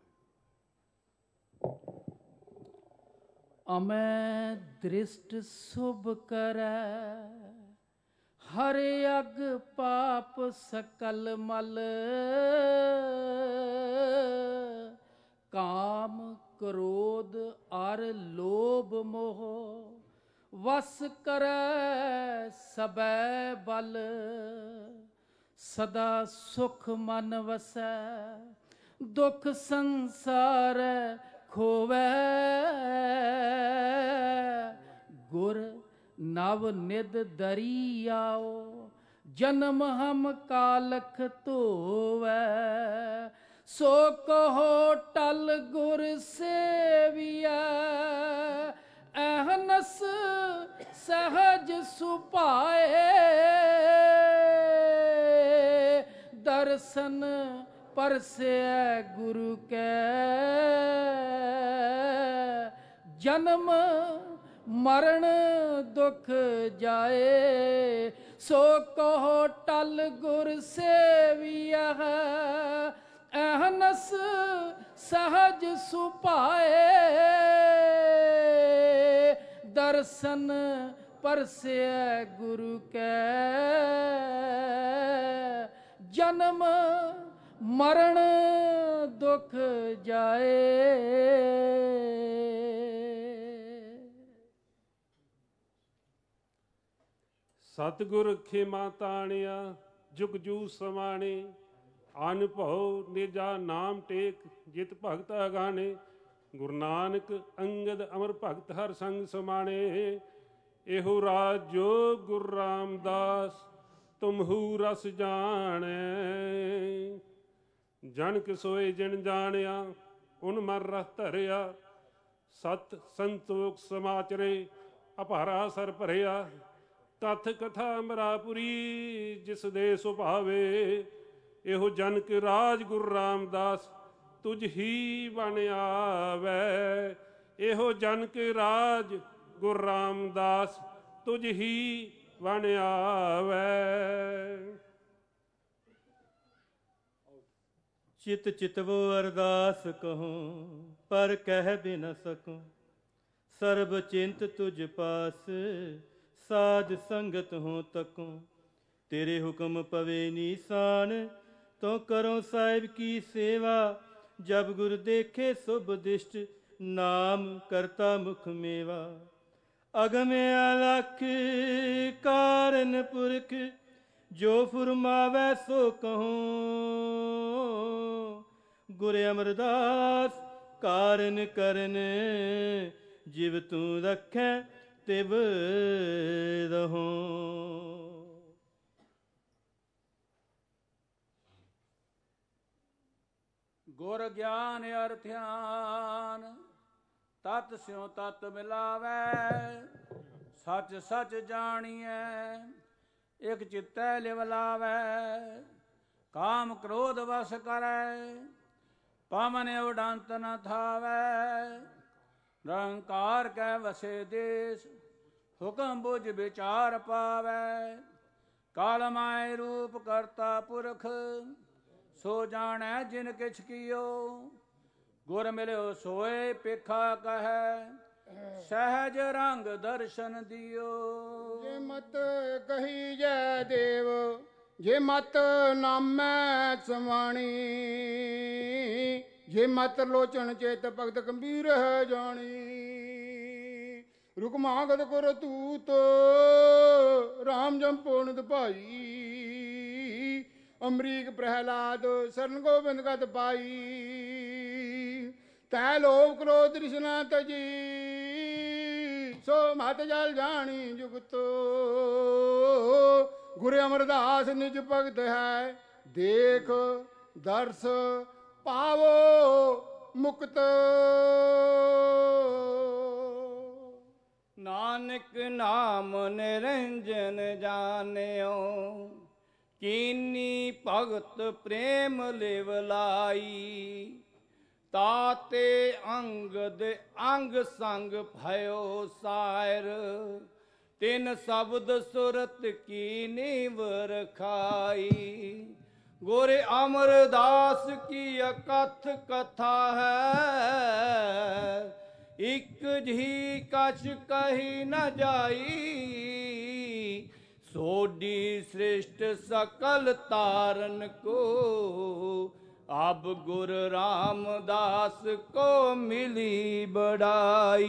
ਅਮੈ ਦ੍ਰਿਸ਼ਟ ਸੁਭ ਕਰੈ ਹਰ ਅਗ ਪਾਪ ਸਕਲ ਮਲ। ਕਾਮ ਕ੍ਰੋਧ ਅਰ ਲੋਭ ਮੋਹ ਵਸ ਕਰੈ ਸਬੈ ਬਲ। ਸਦਾ ਸੁਖ ਮਨ ਵਸੈ ਦੁਖ ਸੰਸਾਰ ਖੋਵੈ। ਗੁਰ ਨਵ ਨਿਧ ਦਰੀ ਆਓ ਜਨਮ ਹਮ ਕਾਲਖ ਧੋਵੈ। ਸੋ ਕਹੋ ਟਲ ਗੁਰ ਸੇਵੀਐ ਅਹਨਸ ਸਹਜ ਸੁਭਾਏ। ਦਰਸ਼ਨ ਪਰਸੈ ਗੁਰੂ ਕੈ ਜਨਮ ਮਰਨ ਦੁਖ ਜਾਏ। ਸੋ ਕਹੋ ਟਲ ਗੁਰ ਸੇਵੀਐ ਅਹਨਸ ਸਹਜ ਸੁਭਾਏ। ਦਰਸ਼ਨ ਪਰਸੈ ਗੁਰੂ ਕੈ ਜਨਮ ਮਰਨ ਦੁਖ ਜਾਏ। ਸਤਿਗੁਰ ਖੇਮਾ ਤਾਣਿਆ ਜੁਗ ਜੂ ਸਮਾਣੇ। ਅਨਭਉ ਨਿਜਾ ਨਾਮ ਟੇਕ ਜਿਤ ਭਗਤ ਅਗਾਣੇ। ਗੁਰੂ ਨਾਨਕ ਅੰਗਦ ਅਮਰ ਭਗਤ ਹਰ ਸੰਗ ਸਮਾਣੇ। ਇਹੋ ਰਾਜ ਜੋ ਗੁਰੂ ਰਾਮਦਾਸ ਤੁਮਹੂ ਰਸ ਜਾਣੈ। ਜਨਕ ਸੋਏ ਜਿਨ ਜਾਣਿਆ ਉਨ ਮਨ ਰਸ ਧਰਿਆ। ਸਤ ਸੰਤੋਖ ਸਮਾਚਰੇ ਅਪਾਰਾ ਸਰ ਭਰਿਆ। ਤਥ ਕਥਾ ਅਮਰਾਪੁਰੀ ਜਿਸ ਦੇ ਸੁਭਾਵੇ। ਇਹੋ ਜਨ ਕੇ ਰਾਜ ਗੁਰੂ ਰਾਮਦਾਸ ਤੁਝ ਹੀ ਬਣ ਆਵੈ। ਇਹੋ ਜਨ ਕੇ ਰਾਜ ਗੁਰੂ ਰਾਮਦਾਸ ਤੁਝ ਹੀ ਬਣ ਆਵੈ। ਚਿਤ ਚਿਤਵੋ ਅਰਦਾਸ ਕਹੂੰ ਪਰ ਕਹਿ ਵੀ ਨ ਸਕੂੰ। ਸਰਬ ਚਿੰਤ ਤੁਝ ਪਾਸ ਸਾਧ ਸੰਗਤ ਹੋ ਤਕੂੰ। ਤੇਰੇ ਹੁਕਮ ਪਵੇ ਨੀਸਾਨ ਤੋ ਕਰੋ ਸਾਹਿਬ ਕੀ ਸੇਵਾ। ਜਬ ਗੁਰ ਦੇਖੇ ਸੁਭ ਦਿਸ਼ਟ ਨਾਮ ਕਰਤਾ ਮੁਖ ਮੇਵਾ। ਅਗਮ ਅਲਖ ਕਾਰਨ ਪੁਰਖ ਜੋ ਫੁਰਮਾਵੈ ਸੋ ਕਹੂੰ। ਗੁਰ ਅਮਰਦਾਸ ਕਾਰਨ ਕਰਨ ਜਿਵ ਤੂੰ ਰੱਖੈ ਤਿਵ ਰਹੂੰ। ਗੁਰ ਗਿਆਨ ਅਰ ਧਿਆਨ ਤਤ ਸਿਉ ਤਤ ਮਿਲਾਵੈ। ਸਚ ਸਚ ਜਾਣੀਐ ਇਕ ਚਿਤੈ ਲਿਵ ਲਾਵੈ। ਕਾਮ ਕ੍ਰੋਧ ਵਸ ਕਰੈ ਪਵਨ ਉਡੰਤ ਨ ਥਾਵੈ। ਨਿਰੰਕਾਰ ਕੈ ਵਸੇ ਦੇਸ ਹੁਕਮ ਬੁਝ ਵਿਚਾਰ ਪਾਵੈ। ਕਾਲ ਮਾਇ ਰੂਪ ਕਰਤਾ ਪੁਰਖ ਸੋ ਜਾਣੈ ਜਿਨ ਕਿਛ ਕੀਓ। ਗੁਰ ਮਿਲਿਓ ਸੋਏ ਪੇਖਾ ਕਹੈ ਸਹਿਜ ਰੰਗ ਦਰਸ਼ਨ ਦਿਓ। ਜੇ ਮਤ ਕਹੀ ਜੈ ਦੇਵ ਜੇ ਮਤ ਨਾਮੈ ਸਮਾਣੀ। ਜੇ ਮਤ ਲੋਚਨ ਚੇਤ ਭਗਤ ਗੰਭੀਰ ਹੈ ਜਾਣੀ। ਰੁਕ ਮਾਗਤ ਕਰ ਤੂਤ ਰਾਮ ਜੰਪੋ ਨਿਤ ਭਾਈ। ਅਮਰੀਕ ਪ੍ਰਹਿਲਾਦ ਸਰਨ ਗੋਬਿੰਦ ਗਤ ਪਾਈ। ਤੈ ਲੋਭ ਕ੍ਰੋਧ ਤ੍ਰਿਸ਼ਨਾ ਤਜੀ ਸੋ ਮਤ ਜਲ ਜਾਣੀ ਜੁਗਤੋ। ਗੁਰ ਅਮਰਦਾਸ ਨਿਜ ਭਗਤ ਹੈ ਦੇਖ ਦਰਸ ਪਾਵੋ ਮੁਕਤ। ਨਾਨਕ ਨਾਮ ਨਿਰੰਜਨ ਜਾਣਿਓ। ਕੀਨੀ ਭਗਤ ਪ੍ਰੇਮ ਲਿਵ ਲਾਈ। ਤਾਤੇ ਅੰਗਦ ਅੰਗ ਸੰਗ ਭਇਓ ਸਾਇਰ। ਤਿਨ ਸ਼ਬਦ ਸੁਰਤ ਕੀ ਨੀਵ ਰਖਾਈ। ਗੁਰ ਅਮਰਦਾਸ ਕੀ ਅਕਥ ਕਥਾ ਹੈ। ਇਕ ਜੀ ਕਛ ਕਹੀ ਨ ਜਾਈ। ਸੋਢੀ ਸ੍ਰਿਸ਼ਟ ਸਕਲ ਤਾਰਨ ਕੋ। ਅਬ ਗੁਰ ਰਾਮਦਾਸ ਕੋ ਮਿਲੀ ਬੜਾਈ।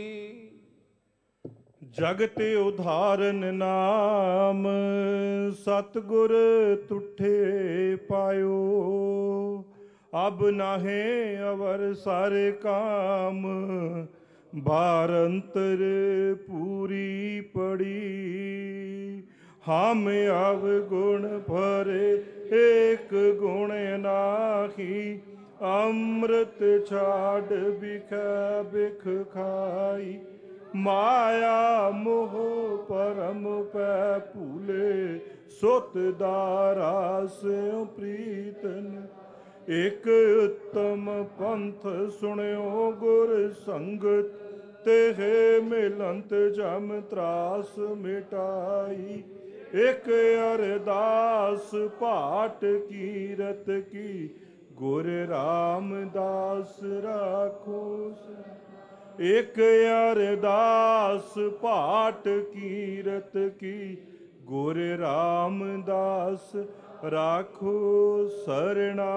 ਜਗਤ ਉਧਾਰਨ ਨਾਮ ਸਤਿਗੁਰ ਤੁਠੇ ਪਾਇਓ। ਅਬ ਨਾਹੇ ਅਵਰ ਸਾਰੇ ਕਾਮ ਬਾਰ ਅੰਤਰ ਪੂਰੀ ਪੜੀ। ਹਮ ਅਵ ਗੁਣ ਭਰੇ ਏਕ ਗੁਣ ਨਾਹੀ। ਅੰਮ੍ਰਿਤ ਛਾੜ ਬਿਖੈ ਬਿਖ ਖਾਈ। ਮਾਇਆ ਮੋਹ ਪਰਮ ਪੈ ਭੂਲੇ। ਸੁਤ ਦਾਰਾ ਸਿਉ ਪ੍ਰੀਤਨ। ਇਕ ਉਤਮ ਪੰਥ ਸੁਣਿਓ ਗੁਰ ਸੰਗਤ। ਤੇ ਮਿਲੰਤ ਜਮ ਤਰਾਸ ਮਿਟਾਈ। ਇਕ ਅਰਦਾਸ ਪਾਟ ਕੀਰਤ ਕੀ। ਗੁਰ ਰਾਮਦਾਸ ਰਾਖੋ। ਇਕ ਅਰਦਾਸ ਪਾਟ ਕੀਰਤ ਕੀ। ਗੁਰ ਰਾਮਦਾਸ ਰਾਖੋ ਸਰਣਾ।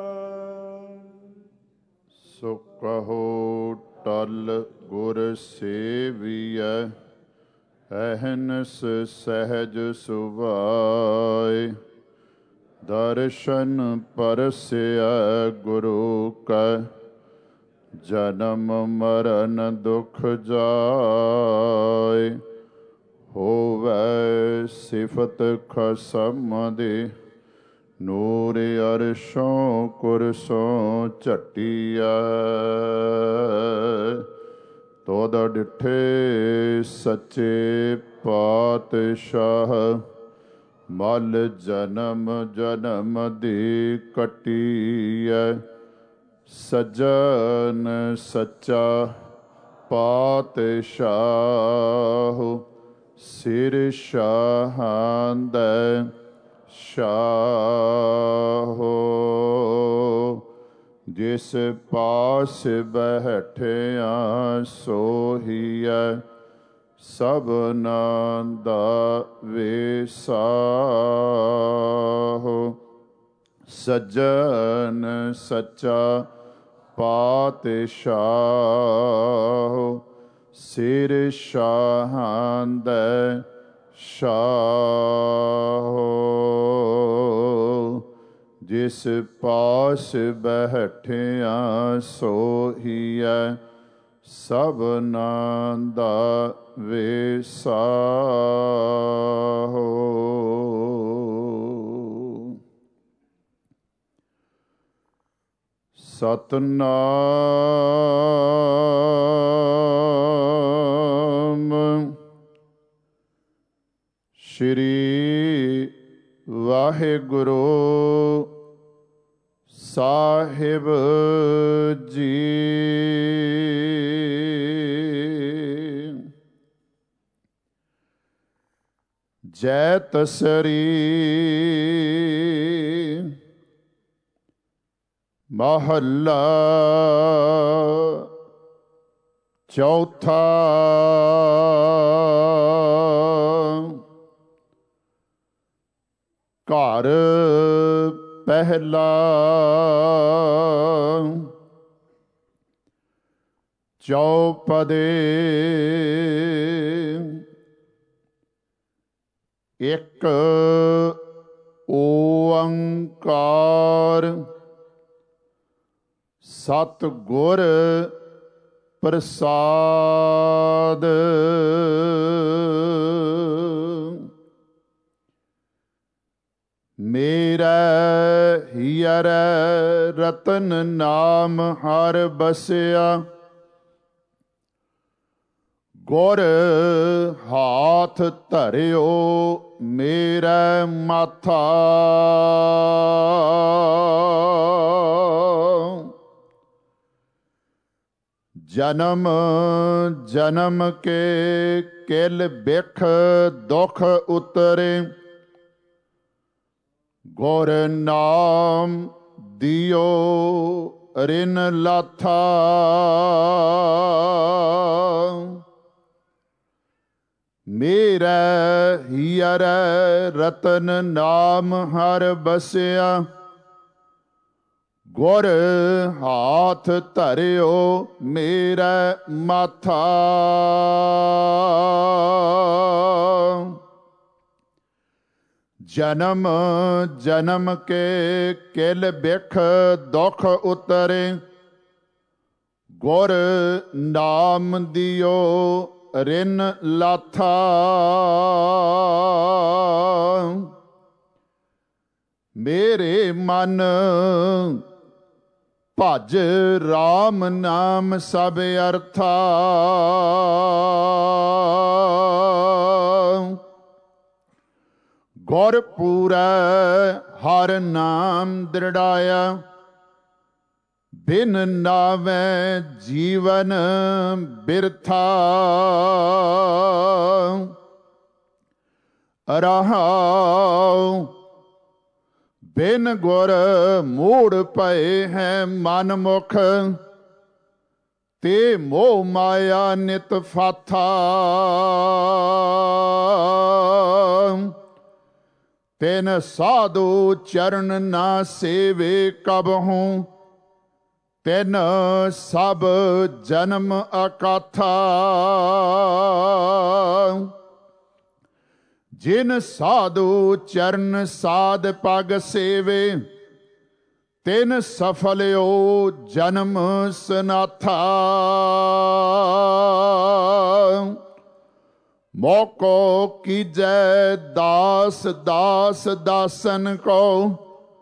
ਸੋ ਕਹੋ ਟਲ ਗੁਰ ਸੇਵੀਐ। ਅਹਨਸ ਸਹਿਜ ਸੁਭਾਇ। ਦਰਸ਼ਨ ਪਰਸਿਐ ਗੁਰੂ ਕੈ। ਜਨਮ ਮਰਨ ਦੁਖ ਜਾਇ। ਹੋਵੈ ਸਿਫਤ ਖਸਮ ਦੀ। ਨੂਰ ਅਰਸ਼ੋਂ ਕੁਰਸੋਂ ਝਟੀਐ ਤੋਦ ਡਿਠੇ ਸੱਚੇ ਪਾਤਸ਼ਾਹ ਮਲ ਜਨਮ ਜਨਮ ਦੀ ਕੱਟੀਐ ਸੱਜਣ ਸੱਚਾ ਪਾਤਸ਼ਾਹ ਸਿਰ ਸ਼ਾਹਾਂ ਦਾ ਸ਼ਾਹੋ ਜਿਸ ਪਾਸ ਬੈਠਿਆ ਸੋਹੀਐ ਸਭਨਾਂ ਦਾ ਵੇਸਾਹੋ ਸੱਜਣ ਸੱਚਾ ਪਾਤਸ਼ਾਹ ਸਿਰ ਸ਼ਾਹਾਂ ਦਾ ਸ਼ਾਹੋ ਜਿਸ ਪਾਸ ਬੈਠਿਆ ਸੋਹੀਐ ਸਭਨਾਂ ਦਾ ਵੇਸਾਹੋ। ਸਤਨਾਮ ਸ਼੍ਰੀ ਵਾਹਿਗੁਰੂ ਸਾਹਿਬ ਜੀ। ਜੈ ਤਸਰੀ ਮਹੱਲਾ ਚੌਥਾ। ਘਰ ਪਹਿਲਾ ਚੌਪਦੇ ਇੱਕ ਓੰਕਾਰ ਸਤਿਗੁਰ ਪ੍ਰਸਾਦ। ਮੇਰਾ ਹੀਅਰੈ ਰਤਨ ਨਾਮ ਹਰ ਬਸਿਆ ਗੁਰ ਹਾਥ ਧਰਿਓ ਮੇਰਾ ਮਾਥਾ। ਜਨਮ ਜਨਮ ਕੇ ਕਿਲ ਬਿਖ ਦੁਖ ਉਤਰੇ ਗੁਰ ਨਾਮ ਦਿਓ ਰਿਨ ਲਾਥਾ। ਮੇਰਾ ਹੀਅਰੈ ਰਤਨ ਨਾਮ ਹਰ ਬਸਿਆ ਗੁਰ ਹਾਥ ਧਰਿਓ ਮੇਰਾ ਮਾਥਾ। ਜਨਮ ਜਨਮ ਕੇ ਕਿਲ ਬਿਖ ਦੁਖ ਉਤਰੇ ਗੁਰ ਨਾਮ ਦਿਓ ਰਿਨ ਲਾਥਾ। ਮੇਰੇ ਮਨ ਭਜ ਰਾਮ ਨਾਮ ਸਭ ਅਰਥਾ। ਗੁਰ ਪੂਰੈ ਹਰ ਨਾਮ ਦ੍ਰਿੜਾਇਆ ਬਿਨ ਨਾਵੈ ਜੀਵਨ ਬਿਰਥਾ। ਰਹਾਉ ਬਿਨ ਗੁਰ ਮੂੜ ਪਏ ਹੈ ਮਨ ਮੁਖ ਤੇ ਮੋਹ ਮਾਇਆ ਨਿਤ ਫਾਥਾ। ਤਿਨ ਸਾਧੂ ਚਰਨ ਨਾ ਸੇਵੇ ਕਬਹੂੰ ਤਿਨ ਸਭ ਜਨਮ ਅਕਾਥਾ। ਜਿਨ ਸਾਧੂ ਚਰਨ ਸਾਧ ਪਗ ਸੇਵੇ ਤਿਨ ਸਫਲਿਓ ਜਨਮ ਸਨਾਥਾ। ਮੋਕੋ ਕੀਜੈ ਦਾਸ ਦਾਸ ਦਾਸਨ ਕੋ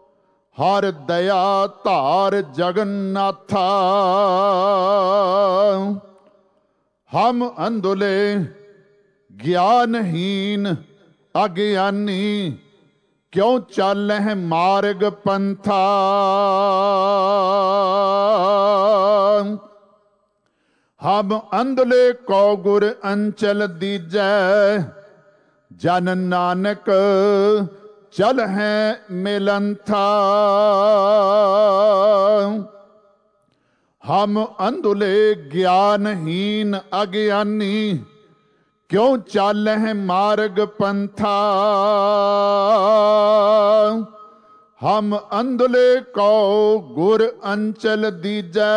ਹਰ ਦਇਆ ਧਾਰ ਜਗन्नाथा। ਹਮ ਅੰਧੁਲੇ ਗਿਆਨਹੀਨ ਅਗਿਆਨੀ, ਕਿਉਂ ਚਾਲਹਿ ਮਾਰਗ ਪੰਥਾ। ਹਮ ਅੰਧਲੇ ਕੋ ਗੁਰ ਅੰਚਲ ਦੀਜੈ, ਜਨ ਨਾਨਕ ਚਲ ਹੈ ਮਿਲੰਥਾ। ਹਮ ਅੰਧੁਲੇ ਗਿਆਨਹੀਨ ਅਗਿਆਨੀ, ਕਿਉਂ ਚਾਲਹਿ ਮਾਰਗ ਪੰਥਾ। ਹਮ ਅੰਧਲੇ ਕਉ ਗੁਰ ਅੰਚਲ ਦੀਜੈ,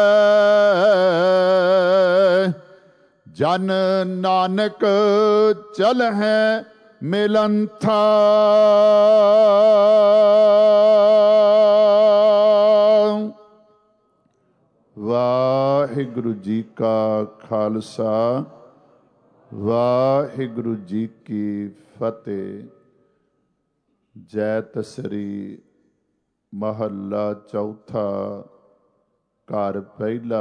ਜਨ ਨਾਨਕ ਚਲਹਿ ਮਿਲੰਥਾ। ਵਾਹਿਗੁਰੂ ਜੀ ਕਾ ਖਾਲਸਾ, ਵਾਹਿਗੁਰੂ ਜੀ ਕੀ ਫਤਿਹ। ਜੈਤ ਸ੍ਰੀ ਮਹੱਲਾ ਚੌਥਾ, ਘਰ ਪਹਿਲਾ,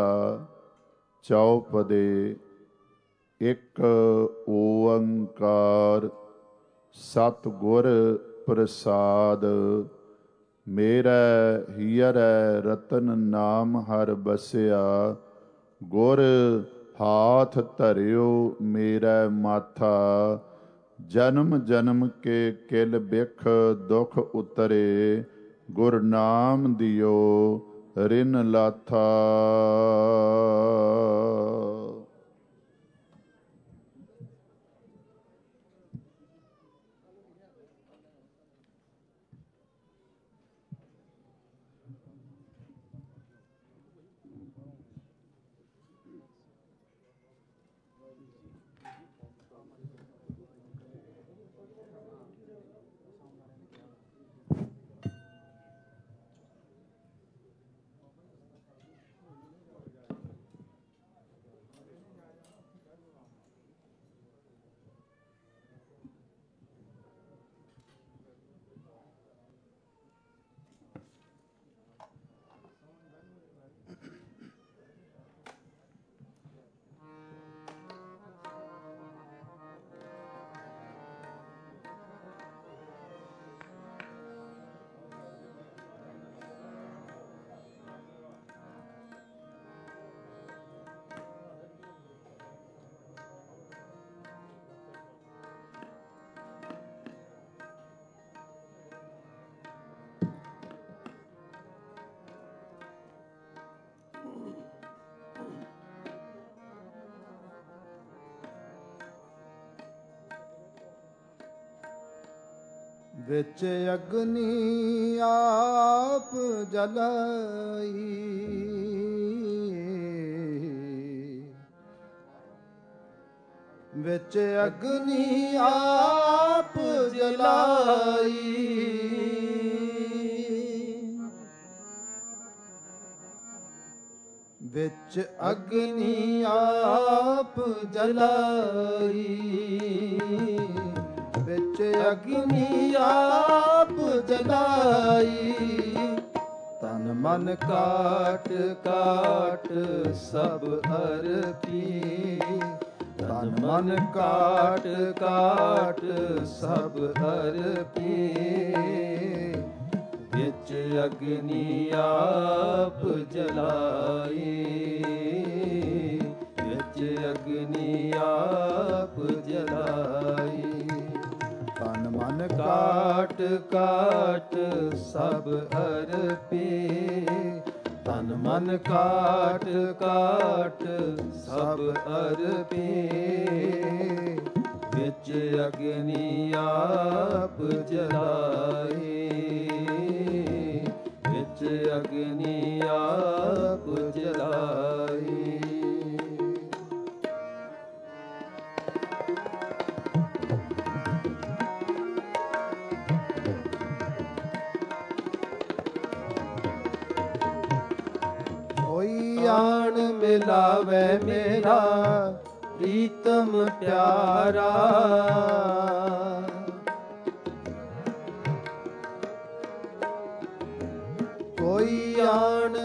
ਚੌਪਦੇ। ਇੱਕ ਓੰਕਾਰ ਸਤਿਗੁਰ ਪ੍ਰਸਾਦ, ਮੇਰਾ ਹੀਅਰੈ ਰਤਨ ਨਾਮ ਹਰ ਬਸਿਆ। ਗੁਰ ਹਾਥ ਧਰਿਓ ਮੇਰਾ ਮਾਥਾ, ਜਨਮ ਜਨਮ ਕੇ ਕਿਲ ਬਿਖ ਦੁਖ ਉਤਰੇ। ਗੁਰ ਨਾਮ ਦਿਓ ਰਿਨ ਲਾਥਾ। ਵਿੱਚ ਅਗਨੀ ਆਪ ਜਲਾਈ, ਵਿੱਚ ਅਗਨੀ ਆਪ ਜਲਾਈ। ਵਿੱਚ ਅਗਨੀ ਆਪ ਜਲਾਈ, ਵਿੱਚ ਅਗਨੀ ਆਪ ਜਲਾਈ। ਤਨ ਮਨ ਕਾਟ ਕਾਟ ਸਭ ਅਰਪੀ, ਤਨ ਮਨ ਕਾਟ ਕਾਟ ਸਭ ਅਰਪੀ। ਵਿੱਚ ਅਗਨੀ ਆਪ ਜਲਾਈ, ਵਿੱਚ ਅਗਨੀ ਆਪ ਜਲਾਈ। ਤਨ ਮਨ ਕਾਟ ਕਾਟ ਸਭ ਅਰਪੀ, ਤਨ ਮਨ ਕਾਟ ਕਾਟ ਸਭ ਅਰਪੀ। ਵਿੱਚ ਅਗਨੀ ਆਪ ਜਲਾਈ, ਵਿੱਚ ਅਗਨੀ ਆਪ ਜਲਾਈ। ਆਣ ਮਿਲਾਵੇ ਮੇਰਾ ਪ੍ਰੀਤਮ ਪਿਆਰਾ,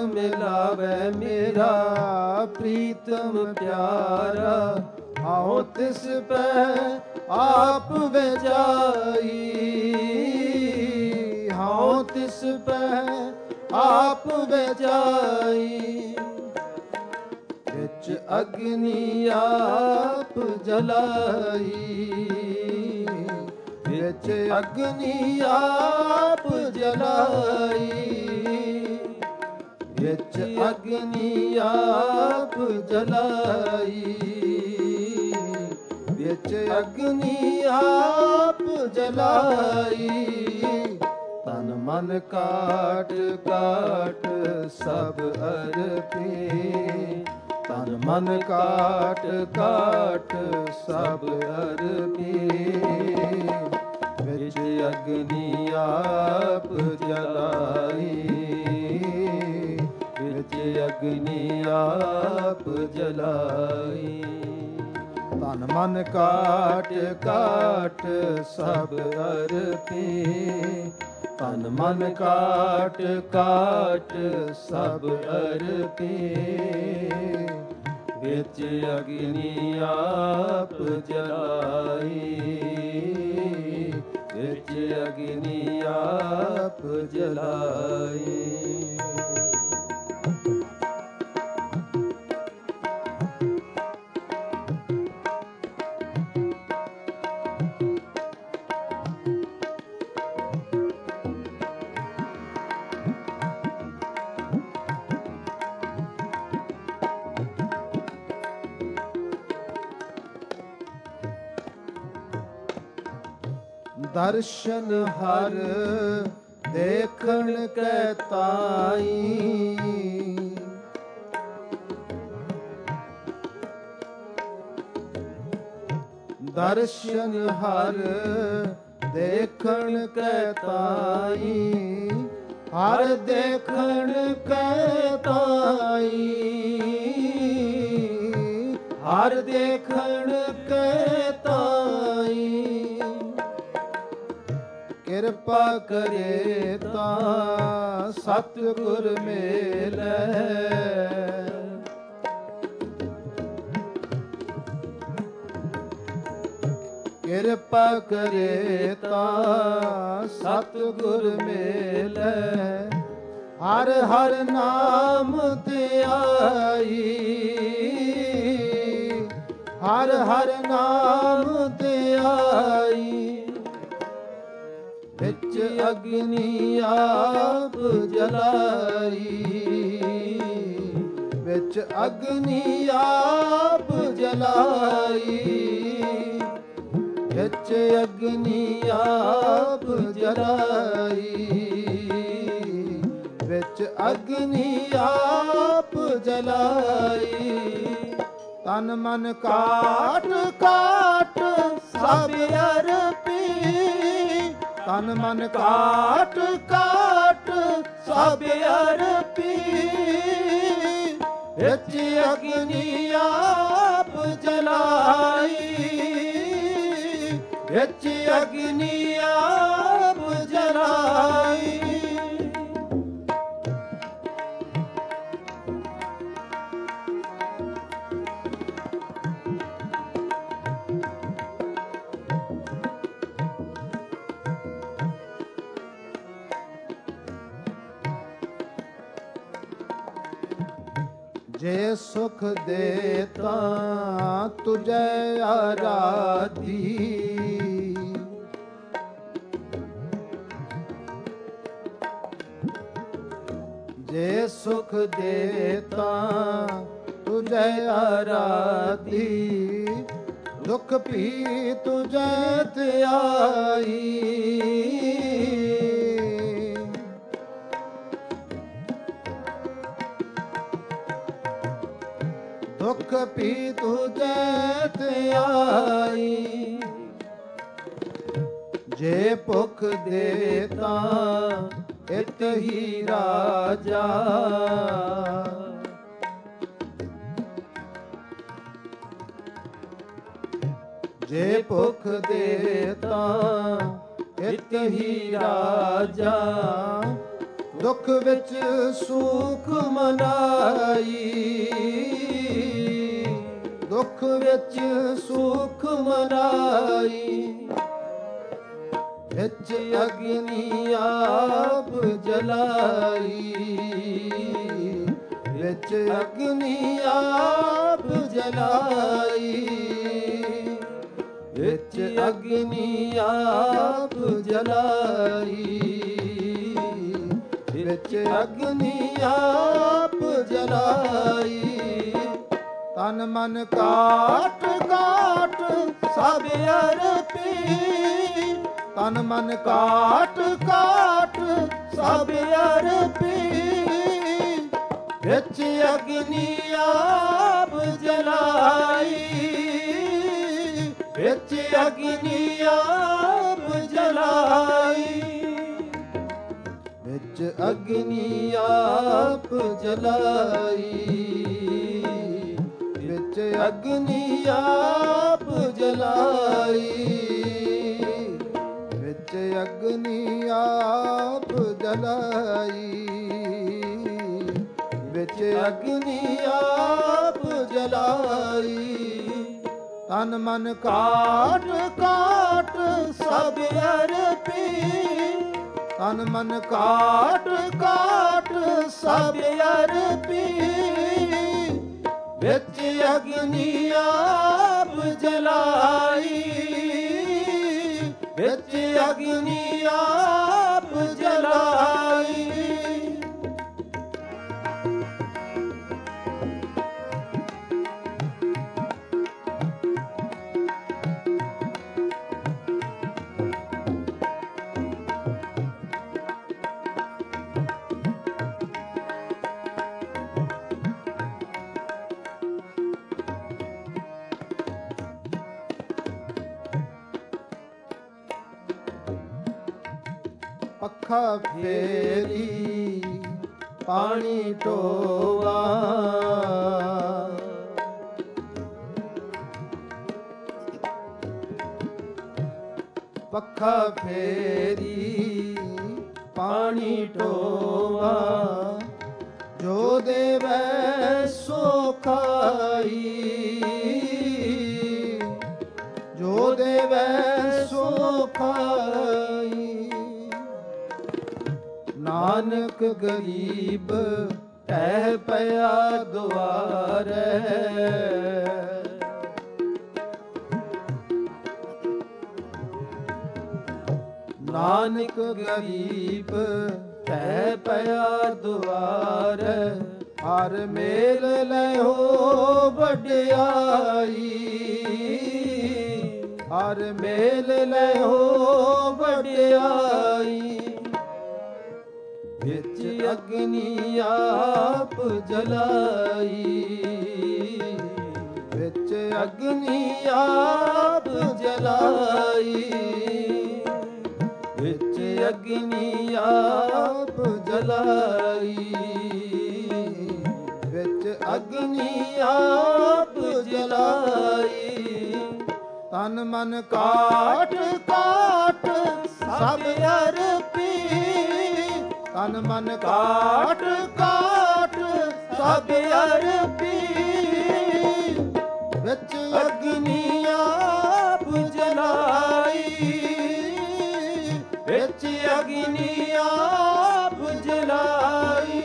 ਮਿਲਾਵੇ ਮੇਰਾ ਪ੍ਰੀਤਮ ਪਿਆਰਾ। ਆਓ ਤਿਸ ਪੈ ਆਪ ਵਿਚਾਈ, ਹਾਉ ਤਿਸ ਪੈ ਆਪ ਵਿਚਾਈ। ਵਿੱਚ ਅਗਨੀ ਆਪ ਜਲਾਈ, ਵਿੱਚ ਅਗਨੀ ਆਪ ਜਲਾਈ, ਵਿੱਚ ਅਗਨੀ ਆਪ ਜਲਾਈ, ਵਿੱਚ ਅਗਨੀ ਆਪ ਜਲਾਈ। ਤਨ ਮਨ ਕਾਟ ਕਾਟ ਸਭ ਅਰਪੀ, ਤਨ ਮਨ ਕਾਟ ਕਾਟ ਸਭ ਅਰਪੀ। ਵਿੱਚ ਅਗਨੀ ਆਪ ਜਲਾਈ, ਵਿੱਚ ਅਗਨੀ ਆਪ ਜਲਾਈ। ਤਨ ਮਨ ਕਾਟ ਕਾਟ ਸਭ ਅਰਪੀ, ਤਨ ਮਨ ਕਾਟ ਕਾਟ ਸਭ ਅਰਪੀ। ਵਿੱਚ ਅਗਨੀ ਆਪ ਜਲਾਈ, ਵਿੱਚ ਅਗਨੀ ਆਪ ਜਲਾਈ। ਦਰਸ਼ਨ ਹਰ ਦੇਖਣ ਕੈ ਤਾਈ, ਦਰਸ਼ਨ ਹਰ ਦੇਖਣ ਕੈ ਤਾਈ, ਹਰ ਦੇਖਣ ਕੈ ਤਾਈ, ਹਰ ਦੇਖਣ ਕੈ ਤਾਈ। ਕਿਰਪਾ ਕਰੇ ਤਾਂ ਸਤਿਗੁਰ ਮੇਲੈ, ਕਿਰਪਾ ਕਰੇ ਤਾਂ ਸਤਿਗੁਰ ਮੇਲੈ। ਹਰ ਹਰ ਨਾਮ ਧਿਆਈ, ਹਰ ਹਰ ਨਾਮ ਧਿਆਈ। ਵਿੱਚ ਅਗਨੀ ਆਪ ਜਲਾਈ, ਵਿੱਚ ਅਗਨੀ ਆਪ ਜਲਾਈ, ਵਿੱਚ ਅਗਨੀ ਆਪ ਜਲਾਈ, ਵਿੱਚ ਅਗਨੀ ਆਪ ਜਲਾਈ। ਤਨ ਮਨ ਕਾਟ ਕਾਟ ਸਭ ਅਰਪੀ, ਤਨ ਮਨ ਕਾਟ ਕਾਟ ਸਭ ਅਰਪੀ। ਵਿੱਚ ਅਗਨੀ ਆਪ ਜਲਾਈ, ਵਿੱਚ ਅਗਨੀ ਆਪ ਜਲਾਈ। ਜੇ ਸੁਖ ਦੇ ਤਾਂ ਤੁਝੈ ਆਰਾਧੀ, ਜੇ ਸੁਖ ਦੇ ਤਾਂ ਤੁਝੈ ਆਰਾਧੀ। ਦੁਖ ਭੀ ਤੁਝੈ ਧਿਆਈ, ਦੁਖ ਭੀ ਤੁਝੈ ਧਿਆਈ। ਜੇ ਭੁਖ ਦੇ ਤਾਂ ਇਤ ਹੀ ਰਾਜਾ, ਜੇ ਭੁਖ ਦੇ ਤਾਂ ਇਤ ਹੀ ਰਾਜਾ। ਦੁੱਖ ਵਿੱਚ ਸੁਖ ਮਨਾਈ, ਦੁੱਖ ਵਿੱਚ ਸੁਖ ਮਨਾਈ, ਵਿੱਚ ਅਗਨੀ ਆਪ ਜਲਾਈ, ਵਿੱਚ ਅਗਨੀ ਆਪ ਜਲਾਈ, ਵਿੱਚ ਅਗਨੀ ਆਪ ਜਲਾਈ, ਵਿੱਚ ਅਗਨੀ ਆਪ ਜਲਾਈ। ਤਨ ਮਨ ਕਾਟ ਕਾਟ ਸਭ ਅਰਪੀ, ਤਨ ਮਨ ਕਾਟ ਕਾਟ ਸਭ ਅਰਪੀ, ਵਿੱਚ ਅਗਨੀ ਆਪ ਜਲਾਈ, ਵਿੱਚ ਅਗਨੀ ਆਪ ਜਲਾਈ, ਵਿੱਚ ਅਗਨੀ ਆਪ ਜਲਾਈ, ਵਿੱਚ ਅਗਨੀ ਆਪ ਜਲਾਈ, ਵਿੱਚ ਅਗਨੀ ਆਪ ਜਲਾਈ, ਵਿੱਚ ਅਗਨੀ ਆਪ ਜਲਾਈ। ਤਨ ਮਨ ਕਾਟ ਕਾਟ ਸਭ ਅਰਪੀ, ਤਨ ਮਨ ਕਾਟ ਕਾਟ ਸਭ ਅਰਪੀ, ਵਿੱਚ ਅਗਨੀ ਆਪ ਜਲਾਈ, ਵਿੱਚ ਅਗਨੀ ਆਪ ਜਲਾਈ। ਪੱਖਾ ਫੇਰੀ ਪਾਣੀ ਢੋਵਾ, ਪੱਖਾ ਫੇਰੀ ਪਾਣੀ ਢੋਵਾ, ਜੋ ਦੇਵੈ ਸੋ ਖਾਈ, ਜੋ ਦੇਵੈ ਸੋ ਖਾਈ। ਨਾਨਕ ਗਰੀਬ ਟਹਿ ਪਿਆ ਦੁਆਰੈ, ਨਾਨਕ ਗਰੀਬ ਟਹਿ ਪਿਆ ਦੁਆਰੈ, ਹਰ ਮੇਲ ਲੈਓ ਵਡਿਆਈ, ਹਰ ਮੇਲ ਲੈਓ ਵਡਿਆਈ। ਵਿੱਚ ਅਗਨੀ ਆਪ ਜਲਾਈ, ਵਿੱਚ ਅਗਨੀ ਆਪ ਜਲਾਈ, ਵਿੱਚ ਅਗਨੀ ਆਪ ਜਲਾਈ, ਵਿੱਚ ਅਗਨੀ ਆਪ ਜਲਾਈ। ਤਨ ਮਨ ਕਾਟ ਕਾਟ ਸਭ ਅਰਪੀ, ਤਨ ਮਨ ਕਾਟ ਕਾਟ ਸਭ ਅਰਪੀ, ਵਿੱਚ ਅਗਨੀ ਆਪ ਜਲਾਈ, ਵਿੱਚ ਅਗਨੀ ਆਪ ਜਲਾਈ,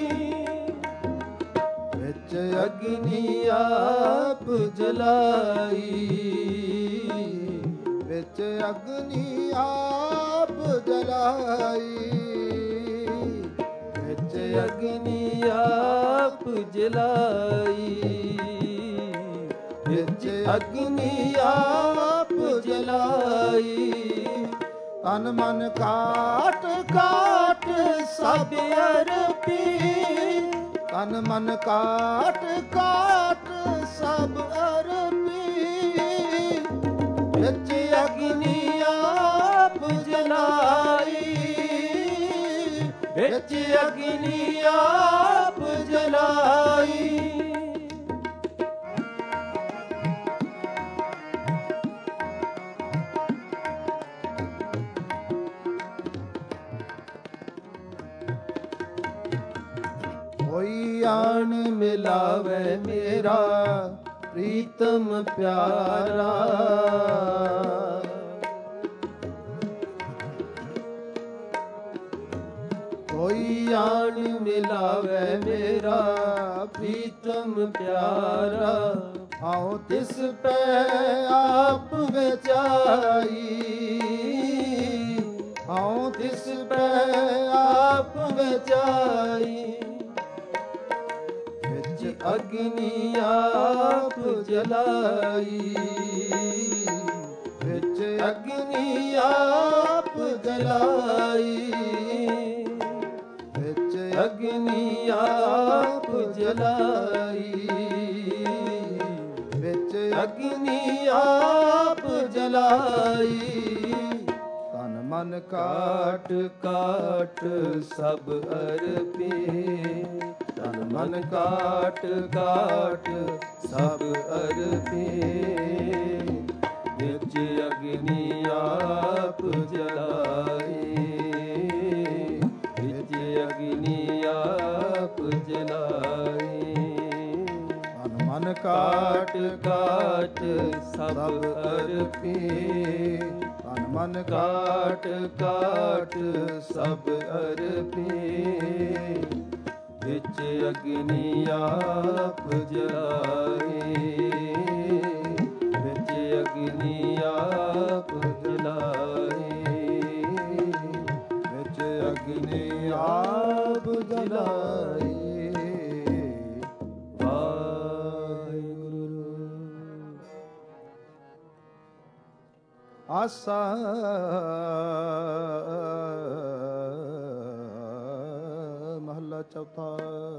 ਵਿੱਚ ਅਗਨੀ ਆਪ ਜਲਾਈ, ਵਿੱਚ ਅਗਨੀ ਆਪ ਜਲਾਈ, ਵਿੱਚ ਅਗਨੀ ਆਪ ਜਲਾਈ, ਵਿੱਚ ਅਗਨੀ ਆਪ ਜਲਾਈ। ਤਨ ਮਨ ਕਾਟ ਕਾਟ ਸਭ ਅਰਪੀ, ਤਨ ਮਨ ਕਾਟ ਕਾਟ ਸਭ ਅਰਪੀ, ਵਿੱਚ ਅਗਨੀ ਆਪ ਜਲਾਈ, ਵਿੱਚ ਅਗਨੀ ਆਪ ਜਲਾਈ। ਕੋਈ ਆਣ ਮਿਲਾਵੇ ਮੇਰਾ ਪ੍ਰੀਤਮ ਪਿਆਰਾ। ਕੋਈ ਆਣ ਮਿਲਾਵੇ ਮੇਰਾ ਪ੍ਰੀਤਮ ਪਿਆਰਾ। ਆਓ ਤਿਸ ਪੈ ਆਪ ਵਿਚਾਈ, ਆਓ ਤਿਸ ਪੈ ਆਪ ਵਿਚਾਈ। ਵਿੱਚ ਅਗਨੀ ਆਪ ਜਲਾਈ, ਵਿੱਚ ਅਗਨੀ ਆਪ ਜਲਾਈ, ਵਿੱਚ ਅਗਨੀ ਆਪ ਜਲਾਈ, ਵਿੱਚ ਅਗਨੀ ਆਪ ਜਲਾਈ। ਤਨ ਮਨ ਕਾਟ ਕਾਟ ਸਭ ਅਰਪੇ, ਤਨ ਮਨ ਕਾਟ ਕਾਟ ਸਭ ਅਰਪੇ। ਵਿੱਚ ਅਗਨੀ ਆਪ ਜਲਾਈ, ਵਿੱਚ ਅਗਨੀ ਆਪ ਜਲਾਈ। ਤਨ ਮਨ ਕਾਟ ਕਾਟ ਸਭ ਅਰਪੇ, ਤਨ ਮਨ ਕਾਟ ਕਾਟ ਸਭ ਅਰਪੇ। ਵਿੱਚ ਅਗਨੀ ਆਪ ਜਲਾਈ, ਵਿੱਚ ਅਗਨੀ ਆਪ ਜਲਾਈ, ਵਿੱਚ ਅਗਨੀ ਆਪ ਜਲਾਈ। ਆਸਾ ਮਹਲਾ ਚੌਥਾ।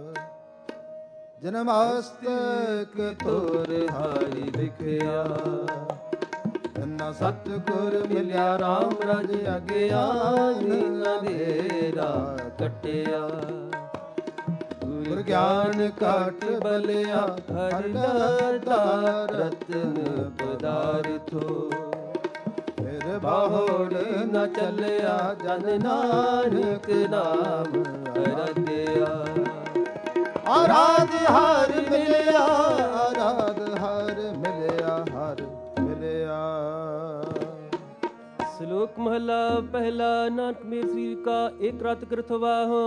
ਜਨਮ ਮਸਤਕ ਤੋਰ ਹਾਰੀ ਦਿਖਿਆ, ਨਾ ਸਤਿਗੁਰ ਮਿਲਿਆ ਰਾਮ ਰਜ ਅਗਿਆਨ ਅੰਧੇਰਾ ਕਟਿਆ। ਗੁਰ ਗਿਆਨ ਘਟ ਬਲਿਆ ਹਰਿ ਦਾਤਾ ਰਤਨ ਪਦਾਰਥੋ। ਫਿਰ ਬਾਹੜ ਨ ਚੱਲਿਆ ਜਨ ਨਾਨਕ ਨਾਮ ਰਤਿਆ। ਆਰਾਧ ਹਰ ਮਿਲਿਆ, ਆਰਾਧ ਹਰ ਮਿਲਿਆ, ਹਰ ਮਿਲਿਆ। ਸ਼ਲੋਕ ਮਹਲਾ ਪਹਿਲਾ। ਨਾਨਕ ਮੇਰ ਸਰੀਰ ਕਾ ਏਕ ਰਤ ਕਰਥਵਾਹੋ,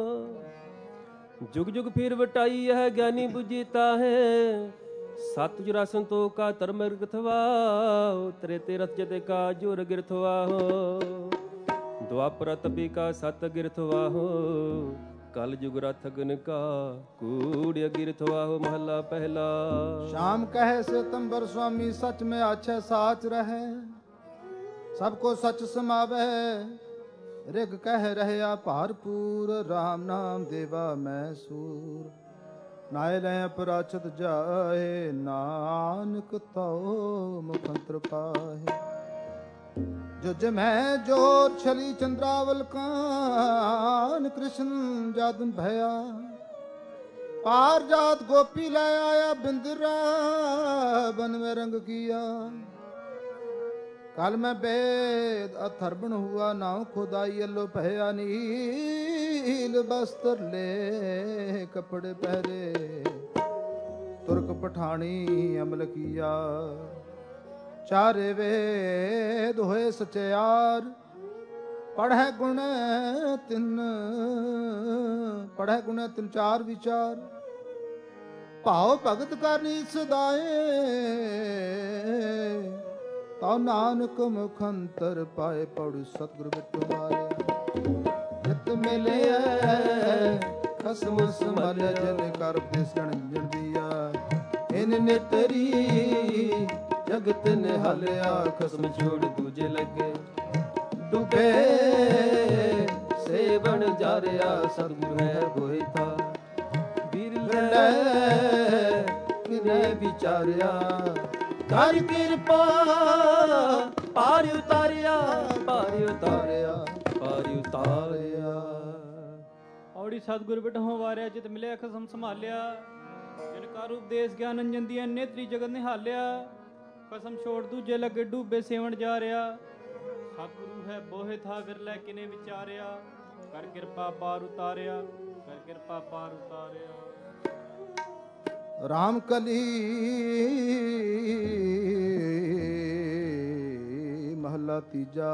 जुग जुग फिर वटाई यह ज्ञानी बुझीता है। सत जुरासन तो का धर्म गिरथवा, त्रेते रथ जते का जोर गिरथवा हो। द्वापर तपी का सत गिरथवा हो, कल जुग रथ अगन का कूड़ गिरथवा हो। महला पहला। श्याम कहे सितंबर स्वामी सच में अच्छे साच रहे, सबको सच समावे। रिग कह रहे भारपूर, राम नाम देवा मैं सूर। नाय ले पराचत जाए, नानक तो मुखंतर पाहे। जुज में जोर छली चंद्रावल कान, कृष्ण जादन भया। पार जात गोपी ले आया, बिंदरा बन में रंग किया। कल में वेद अथर्बण हुआ, नाव खुदाई अल्लो भया। नील बस्त्र ले कपड़े पहरे, तुर्क पठानी अमल किया। चारे वेद होए सचयार, पढ़े गुण तिन चार विचार। भाव भगत करनी सदाए, ता नानक मुखंतर पाए। पढ़ सतगुर बिटु मारे, जित मिले खसम संभाले। जल कर उपदेश जन दिया, इन नेतरी जगत निहालिया। खसम छोड़ दूजे लगे, डूबे सेवन जारिया। सतगुर है होए था, बिरले किने विचारिया। कर किरपा पार उतारिया, पार उतारिया, पार उतारिया। ਔੜੀ ਸਤਿਗੁਰ ਬਿਟਹੁ ਵਾਰਿਆ, ਜਿਤ ਮਿਲਿਆ ਖਸਮ ਸੰਭਾਲਿਆ। ਜਿਨ ਕਾ ਰੂਪ ਦੇਸ ਗਿਆਨ ਅੰਜਨ ਦੀਆਂ, ਨੇਤਰੀ ਜਗਤ ਨਿਹਾਲਿਆ। ਖਸਮ ਛੋੜ ਦੂਜੇ ਲੱਗੇ, ਡੂਬੇ ਸੇਵਣ ਜਾ ਰਿਆ। ਸਤਿਗੁਰੂ ਹੈ ਬੋਹਿ ਥਾ, ਵਿਰਲੇ ਕਿਨੇ ਵਿਚਾਰਿਆ। ਕਰ ਕਿਰਪਾ ਪਾਰ ਉਤਾਰਿਆ, ਕਰ ਕਿਰਪਾ ਪਾਰ ਉਤਾਰਿਆ। ਰਾਮ ਕਲੀ ਮਹਲਾ ਤੀਜਾ।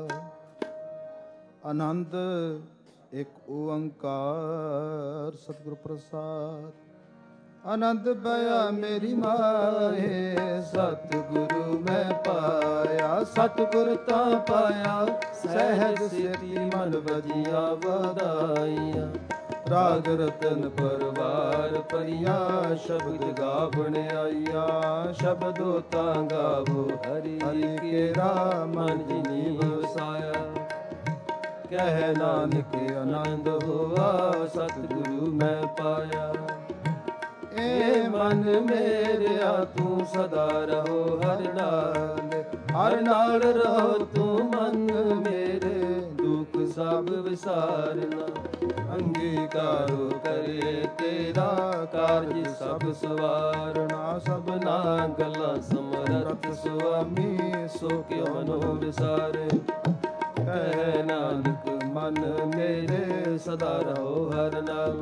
ਆਨੰਦ ਇੱਕ ਓੰਕਾਰ ਸਤਿਗੁਰ ਪ੍ਰਸਾਦ। ਆਨੰਦ ਪਿਆ ਮੇਰੀ ਮਾਏ ਸਤਿਗੁਰੂ ਮੈਂ ਪਾਇਆ। ਸਤਿਗੁਰ ਤਾਂ ਪਾਇਆ ਸਹਿਜ ਸੇਤੀ ਮਨ ਵਜੀਆ ਵਧਾਈਆਂ। ਰਾਗ ਰਤਨ ਪਰਵਾਰ ਪਰਿਆ ਸ਼ਬਦ ਗਾਵਣ ਆਈਆ। ਸ਼ਬਦੋ ਤਾਂ ਗਾਵੋ ਹਰੀ ਕੇਰਾ ਮਨ ਜਿਨੀ ਵਸਾਇਆ। ਕਹਿ ਨਾਨਕ ਆਨੰਦ ਹੋਆ ਸਤਿਗੁਰੂ ਮੈਂ ਪਾਇਆ। ਏ ਮਨ ਮੇਰਿਆ ਤੂੰ ਸਦਾ ਰਹੋ ਹਰ ਨਾਲ। ਹਰ ਨਾਲ ਰਹੋ ਤੂੰ ਮਨ ਮੇਰੇ ਦੁੱਖ ਸਭ ਵਿਸਾਰਨਾ। ਅੰਗੀਕਾਰੋ ਕਰੇ ਤੇਰਾ ਕਾਰਜ ਸਭ ਸਵਾਰਨਾ। ਸਭਨਾ ਗੱਲਾਂ ਸਮਰਥ ਸੁਆਮੀ ਸੋ ਕਿਉ ਮਨੋ ਵਿਸਾਰੇ। ਕਹਿ ਨਾਨਕ ਮਨ ਮੇਰੇ ਸਦਾ ਰਹੋ ਹਰ ਨਾਲ।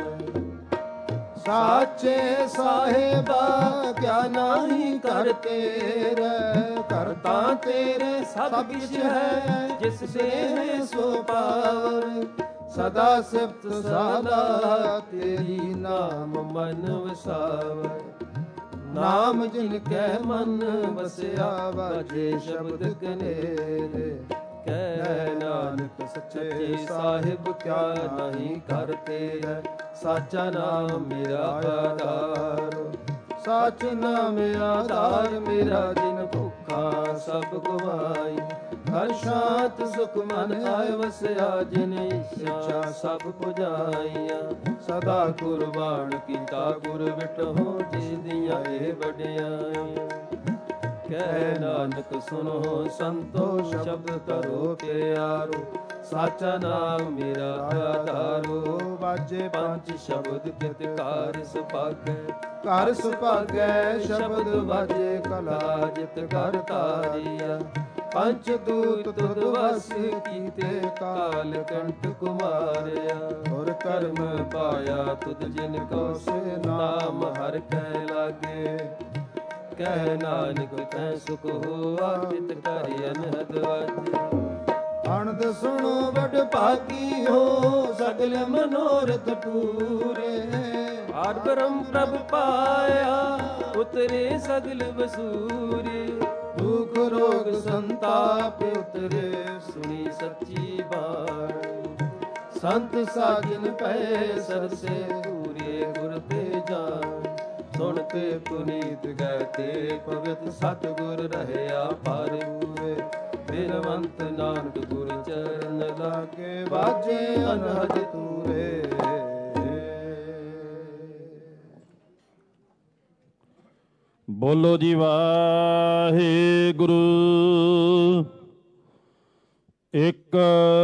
ਸਾਚੇ ਸਾਹਿਬਾ ਕਿਆ ਨਾਹੀ ਕਰ ਤੇਰੇ। ਕਰਤਾ ਤੇਰੇ ਸਭ ਕਿਛ ਹੈ ਜਿਸ ਦੇ ਸੋ ਪਾਵਰ। ਸਦਾ ਸਿਫਤ ਸਦਾ ਤੇਰੀ ਨਾਮ ਮਨ ਵਸਾਵੈ। ਨਾਮ ਜਿਨ ਕੈ ਮਨ ਵਸਿਆ ਵਾਜੇ ਸ਼ਬਦ ਕਨੇਰੇ। ਕਹਿ ਨਾਨਕ ਸੱਚੇ ਸਾਹਿਬ ਕਿਆ ਨਹੀਂ ਕਰ ਤੇਰੇ। ਸਾਚਾ ਨਾਮ ਮੇਰਾ ਆਧਾਰ। ਸਾਚ ਨਾਮ ਆਧਾਰ ਮੇਰਾ ਜਿਨ ਭੁੱਖਾ ਸਭ ਗਵਾਈ। ਹਰ ਸ਼ਾਂਤ ਸੁਖ ਮਨ ਆਏ ਵਸਿਆ ਜਿਨ ਇੱਛਾ ਸਭ ਪੁਜਾਈਆਂ। ਸਦਾ ਕੁਰਬਾਨ ਕੀਤਾ ਗੁਰ ਵਿਟਹੁ ਜਿਸ ਦੀਆਂ ਇਹ ਵਡਿਆਈਆਂ। ਕਹਿ ਨਾਨਕ ਸੁਨੋ ਸੰਤੋ ਸ਼ਬਦ ਕਰੋ ਪਿਆਰੋ। ਸਾਚਾ ਨਾਮ ਮੇਰਾ ਆਧਾਰੋ। ਵਾਜੇ ਪੰਜ ਸ਼ਬਦ ਕਿਤ ਕਾਰ ਸੁਭਾਗੈ। ਘਰ ਸੁਭਾਗੈ ਸ਼ਬਦ ਵਾਜੇ ਕਲਾ ਜਿਤ ਕਰ ਤਾਰੀਆ। ਪੰਚ ਦੂਤ ਤੁਧ ਵਸ ਕੀਤੇ ਕਾਲ ਕੰਠ ਕੁਮਾਰਿਆ। ਔਰ ਕਰਮ ਪਾਇਆ ਤੁਧ ਜਿਨ ਕੋ ਸੇ ਨਾਮ ਹਰਿ ਕੈ ਲਾਗੇ। ਕਹਿ ਨਾਨਕ ਤੈ ਸੁਖ ਹੋਆ ਚਿਤ ਕਰ ਅਨਹਦ ਵਾਜੇ। ਅਣਦ ਸੁਣੋ ਵਡ ਭਾਗੀ ਹੋ ਸਗਲ ਮਨੋਰਥ ਪੂਰੇ। ਆਦ ਬ੍ਰਹਮ ਪ੍ਰਭ ਪਾਇਆ ਉਤਰੇ ਸਗਲ ਵਸੂਰੇ। ਦੁਖ ਰੋਗ ਸੰਤਾਪ ਉਤਰੇ ਸੁਣੀ ਸੱਚੀ ਬਾਣੀ। ਸੰਤ ਸਾਜਨ ਪਏ ਸਰਸੇ ਪੂਰੇ ਗੁਰ ਤੇ ਜਾਨ। ਸੁਣ ਤੇ ਪੁਨੀਤ ਗਏ ਤੇ ਪਵਿੱਤ ਸਤਿਗੁਰ ਰਹਿਆ ਪਰ ਪੂਰੇ। ਬਿਨਵੰਤ ਨਾਨਕ ਗੁਰ ਚਰਨ ਲਾਗੇ ਵਾਜੇ ਅਨਹਦ ਤੂਰੇ। ਬੋਲੋ ਜੀ ਵਾਹਿਗੁਰੂ। ਇੱਕ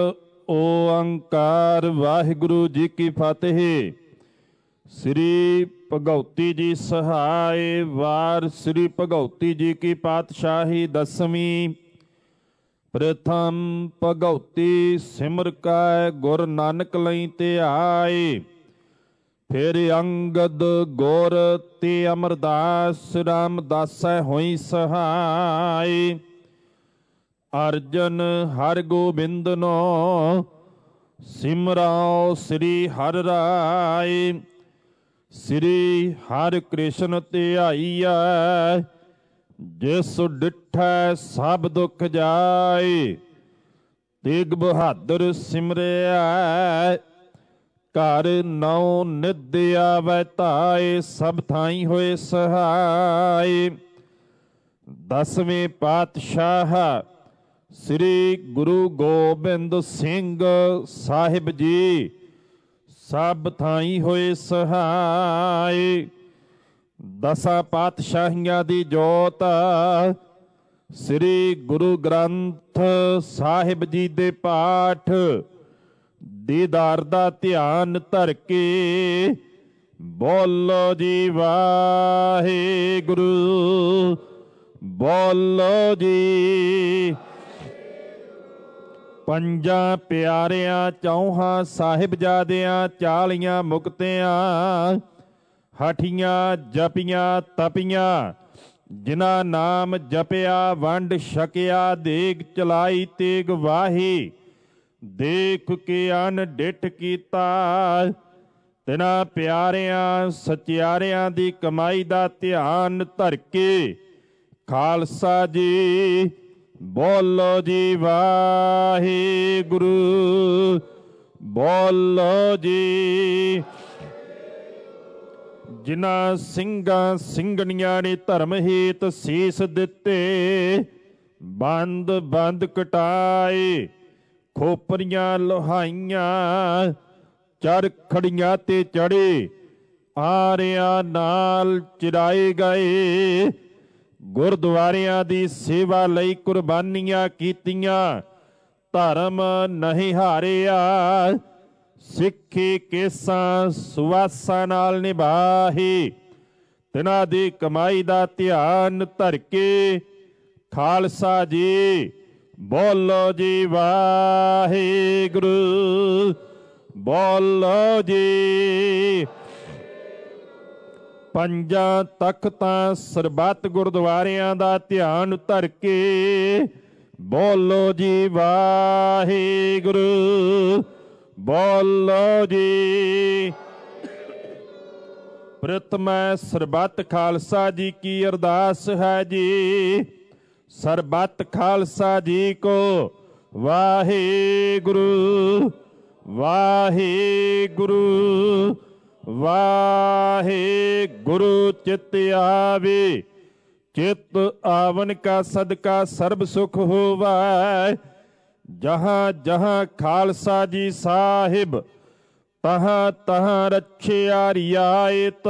ਓੰਕਾਰ ਵਾਹਿਗੁਰੂ ਜੀ ਕੀ ਫਤਿਹ। ਸ੍ਰੀ ਭਗਉਤੀ ਜੀ ਸਹਾਇ ਵਾਰ ਸ੍ਰੀ ਭਗਉਤੀ ਜੀ ਕੀ ਪਾਤਸ਼ਾਹੀ ਦਸਵੀਂ। ਪ੍ਰਥਮ ਭਗਉਤੀ ਸਿਮਰ ਕੈ ਗੁਰ ਨਾਨਕ ਲਈ ਧਿਆਏ। ਫਿਰ ਅੰਗਦ ਗੁਰ ਤੇ ਅਮਰਦਾਸ ਰਾਮਦਾਸੈ ਹੋਈ ਸਹਾਈ। ਅਰਜਨ ਹਰਿ ਗੋਬਿੰਦਨੋ ਸਿਮਰਾਓ ਸ੍ਰੀ ਹਰਿ ਰਾਏ। ਸ੍ਰੀ ਹਰਿ ਕ੍ਰਿਸ਼ਨ ਧਿਆਈਐ ਜਿਸ ਡਿਠੈ ਸਭ ਦੁਖ ਜਾਏ। ਤੇਗ ਬਹਾਦਰ ਸਿਮਰਿਆ ਘਰ ਨੌ ਨਿਧ ਆਵੈ ਧਾਏ। ਸਭ ਥਾਈ ਹੋਏ ਸਹਾਈ। ਦਸਵੇਂ ਪਾਤਸ਼ਾਹ ਸ੍ਰੀ ਗੁਰੂ ਗੋਬਿੰਦ ਸਿੰਘ ਸਾਹਿਬ ਜੀ ਸਭ ਥਾਈ ਹੋਏ ਸਹਾਈ। ਦਸਾਂ ਪਾਤਸ਼ਾਹੀਆਂ ਦੀ ਜੋਤ ਸ੍ਰੀ ਗੁਰੂ ਗ੍ਰੰਥ ਸਾਹਿਬ ਜੀ ਦੇ ਪਾਠ ਦੀਦਾਰ ਦਾ ਧਿਆਨ ਧਰ ਕੇ ਬੋਲੋ ਜੀ ਵਾਹਿਗੁਰੂ। ਬੋਲੋ ਜੀ। ਪੰਜਾਂ ਪਿਆਰਿਆਂ ਚੌਹਾਂ ਸਾਹਿਬਜ਼ਾਦਿਆਂ 40 ਮੁਕਤਿਆਂ ਹਠੀਆਂ ਜਪੀਆਂ ਤਪੀਆਂ, ਜਿਨ੍ਹਾਂ ਨਾਮ ਜਪਿਆ ਵੰਡ ਛਕਿਆ, ਦੇਗ ਚਲਾਈ ਤੇਗ ਵਾਹੀ, ਦੇਖ ਕੇ ਅਨ ਡਿਠ ਕੀਤਾ। ਤਿਨਾਂ ਪਿਆਰਿਆਂ ਸਚਿਆਰਿਆਂ ਦੀ ਕਮਾਈ ਦਾ ਧਿਆਨ ਧਰ ਕੇ, ਖਾਲਸਾ ਜੀ ਬੋਲੋ ਜੀ ਵਾਹਿਗੁਰੂ, ਬੋਲੋ ਜੀ। ਜਿਨ੍ਹਾਂ ਸਿੰਘਾਂ ਸਿੰਘਣੀਆਂ ਨੇ ਧਰਮ ਹੇਤ ਸੀਸ ਦਿੱਤੇ, ਬੰਦ ਬੰਦ ਕਟਾਏ, ਖੋਪਰੀਆਂ ਲੋਹਾਈਆਂ, ਚਰਖੜੀਆਂ ਤੇ ਚੜੇ, ਆਰਿਆਂ ਨਾਲ ਚਿਰਾਏ ਗਏ, ਗੁਰਦੁਆਰਿਆਂ ਦੀ ਸੇਵਾ ਲਈ ਕੁਰਬਾਨੀਆਂ ਕੀਤੀਆਂ, ਧਰਮ ਨਹੀਂ ਹਾਰਿਆ, ਸਿੱਖੀ ਕੇਸਾਂ ਸੁਆਸਾਂ ਨਾਲ ਨਿਭਾਹੀ। ਤਿਨਾਂ ਦੀ ਕਮਾਈ ਦਾ ਧਿਆਨ ਧਰ ਕੇ, ਖਾਲਸਾ ਜੀ ਬੋਲੋ ਜੀ ਵਾਹਿਗੁਰੂ, ਬੋਲੋ ਜੀ। ਪੰਜਾਂ ਤਖਤਾਂ ਸਰਬੱਤ ਗੁਰਦੁਆਰਿਆਂ ਦਾ ਧਿਆਨ ਧਰ ਕੇ, ਬੋਲੋ ਜੀ ਵਾਹਿਗੁਰੂ, ਬੋਲੋ ਜੀ। ਪ੍ਰਥਮੈ ਸਰਬੱਤ ਖਾਲਸਾ ਜੀ ਕੀ ਅਰਦਾਸ ਹੈ ਜੀ, ਸਰਬੱਤ ਖਾਲਸਾ ਜੀ ਕੋ ਵਾਹਿਗੁਰੂ, ਵਾਹਿਗੁਰੂ, ਵਾਹਿਗੁਰੂ। ਚਿਤ ਆਵੇ, ਚਿਤ ਆਵਨ ਕਾ ਸਦਕਾ ਸਰਬ ਸੁਖ ਹੋਵੈ। ਜਹਾਂ ਜਹਾਂ ਖਾਲਸਾ ਜੀ ਸਾਹਿਬ, ਤਹਾਂ ਤਹਾਂ ਰੱਖਿਆ ਰਿਆਇਤ।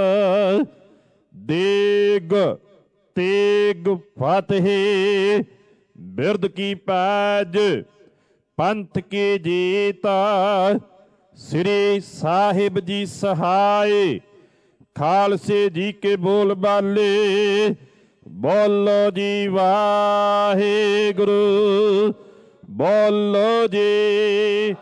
ਦੇਗ ਤੇਗ ਫਤਿਹ, ਬਿਰਦ ਕੀ ਪੈਜ, ਪੰਥ ਕੀ ਜੀਤ। ਸ੍ਰੀ ਸਾਹਿਬ ਜੀ ਸਹਾਏ, ਖਾਲਸੇ ਜੀ ਕੇ ਬੋਲ ਬਾਲੇ, ਬੋਲੋ ਜੀ ਵਾਹਿਗੁਰੂ, ਬੋਲੋ ਜੀ।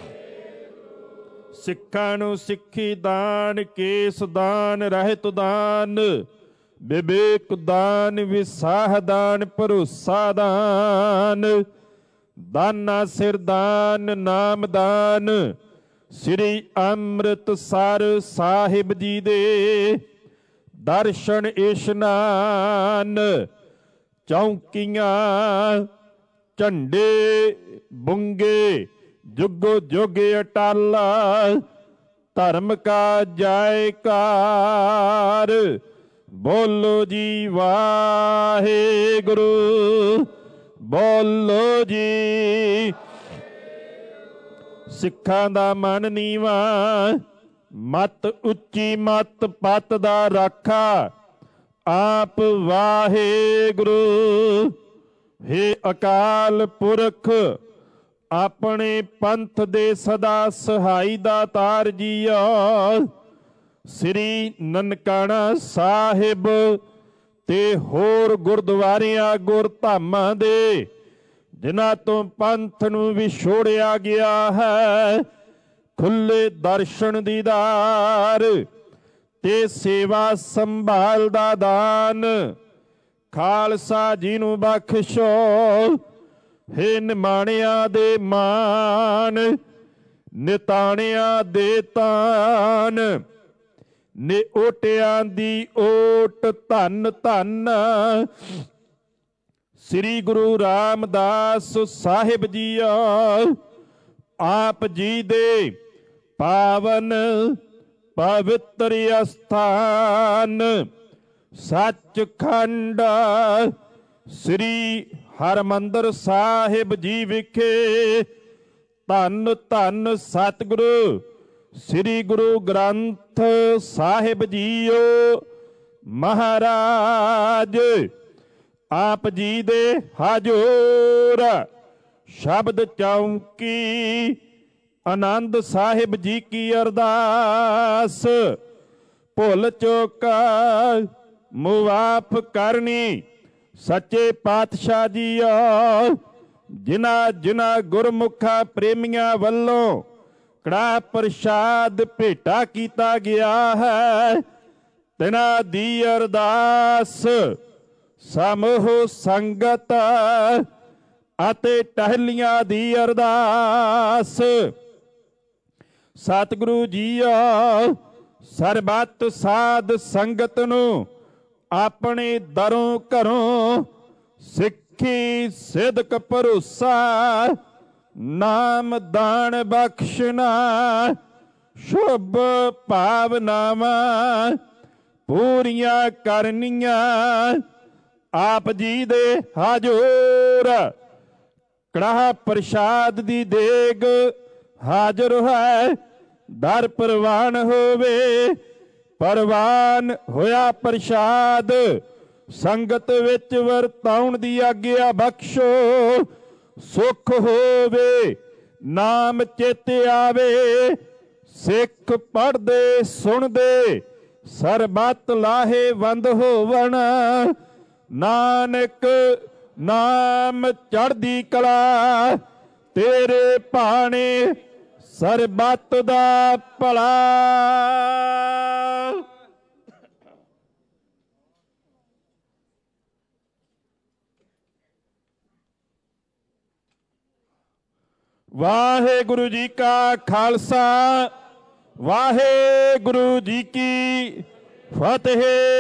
ਸਿੱਖਾਂ ਨੂੰ ਸਿੱਖੀ ਦਾਨ, ਕੇਸ ਦਾਨ, ਰਹਿਤ ਦਾਨ, ਵਿਵੇਕ ਦਾਨ, ਵਿਸਾਹ ਦਾਨ, ਭਰੋਸਾ ਦਾਨ, ਦਾਨਾ ਸਿਰ ਦਾਨ, ਨਾਮ ਦਾਨ। ਸ੍ਰੀ ਅੰਮ੍ਰਿਤਸਰ ਸਾਹਿਬ ਜੀ ਦੇ ਦਰਸ਼ਨ ਇਸ਼ਨਾਨ, ਚੌਂਕੀਆਂ, ਝੰਡੇ, ਬੁੰਗੇ, ਜੁਗੋ ਜੁਗ ਅਟਲ। ਧਰਮ ਕਾ ਜੈਕਾਰ, ਬੋਲੋ ਜੀ ਵਾਹਿਗੁਰੂ, ਬੋਲੋ ਜੀ। ਸਿੱਖਾਂ ਦਾ ਮਨ ਨੀਵਾ, ਮਤ ਉੱਚੀ, ਮਤ ਪਤ ਦਾ ਰਾਖਾ, ਆਪ ਵਾਹਿਗੁਰੂ। ਹੇ ਅਕਾਲ ਪੁਰਖ, ਆਪਣੇ ਪੰਥ ਦੇ ਸਦਾ ਸਹਾਈ ਦਾਤਾਰ ਜੀਓ। ਸ੍ਰੀ ਨਨਕਾਣਾ ਸਾਹਿਬ ਤੇ ਹੋਰ ਗੁਰਦੁਆਰਿਆਂ ਗੁਰਧਾਮਾਂ ਦੇ, ਜਿਨ੍ਹਾਂ ਤੋਂ ਪੰਥ ਨੂੰ ਵਿਛੋੜਿਆ ਗਿਆ ਹੈ, ਖੁੱਲੇ ਦਰਸ਼ਨ ਦੀਦਾਰ ਤੇ ਸੇਵਾ ਸੰਭਾਲ ਦਾ ਦਾਨ ਖਾਲਸਾ ਜੀ ਨੂੰ ਬਖਸ਼ੋ। ਹੇ ਨਿਮਾਣਿਆਂ ਦੇ ਮਾਨ, ਨਿਤਾਣਿਆਂ ਦੇ ਤਾਨ, ਨਿਓਟਿਆਂ ਦੀ ਓਟ ਧੰਨ ਧੰਨ। ਸ੍ਰੀ ਗੁਰੂ ਰਾਮਦਾਸ ਸਾਹਿਬ ਜੀਓ, ਆਪ ਜੀ ਦੇ ਪਾਵਨ ਪਵਿੱਤਰ ਅਸਥਾਨ ਸੱਚਖੰਡ ਸ੍ਰੀ ਹਰਿਮੰਦਰ ਸਾਹਿਬ ਜੀ ਵਿਖੇ ਧੰਨ ਧੰਨ ਸਤਿਗੁਰੂ ਸ੍ਰੀ ਗੁਰੂ ਗ੍ਰੰਥ ਸਾਹਿਬ ਜੀਓ ਮਹਾਰਾਜ ਆਪ ਜੀ ਦੇ ਹਜੂਰ ਸ਼ਬਦ ਚੌਂਕੀ ਆਨੰਦ ਸਾਹਿਬ ਜੀ ਕੀ ਅਰਦਾਸ ਭੁੱਲ ਚੁੱਕ ਮੁਆਫ ਕਰਨੀ। ਸੱਚੇ ਪਾਤਸ਼ਾਹ ਜੀਓ, ਜਿਨ੍ਹਾਂ ਜਿਨ੍ਹਾਂ ਗੁਰਮੁਖਾਂ ਪ੍ਰੇਮੀਆਂ ਵੱਲੋਂ ਕੜਾ ਪ੍ਰਸ਼ਾਦ ਭੇਟਾ ਕੀਤਾ ਗਿਆ ਹੈ, ਤਿਨਾਂ ਦੀ ਅਰਦਾਸ ਸਮੂਹ ਸੰਗਤ ਅਤੇ ਟਹਿਲੀਆਂ ਦੀ ਅਰਦਾਸ। ਸਤਿਗੁਰੂ ਜੀਓ ਸਰਬੱਤ ਸਾਧ ਸੰਗਤ ਨੂੰ ਆਪਣੇ ਦਰੋਂ ਘਰੋਂ ਸਿੱਖੀ ਸਿਦਕ ਭਰੋਸਾ ਨਾਮ ਦਾਨ ਬਖਸ਼ਣਾ ਸ਼ੁਭ ਭਾਵਨਾਵਾਂ ਪੂਰੀਆਂ ਕਰਨੀਆਂ। ਆਪ ਜੀ ਦੇ ਹਾਜ਼ੂਰ ਕੜਾਹ ਪ੍ਰਸ਼ਾਦ ਦੀ ਦੇਗ ਹਾਜ਼ਰ ਹੈ। ਦਰ ਪ੍ਰਵਾਨ ਹੋਵੇ, ਪ੍ਰਵਾਨ ਹੋਇਆ ਪ੍ਰਸ਼ਾਦ ਸੰਗਤ ਵਿੱਚ ਵਰਤਾਉਣ ਦੀ ਆਗਿਆ ਬਖਸ਼ੋ। ਸੁਖ ਹੋਵੇ, ਨਾਮ ਚੇਤੇ ਆਵੇ, ਸਿੱਖ ਪੜ੍ਹਦੇ ਸੁਣਦੇ ਸਰਬੱਤ ਲਾਹੇਵੰਦ ਹੋਵਣ। ਨਾਨਕ ਨਾਮ ਚੜ੍ਹਦੀ ਕਲਾ ਤੇਰੇ ਭਾਣੇ ਸਰਬੱਤ ਦਾ ਭਲਾ। ਵਾਹਿਗੁਰੂ ਜੀ ਕਾ ਖਾਲਸਾ, ਵਾਹਿਗੁਰੂ ਜੀ ਕੀ ਫਤਿਹ।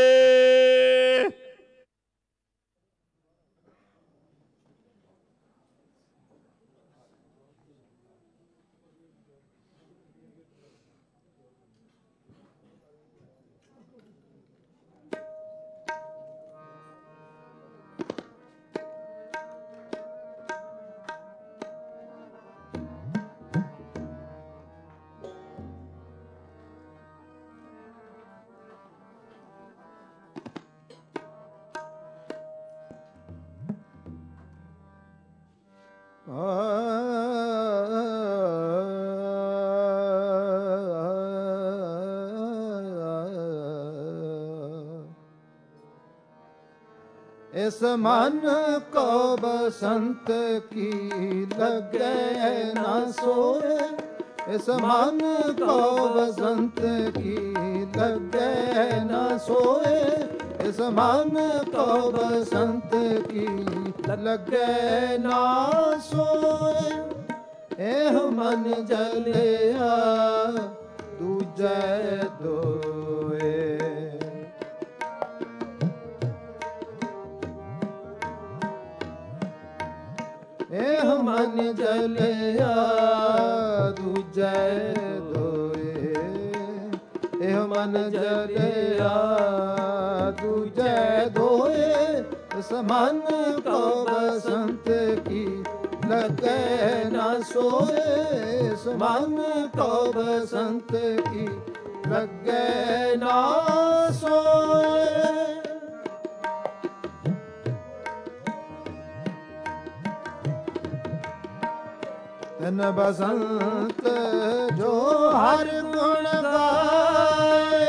इस मन को बसंत की लगे ना सोए, इस मन को बसंत की लगे ना सोए, इस मन को बसंत की लगे ना सोए। एह मन जलिया दूजे दोए, एह मन जलिया दूजे दोए, एह मन जलिया दूजे दोए। इस मन को बसंत की लगे ना सोए, इस मन को बसंत की लगे ना सोए। इन बसंत जो हर गुण गाए,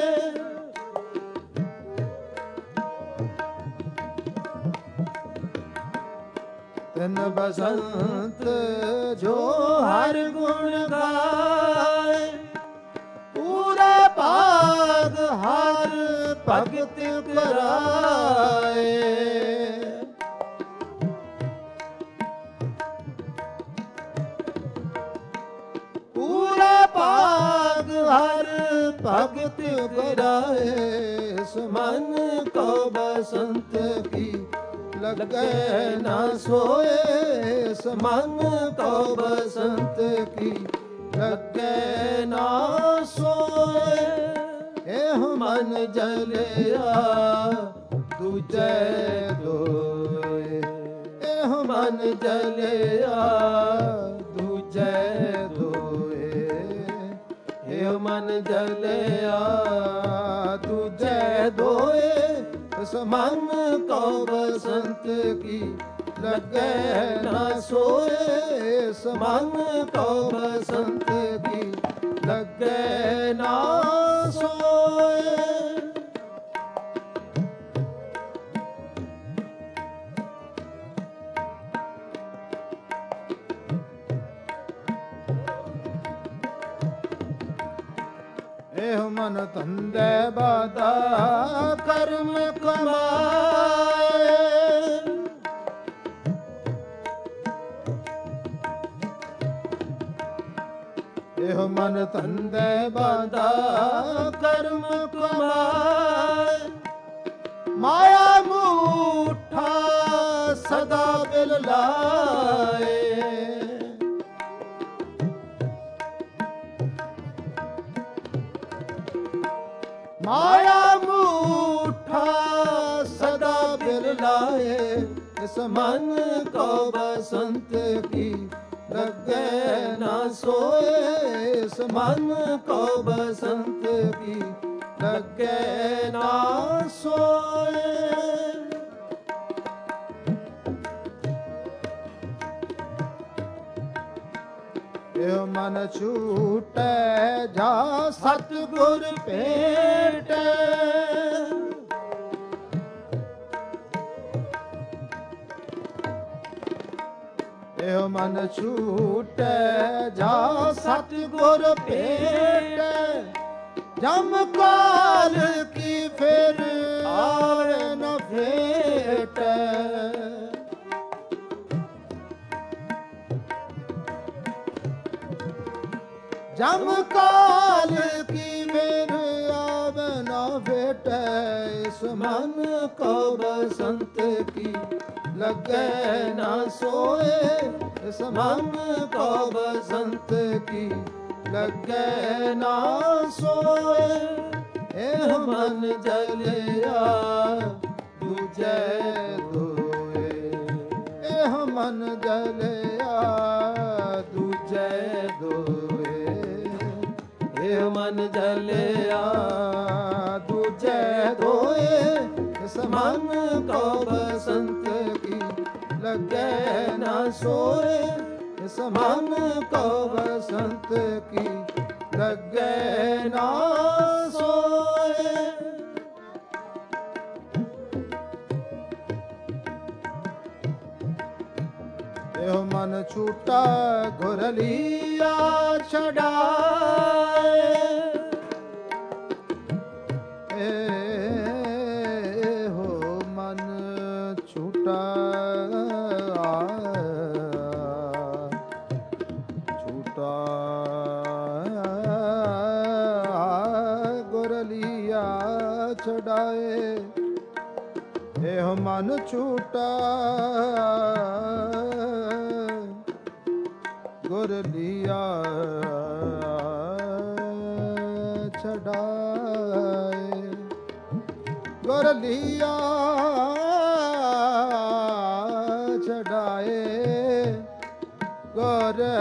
इन बसंत जो हर गुण गाए, पूरा पाग हर भगत कराए। पाग हर भगत कराए, इस मन को बसंत की लगे ना सोए, इस मन को बसंत की लगे ना सोए। एह मन जलिया दूजे दोए, एह मन जलिया दूजे दोए, एह मन जलिया दूजे दोए। इस मन को बसंत की लगे ना सोए, इस मन को बसंत की लगे ना सोए। ਇਹ ਮਨ ਧੰਦੇ ਬਾਦਾ ਕਰਮ ਕਮਾਏ। ਇਹ ਮਨ ਧੰਦੇ ਬਾਦਾ ਕਰਮ ਕਮਾਏ। ਮਾਇਆ ਮੂਠਾ ਸਦਾ ਬਿਲ ਲਾਏ। ਮਾਇਆ ਮੂਠਾ ਸਦਾ ਬਿਲ ਲਾਏ। ਇਸ ਮਨ ਕੋ ਬਸੰਤ ਕੀ ਲੱਗੇ ਨਾ ਸੋਏ। ਇਸ ਮਨ ਕੋ ਬਸੰਤ ਕੀ ਲੱਗੇ ਨਾ ਸੋਏ। ਇਹ ਮਨ ਛੂਟੈ ਜਾ ਸਤਿਗੁਰ ਭੇਟੈ। ਇਹ ਮਨ ਛੂਟੈ ਜਾ ਸਤਿਗੁਰ ਭੇਟੈ। ਜਮ ਕਾਲ ਕੀ ਫਿਰ ਆਵੇ ਨ ਭੇਟੈ। ਜਮ ਕਾਲ ਕੀ ਫਿਰ ਆਵੇ ਨ ਭੇਟੈ। ਇਸ ਮਨ ਕੋ ਬਸੰਤ ਕੀ ਲੱਗੇ ਨਾ ਸੋਏ। ਇਸ ਮਨ ਕੋ ਬਸੰਤ ਕੀ ਲੱਗੇ ਨਾ ਸੋਏ। ਇਹ ਮਨ ਜਲਿਆ ਦੂਜੇ ਦੋਏ। ਇਹ ਮਨ ਜਲਿਆ ਦੂਜੇ ਦੋਏ। ਇਹ ਮਨ ਜਲਿਆ ਦੂਜੇ ਦੋਏ। ਇਸ ਮਨ ਕੋ ਬਸੰਤ ਕੀ ਲੱਗੇ ਨਾ ਸੋਏ। ਇਸ ਮਨ ਕੋ ਬਸੰਤ ਕੀ ਲੱਗੇ ਨਾ ਸੋਏ। ਇਹ ਮਨ ਛੂਟਾ ਗੁਰ ਲੀਆ ਛਡਾਏ। ਇਹੋ ਮਨ ਛੂਟਾ ਛਡਾਏ। ਇਹ ਮਨ ਛੂਟਾ ਗੁਰ ਲੀਆ ਛਡਾਏ। ਗੁਰ ਲੀਆ ਛਡਾਏ। ਗੁਰ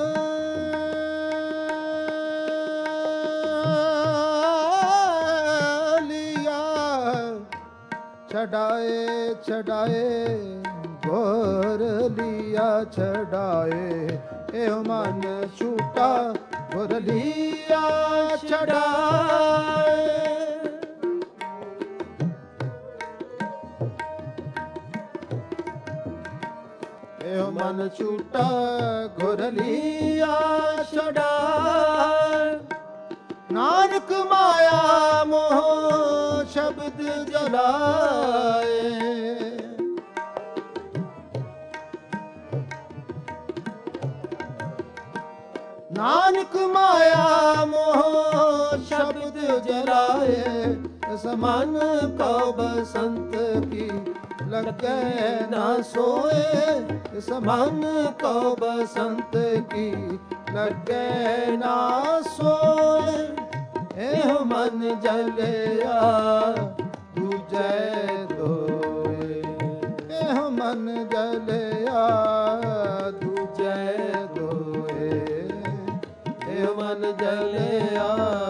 ਛਡਾਏ। ਛਡਾਏ ਗੁਰ ਲੀਆ ਛਡਾਏ। ਇਹ ਮਨ ਛੂਟਾ ਗੁਰ ਲੀਆ ਛਡਾਏ। ਇਹ ਮਨ ਛੂਟਾ ਗੁਰ ਲੀਆ ਛਡਾਏ। ਨਾਨਕ ਮਾਇਆ ਮੋਹ ਸ਼ਬਦ ਜਲਾਏ। ਨਾਨਕ ਮਾਇਆ ਮੋਹ ਸ਼ਬਦ ਜਲਾਏ। ਇਸ ਮਨ ਕੋ ਬਸੰਤ ਕੀ ਲੱਗੇ ਨਾ ਸੋਏ। ਇਸ ਮਨ ਕੋ ਬਸੰਤ ਕੀ ਲੱਗੇ ਨਾ ਸੋਏ। ਇਹ ਮਨ ਜਲਿਆ ਦੂਜੇ ਦੋਏ। ਇਹ ਮਨ ਜਲਿਆ ਦੂਜੇ ਦੋਏ। ਇਹ ਮਨ ਜਲਿਆ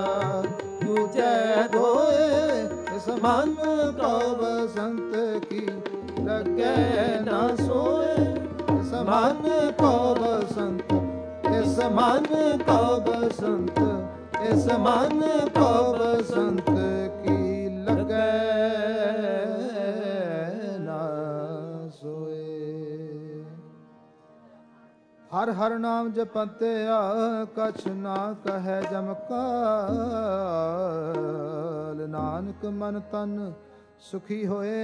ਦੂਜੇ ਦੋਏ। ਇਸ ਮਨ ਕੋ ਬਸੰਤ ਕੀ ਲੱਗੇ ਨਾ ਸੋਏ। ਇਸ ਮਨ ਕੋ ਬਸੰਤ। ਇਸ ਮਨ ਕੋ ਬਸੰਤ। ਇਸ ਮਨ ਕੋ ਬਸੰਤ ਕੀ ਲੱਗੇ ਨਾ ਸੋਏ। ਹਰ ਹਰ ਨਾਮ ਜਪੰਤਿਆ ਕਛ ਨਾ ਕਹੈ ਜਮਕਾਲ। ਨਾਨਕ ਮਨ ਤਨ ਸੁਖੀ ਹੋਏ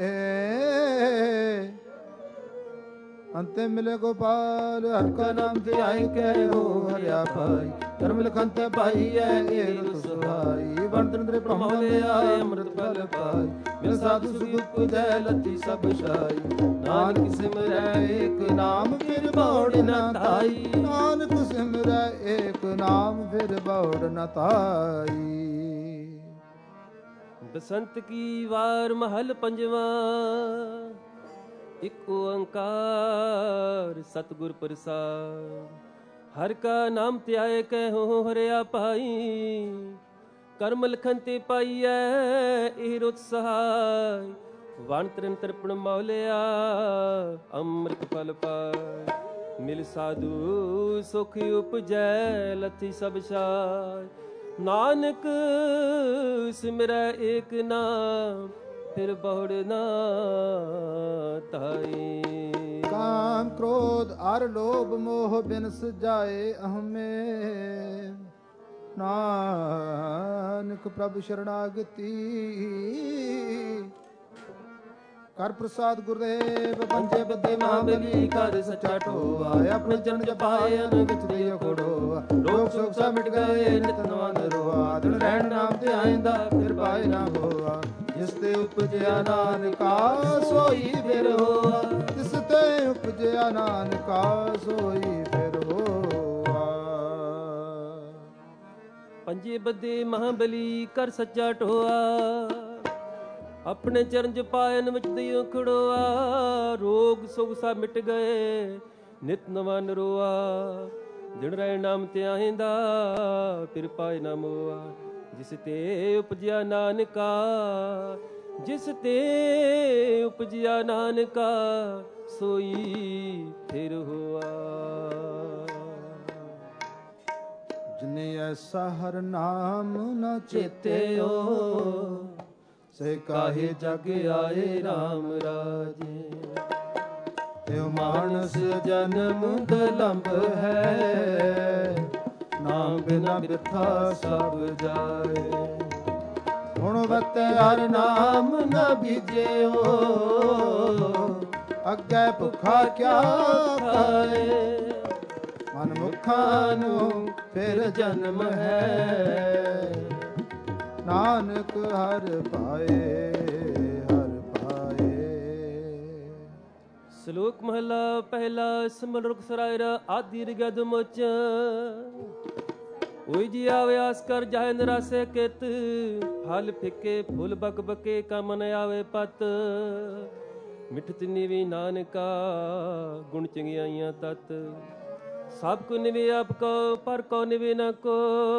ਅੰਤੇ ਮਿਲੇ ਗੋਪਾਲ। ਹਰ ਕਾ ਨਾਮ ਧਿਆਈ ਕਹਿ ਹੋ ਹਰਿਆ ਪਾਈ। ਕਰਮ ਲਖਨ ਤੇ ਪਾਈਐ ਏਕ ਸੁਹਾਈ। ਵੰਦਨ ਤੇਰੇ ਭਮਲੇ ਆਏ ਅੰਮ੍ਰਿਤ ਫਲ ਪਾਈ। ਮਿਲ ਸਾਧੂ ਸੁਖ ਪੁਜੈ ਲੱਥੀ ਸਭ ਛਾਈ। ਨਾਨਕ ਸਿਮਰੈ ਏਕ ਨਾਮ ਫਿਰ ਬੌੜ ਨ ਧਾਈ। ਨਾਨਕ ਸਿਮਰੈ ਏਕ ਨਾਮ ਫਿਰ ਬੌੜ ਨ ਧਾਈ। ਬਸੰਤ ਕੀ ਵਾਰ ਮਹਲ ਪੰਜਵਾ। ਇਕ ਓੰਕਾਰ ਸਤਿਗੁਰ ਪ੍ਰਸਾਦ। ਹਰ ਕਾ ਨਾਮ ਧਿਆਏ ਕਹਿ ਹਰਿਆ ਪਾਈ। ਕਰਮ ਲਖਨ ਤੇ ਪਾਈਐ ਇਹ ਰੁਤ ਸਹਾਈ। ਵਣ ਤ੍ਰਿਨ ਤ੍ਰਿਪਣ ਮੌਲਿਆ ਅੰਮ੍ਰਿਤ ਫਲ ਪਾਈ। ਮਿਲ ਸਾਧੂ ਸੁਖ ਉਪਜੈ ਲੱਥੀ ਸਭ ਛਾਈ। ਨਾਨਕ ਸਿਮਰੈ ਏਕ ਨਾਮ ਫਿਰ ਬਹੁੜ ਨਾ ਧਾਈ। ਕਾਮ ਕ੍ਰੋਧ ਅਰ ਲੋਭ ਮੋਹ ਬਿਨਸ ਜਾਏ ਅਹਮੇ। ਨਾਨਕ ਪ੍ਰਭ ਸ਼ਰਣਾਗਤੀ। ਕਰ ਪ੍ਰਸਾਦ ਗੁਰਦੇਵ ਪੰਜੇ ਬੱਦੇ ਮਹਾਬਲੀ। ਕਰ ਸੱਚਾ ਢੋਆ ਆਪਣੇ ਚਰਨ ਜਪਾਏ ਅਨ ਵਿੱਚ ਦੇ ਖੜੋਆ। ਰੋਗ ਸੋਗ ਸਭ ਮਿਟ ਗਏ ਨਿਤ ਨਵਾਂ ਨਰੋਆ। ਦਿਨ ਰਹਿਣ ਨਾਮ ਤੇ ਆਇਂਦਾ ਫਿਰ ਪਾਏ ਨਾ ਹੋਆ। ਜਿਸ ਤੇ ਉਪਜਿਆ ਨਾਨਕਾ ਸੋਈ ਫਿਰ ਹੋਆ। ਜਿਸ ਤੇ ਉਪਜਿਆ ਨਾਨਕਾ ਸੋਈ ਫਿਰ ਹੋਆ। ਪੰਜੇ ਬੱਦੇ ਮਹਾਬਲੀ ਕਰ ਸੱਚਾ ਢੋਆ। ਆਪਣੇ ਚਰਨ ਜਪਾਇਨ ਵਿੱਚ ਦਿਓ ਖੜੋਆ। ਰੋਗ ਸੁਖ ਸਭ ਮਿਟ ਗਏ ਨਿਤ ਨਵਾਂ ਨਰੋਆ। ਦਿਨ ਰਹਿ ਨਾਮ ਤੇ ਆਇਂਦਾ ਫਿਰ ਪਾਏ ਨਾ ਮੋਆ। ਜਿਸ ਤੇ ਉਪਜਿਆ ਨਾਨਕਾ ਜਿਸ ਤੇ ਉਪਜਿਆ ਨਾਨਕਾ ਸੋਈ ਫਿਰ ਹੋਆ। ਜਿਨੇ ਐਸਾ ਹਰ ਨਾਮ ਨ ਚੇਤਿਓ। ਸੇ ਕਾਹੇ ਜਗ ਆਏ RAM ਰਾਜੇ। ਤਿਉ ਮਾਨਸ ਜਨਮ ਦਲੰਭ ਹੈ। ਨਾਮ ਬਿਨਾ ਬਿਰਥਾ ਸਭ ਜਾਏ। ਹੁਣ ਵਤ ਹਰ ਨਾਮ ਨ ਬੀਜਿਓ। ਅੱਗੇ ਭੁੱਖਾ ਕਿਆ ਖਾਏ। ਮਨ ਮੁਖਾਂ ਨੂੰ ਫਿਰ ਜਨਮ ਹੈ। ਨਾਨਕ ਹਰ ਪਾਏ ਹਰ ਪਾਏ। ਸ਼ਲੋਕ ਮਹਲਾ ਪਹਿਲਾ। ਸਿਮਰ ਰੁਖ ਸਰਾਇਰਾ ਆਦਿ ਰਿਗਦ ਮੋਚ। ਓਈ ਜੀ ਆਵੇ ਆਸ ਕਰ ਜਾਏ ਨਿਰਾਸੇ ਕਿਤ। ਫਲ ਫਿੱਕੇ ਫੁੱਲ ਬਕ ਬਕੇ ਕੰਮ ਨ ਆਵੇ ਪਤ। ਮਿਠਤ ਨਿਵੀ ਨਾਨਕਾ ਗੁਣ ਚੰਗਿਆਈਆਂ ਤਤ। ਸਭ ਕੋ ਨਿਵੇ ਆਪ ਕੋ ਪਰ ਕੋ ਨਿਵੇ ਨ ਕੋ।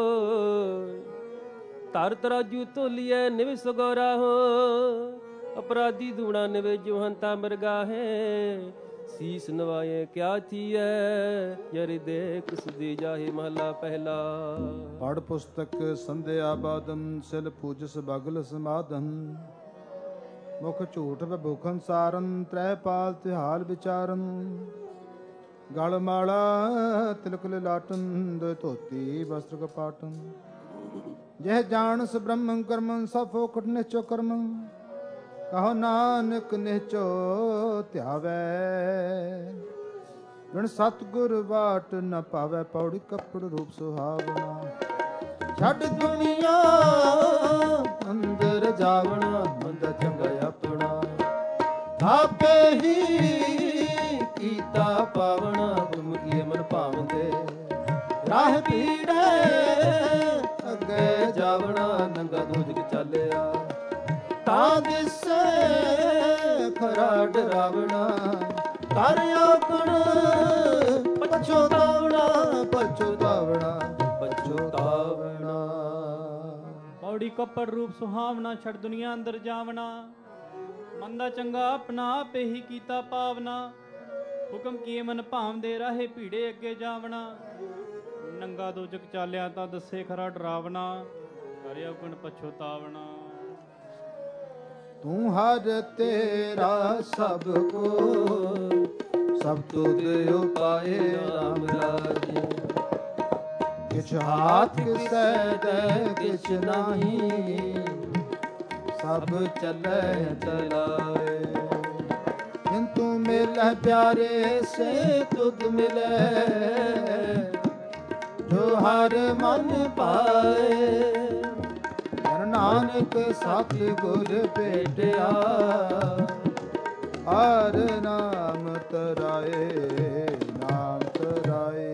ਧਰ ਤਰਾਜੂ ਤੋਲੀਐ ਨਿਵ ਸਗੋਰਾ ਹੋ। ਅਪਰਾਧੀ ਦੂਣਾ ਨਿਵੇ ਜੋਹੰਤਾ ਮਰਗਾ ਹੈ। ਸੀਸ ਨਵਾਏ ਕਿਆ ਥੀਐ ਯਰਿ ਦੇਖ ਸੁਦੀ ਜਾਹੇ। ਮਹਲਾ ਪਹਿਲਾ। ਪੜ ਪੁਸਤਕ ਸੰਧਿਆ ਬਾਦਨ। ਸਿਲ ਪੂਜਸ ਬਗਲ ਸਮਾਧਨ। ਮੁਖ ਝੂਠ ਭੂਖਨ ਸਾਰਨ। ਤ੍ਰੈ ਪਾਲ ਤਿਹਾਲ ਵਿਚਾਰਨ। ਗਲ ਮਾਲਾ ਤਿਲਕ ਲਾਟਨ। ਦੋ ਧੋਤੀ ਵਸਤਰ ਕਪਾਟਨ। ਜਹ ਜਾਣਸ ਬ੍ਰਹਮੰ ਕਰਮੰ ਸਭ ਫੋਕਟ ਨਿਚੋ ਕਰਮੰ। ਕਹੋ ਨਾਨਕ ਨਿਚੋ ਧਿਆਵੈ। ਬਿਨ ਸਤਿਗੁਰ ਬਾਟ ਨ ਪਾਵੈ। ਪੌੜੀ ਕੱਪੜ ਰੂਪ ਸੁਹਾਵਣਾ। ਛੱਡ ਦੁਨੀਆ ਅੰਦਰ ਜਾਵਣਾ। ਮੰਦਾ ਚੰਗਾ ਆਪਣਾ ਆਪੇ ਹੀ ਕੀਤਾ ਪਾਵਣਾ। ਗੁਰਮੁਖੀ ਮਨ ਭਾਵੰਦੇ ਰਾਹ ਪੀੜੈ। ਅੱਗੇ ਜਾਵਣਾ ਨੰਗਾ ਦੋਜਕ ਚਾਲਿਆ। ਤਾਂ ਦਿਸੇ ਖਰਾ ਡਰਾਵਣਾ। ਕਰ ਆਕਣ ਪਛੋਤਾਵਣਾ। ਪਛੋਤਾਵਣਾ ਪਛੋਤਾਵਣਾ। ਪੌੜੀ ਕੱਪੜ ਰੂਪ ਸੁਹਾਵਣਾ। ਛੱਡ ਦੁਨੀਆ ਅੰਦਰ ਜਾਵਣਾ। ਮੰਦਾ ਚੰਗਾ ਆਪਣਾ ਆਪੇ ਹੀ ਕੀਤਾ ਪਾਵਨਾ। ਹੁਕਮ ਕੀਏ ਮਨ ਭਾਵਦੇ ਰਾਹੇ ਭੀੜੇ ਅੱਗੇ ਜਾਵਣਾ। ਨੰਗਾ ਦੋਜਕ ਚਾਲਿਆ ਤਾਂ ਦੱਸੇ ਖਰਾ ਡਰਾਵਣਾ। ਕਰਿਆ ਗੁਣ ਪਛੋਤਾਵਣਾ। ਤੂੰ ਹਰ ਤੇਰਾ ਸਭ ਕੋ ਸਭ ਤੁਧ ਉਪਾਏ ਰਾਮ ਰਾਜੇ। ਕਿਛ ਹਾਥ ਕਿਸੈ ਦੇ ਕਿਛ ਨਾਹੀ, ਸਭ ਚੱਲੈ ਚਲਾਏ। ਕਿੰਤੂ ਮਿਲੈ ਪਿਆਰੇ ਸੇ ਤੁਧ ਮਿਲੈ, ਜੋ ਹਰ ਮਨ ਪਾਏ। ਨਾਨਕ ਸਤ ਗੁਰ ਭੇਟਿਆ, ਹਰ ਨਾਮ ਤਰਾਏ, ਨਾਮ ਤਰਾਏ।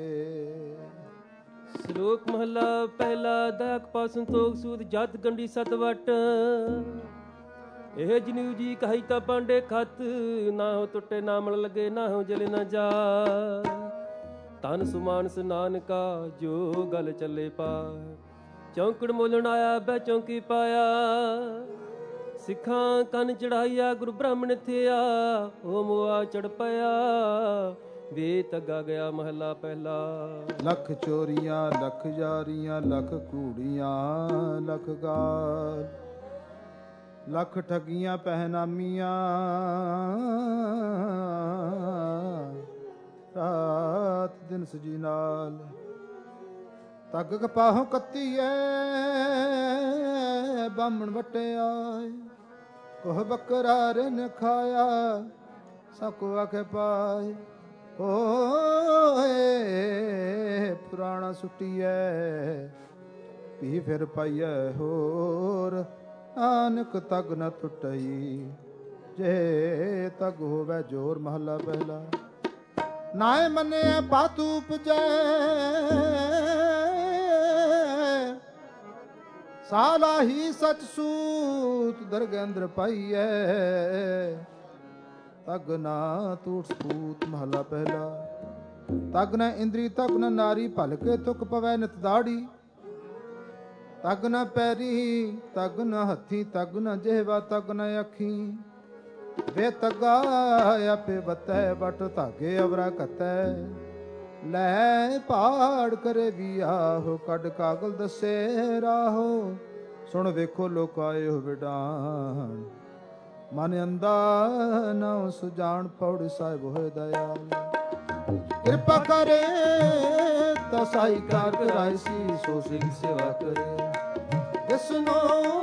ਸ਼ਲੋਕ ਮਹਲਾ ਪਹਿਲਾ। ਦਾਇਕ ਪਾਸ ਸੰਤੋਖ ਸੂਦ ਜਤ ਗੰਢੀ ਸਤ ਵਟ, ਇਹ ਜਨੂ ਜੀ ਕਹੀ ਤਾਂ ਪਾਂਡੇ ਖਤ। ਨਾ ਹੋ ਟੁੱਟੇ ਨਾ ਮਲ ਲਗੇ, ਨਾ ਹੋ ਜਲੇ ਨਾ ਜਾ। ਤਨ ਸੁਮਾਨਸ ਨਾਨਕਾ ਜੋ ਗਲ ਚੱਲੇ ਪਾ। ਚੌਂਕੜ ਮੋਲਣ ਆਇਆ ਬਹਿ ਚੌਂਕੀ ਪਾਇਆ, ਸਿੱਖਾਂ ਕੰਨ ਚੜਾਈਆ ਗੁਰੂ ਬ੍ਰਾਹਮਣ ਥਿਆ। ਹੋ ਮੋਆ ਚੜ ਪਿਆ ਵੇਤ ਅੱਗਾ ਗਿਆ ਮਹਲਾ ਪਹਿਲਾ। ਲੱਖ ਚੋਰੀਆਂ ਲੱਖ ਯਾਰੀਆਂ, ਲੱਖ ਕੂੜੀਆਂ ਲੱਖ ਗਾਲ, ਲੱਖ ਠਗੀਆਂ ਪਹਿਨਾਮੀਆਂ, ਰਾਤ ਦਿਨ ਸਜੀ ਨਾਲ। ਤੱਗ ਕਪਾਹੋਂ ਕੱਤੀਐ ਬਾਹਮਣ ਵਟਿਆਏ। ਕੋਹ ਬੱਕਰਾ ਰਨ ਖਾਇਆ, ਸਭ ਕੋ ਆਖੇ ਪਾਏ। ਓਏ ਪੁਰਾਣਾ ਸੁੱਟੀਐ, ਪੀ ਫਿਰ ਪਾਈਐ ਹੋਰ। ਨਾਨਕ ਤਗ ਨ ਟੁੱਟਈ, ਜੇ ਤਗ ਹੋਵੇ ਜੋਰ। ਮਹਲਾ ਪਹਿਲਾ। ਨਾਏ ਮੰਨਿਆ ਬਾਤੂ ਉਪਜੈ, ਸਾਲਾ ਹੀ ਸਚ ਸੂਤ ਦਰਗਹਿ ਅੰਦਰ ਪਾਈਐ। ਤਗ ਨਾ ਟੂਟ ਸਪੂਤ। ਮਹਲਾ ਪਹਿਲਾ। ਤਗ ਨ ਇੰਦਰੀ ਤਗ ਨ ਨਾਰੀ, ਭਲ ਕੇ ਤੁਕ ਪਵੈ ਨਿਤ ਦਾੜੀ। ਤਗ ਨ ਪੈਰੀ ਤਗ ਨ ਹੱਥੀ, ਤਗ ਨ ਜਿਹਵਾ ਤਗ ਨ ਅੱਖੀ। ਵੇ ਤਗਾ ਆਪੇ ਬਤੈ, ਬਟ ਧਾਗੇ ਅਵਰਾ ਘਤੈ। ਲੈ ਪਹਾੜ ਕਰੇ ਵੀ ਆਹੋ, ਕੱਢ ਕਾਗਲ ਦੱਸੇ ਰਾਹੋ। ਸੁਣ ਵੇਖੋ ਲੋਕ ਆਏ ਹੋ ਵਿਡਾਨ, ਮਨ ਅੰਦਾ ਨਾ ਸੁਜਾਨ। ਪੌੜੀ ਸਾਹਿਬ ਹੋਏ ਦਇਆਲ, ਕਿਰਪਾ ਕਰੇ ਤਾਂ ਸਾਈ ਕਾਰ ਕਰਾਈ ਸੀ। ਸੋ ਸਿੰਘ ਸੇਵਾ ਕਰੇ, ਜਿਸਨੋ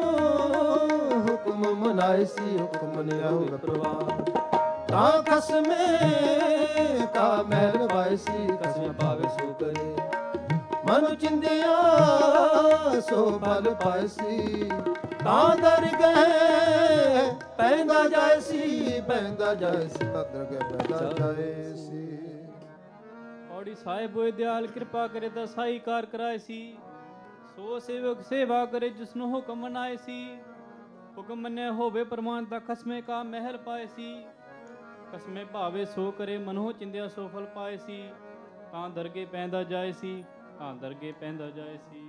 ਹੁਕਮ ਮਨਾਏ ਸੀ। ਹੁਕਮ ਮਨਿਆ ਹੋਵੇ ਪ੍ਰਵਾਨ, ਤਾਂ ਖਸਮੇ ਕਾ ਮਹਿਲ ਵਾਏ ਸੀ। ਖਸਮੇ ਪਾਵੇ ਸੋ ਕਰੇ, ਮਨੁ ਚਿੰਦਿਆ ਸੋ ਬਲ ਪਾਏ ਸੀ। ਤਾਂ ਦਰਗਹਿ ਪੈਂਦਾ ਜਾਏ ਸੀ, ਪੈਂਦਾ ਜਾਏ ਸੀ। ਤਾਂ ਦਰਗਹਿ ਪੈਂਦਾ ਜਾਏ ਸੀ। ਪੌੜੀ ਸਾਹਿਬ ਹੋਏ ਦਿਆਲ, ਕਿਰਪਾ ਕਰੇ ਤਾਂ ਸਾਈ ਕਾਰ ਕਰਾਏ ਸੀ। ਸੋ ਸੇਵਕ ਸੇਵਾ ਕਰੇ, ਜਿਸਨੂੰ ਹੁਕਮ ਮਨਾਏ ਸੀ। ਹੁਕਮ ਮੰਨਿਆ ਹੋਵੇ ਪ੍ਰਮਾਣ, ਤਾਂ ਖਸਮੇ ਕਾ ਮਹਿਲ ਪਾਏ ਸੀ। ਖਸਮੇ ਭਾਵੇ ਸੋ ਕਰੇ, ਮਨੋ ਚਿੰਦਿਆ ਸੋ ਫਲ ਪਾਏ ਸੀ। ਤਾਂ ਦਰਗੇ ਪੈਂਦਾ ਜਾਏ ਸੀ, ਤਾਂ ਦਰਗੇ ਪੈਂਦਾ ਜਾਏ ਸੀ।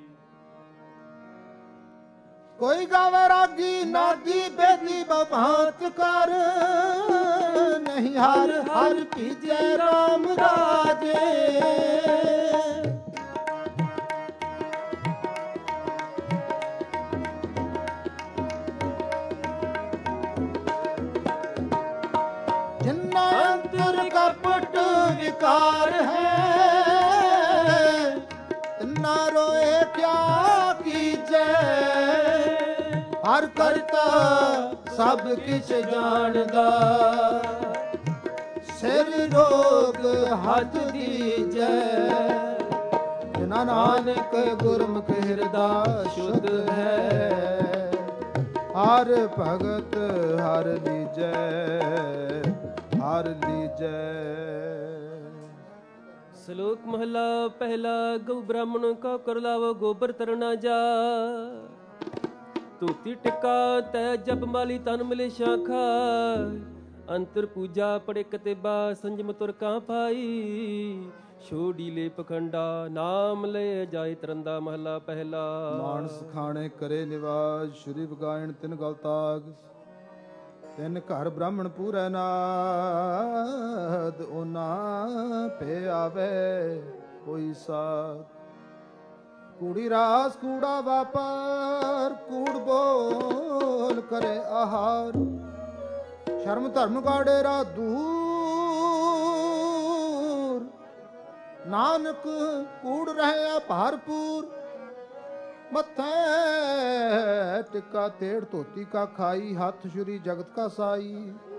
ਕੋਈ ਗਾਵੇ ਰਾਗੀ ਨਾਗੀ, ਬੇਦੀ ਬਭਾਂਤ ਕਰ। ਨਹੀਂ ਹਰ ਹਰ ਭੀਜੈ ਰਾਮ ਰਾਜੇ। ਜਿਨ੍ਹਾਂ ਅੰਤਰ ਕਪਟ ਵਿਕਾਰ ਹੈ, ਤਿਨਾ ਰੋਏ ਕਿਆ ਕੀਜੈ। ਹਰ ਕਰਤਾ ਸਭ ਕਿਛ ਜਾਣਦਾ, ਸਿਰ ਰੋਗ ਹੱਥ ਦੀਜੈ। ਜਿਨਾ ਨਾਨਕ ਗੁਰਮੁਖ ਹਿਰਦਾ ਸ਼ੁੱਧ ਹੈ। ਹਰ ਭਗਤ ਹਰ ਲੀਜੈ, ਹਰ ਲੀਜੈ। ਸ਼ਲੋਕ ਮਹਲਾ ਪਹਿਲਾ। ਗਊ ਬ੍ਰਾਹਮਣ ਕਾ ਕਰ ਲਾਵੋ, ਗੋਬਰ ਤਰਨਾ ਜਾ। ਧੋਤੀ ਟਿੱਕਾ ਤੈ ਜਪ ਮਾਲੀ, ਤਨ ਮਿਲੇ ਸ਼ਾਖਾ। ਅੰਤਰ ਪੂਜਾ ਪੜੇ ਕਤੇਬਾ, ਸੰਜਮ ਤੁਰ ਕਾਂ ਪਾਈ। ਛੋੜੀ ਲੈ ਪਖੰਡਾ, ਨਾਮ ਲੈ ਜਾਏ ਤਰੰਦਾ। ਮਹਲਾ ਪਹਿਲਾ। ਮਾਨਸ ਖਾਣੇ ਕਰੇ ਨਿਵਾਜ, ਸ਼੍ਰੀ ਵਗਾਇਣ ਤਿਨ ਗਲ ਤਾਗ। ਤਿਨ ਘਰ ਬ੍ਰਾਹਮਣ ਪੂਰੈ ਨਾਦ, ਓਨਾ ਪੇ ਆਵੇ ਕੋਈ ਸਾਧ। ਕੂੜੀ ਰਾਸ ਕੂੜਾ ਵਾਪਾਰ, ਕੂੜ ਬੋਲ ਕਰੇ ਆਹਾਰ। ਸ਼ਰਮ ਧਰਮ ਕਾ ਡੇਰਾ ਦੂਰ, ਨਾਨਕ ਕੂੜ ਰਹਿਆ ਭਰਪੂਰ ਮੱਥੇ ਟਿੱਕਾ ਤੇੜ ਧੋਤੀ ਕਾ ਖਾਈ ਹੱਥ ਸ਼੍ਰੀ ਜਗਤ ਕਾ ਸਾਈ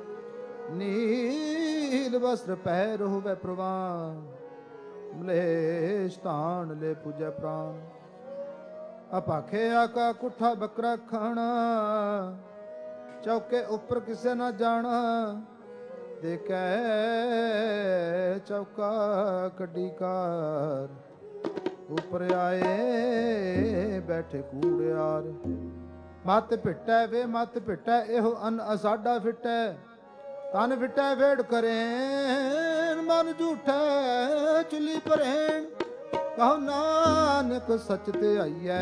ਨੀਲ ਵਸਤਰ ਪਹਿਰ ਹੋਵੇ ਪ੍ਰਵਾਨ ਮਲੇਸ਼ ਤਾਣ ਲੈ ਪੂਜੈ ਪ੍ਰਾਨ ਅਪਾਖੇ ਆਕਾ ਕੁੱਠਾ ਬੱਕਰਾ ਖਾਣਾ ਚੌਕੇ ਉੱਪਰ ਕਿਸੇ ਨਾ ਜਾਣਾ ਦੇਖੈ ਚੌਕਾ ਕੱਢੀ ਕਾਰ ਉੱਪਰ ਆਏ ਬੈਠੇ ਕੂੜਿਆਰ ਮੱਤ ਪਿੱਟੈ ਵੇ ਮੱਤ ਪਿੱਟੈ ਇਹੋ ਅਨ ਅਸਾਡਾ ਫਿੱਟੈ ਤਨ ਫਿੱਟੈ ਵੇੜ ਕਰੇਨ ਮਨ ਝੂਠੈ ਚੁੱਲੀ ਭਰੇਣ ਕਹੋ ਨਾਨਕ ਸੱਚ ਤੇ ਆਈਐ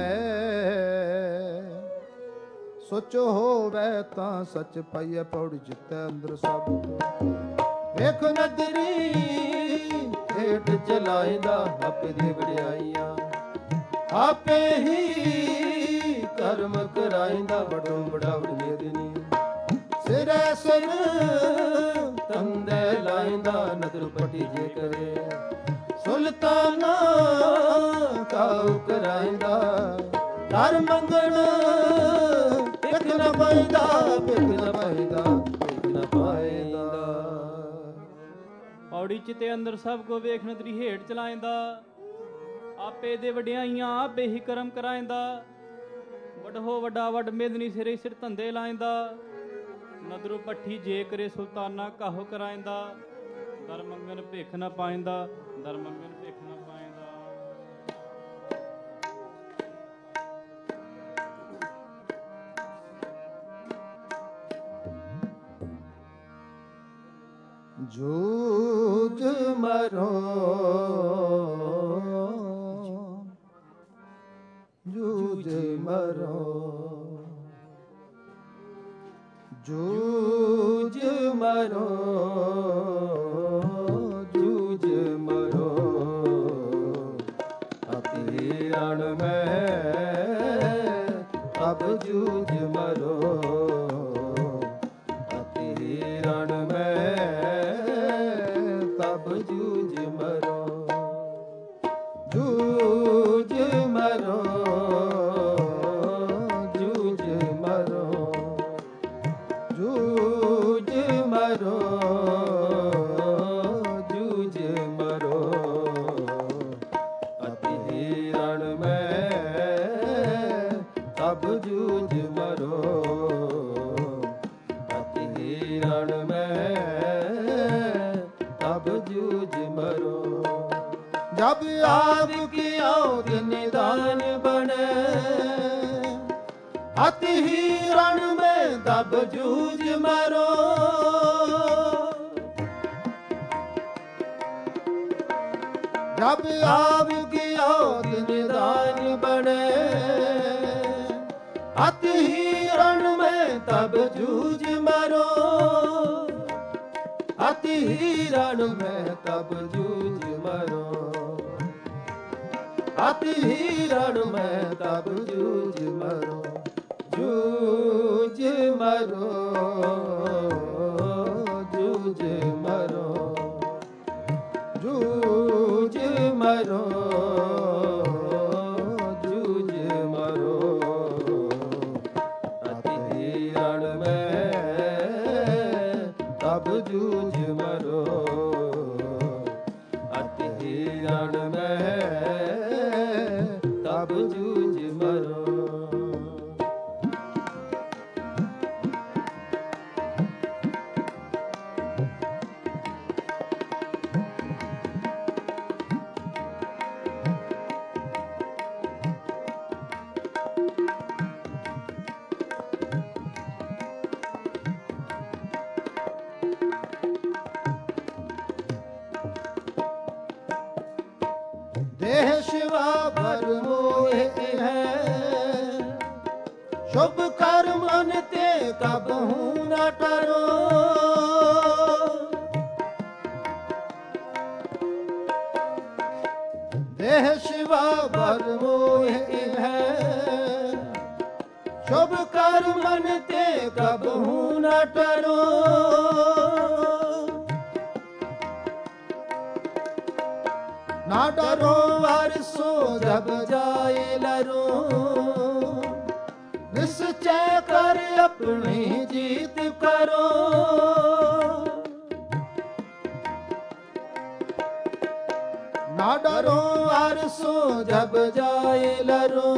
ਸੋਚੋ ਹੋਵੇ ਤਾਂ ਸੱਚ ਪਾਈਐ ਪੌੜੀ ਜਿੱਤੈ ਅੰਦਰ ਸਭ ਵੇਖ ਨਦਰੀ ਹੇਠ ਚਲਾਇਦਾ ਆਪੇ ਦੀ ਵਡਿਆਈਆਂ ਆਪੇ ਹੀ ਕਰਮ ਕਰਾਇਦਾ ਬੜੋ ਬੜਾ ਵਡੇਦਨੀ ਸਿਰੇ ਸਿਰ ਤੰਦੇ ਲਾਇਦਾ ਨਦਰ ਪਟੀ ਜੇ ਕਰੇ ਸੁਲਤਾਨਾ ਕਾਉ ਕਰਾਇਦਾ ਧਰ ਮੰਗਣ ਪਿਕ ਨ ਪਾਇਦਾ ਪਿਕ ਨ ਪਾਇਦਾ ਪਿਕ ਨ ਪਾਇਦਾ ਪੌੜੀ ਚਿਤੇ ਅੰਦਰ ਸਭ ਕੋ ਵੇਖ ਨਦਰੀ ਹੇਠ ਚਲਾਇਂਦਾ ਆਪੇ ਦੇ ਵਡਿਆਈਆਂ ਆਪੇ ਹੀ ਕਰਮ ਕਰਾਇਂਦਾ ਵੱਡੋ ਵੱਡਾ ਵੱਡ ਮੇਦਨੀ ਸਿਰੇ ਸਿਰ ਧੰਦੇ ਲਾਇਂਦਾ ਨਦਰੂ ਪੱਠੀ ਜੇ ਕਰੇ ਸੁਲਤਾਨਾ ਕਾਹੋ ਕਰਾਇਂਦਾ ਦਰ ਮੰਗਨ ਭਿਖ ਨ ਪਾਇਂਦਾ ਦਰ ਮੰਗਨ ਭਿਖ ਨ ਪਾਇਂਦਾ ਜੂਝ ਮਰੋ ਜੂਝ ਮਰੋ ਜੂਝ ਮਰੋ ਜੂਝ ਮਰੋ ਆਪੇ ਰਣ ਮੈਂ ਅਬ ਜੂਝ ਮਰੋ ਆਪੇ ਰਣ ਮੈਂ ਤਬ ਜੂਝ ਮਰੋ ਜੂਝ ਮਰੋ ਜੂਝ ਮਰੋ ਜੂਝ ਮਰੋ ਜੂਝ ਮਰੋ ਆਪੇ ਰਣ ਮੈਂ ਤਬ ਜੂਝ ਮਰੋ ਆਪੇ ਰਣ ਮੈਂ ਤਬ ਜੂਝ ਮਰੋ ਜਬ ਆਪ ਕੀ ਔਦ ਨਿਦਾਨ ਬਣੇ ਅਤਿ ਹੀ ਰਣ ਮੈਂ ਤਬ ਜੂਝ ਮਰੋ ਜਬ ਆਪ ਕੀ ਔਦ ਨਿਦਾਨ ਬਣੇ ਅਤਿ ਹੀ ਰਣ ਮੈਂ ਤਬ ਜੂਝ ਮਰੋ ਅਤਿ ਹੀ ਰਣ ਮੈਂ ਤਬ ਜੂਝ ਮਰੋ ਅਤਿ ਹੀ ਰਣ ਮੈਂ ਤਬ ਜੂਝ ਮਰੋ ਜੂਝ ਮਰੋ ਜੂਝ ਮਰੋ ਜੂਝ ਮਰੋ ਜੂਝ ਮਰੋ ਅਤਿ ਹੀ ਰਣ ਮੈਂ ਤਬ ਜੂਝ ਮਰੋ ਅਤਿ ਹੀ ਰਣ ਮੈਂ ਤਬ ਜੂਝ ਮਰੋ ਦੇਹ ਸ਼ਿਵਾ ਭਰ ਮੋਹਿ ਹੈ ਸ਼ੁਭ ਕਰਮ ਮਨ ਤੇ ਕਬਹੂ ਨਾ ਟਰੋ ਦੇਹ ਸ਼ਿਵਾ ਭਰ ਮੋਹਿ ਹੈ ਸ਼ੁਭ ਕਰਮ ਮਨ ਤੇ ਕਬਹੂ ਨਾ ਟਰੋ ना डरो अरसो जब जाए लरो, निश्चय कर अपनी जीत करो। ना डरो अरसो जब जाए लरो,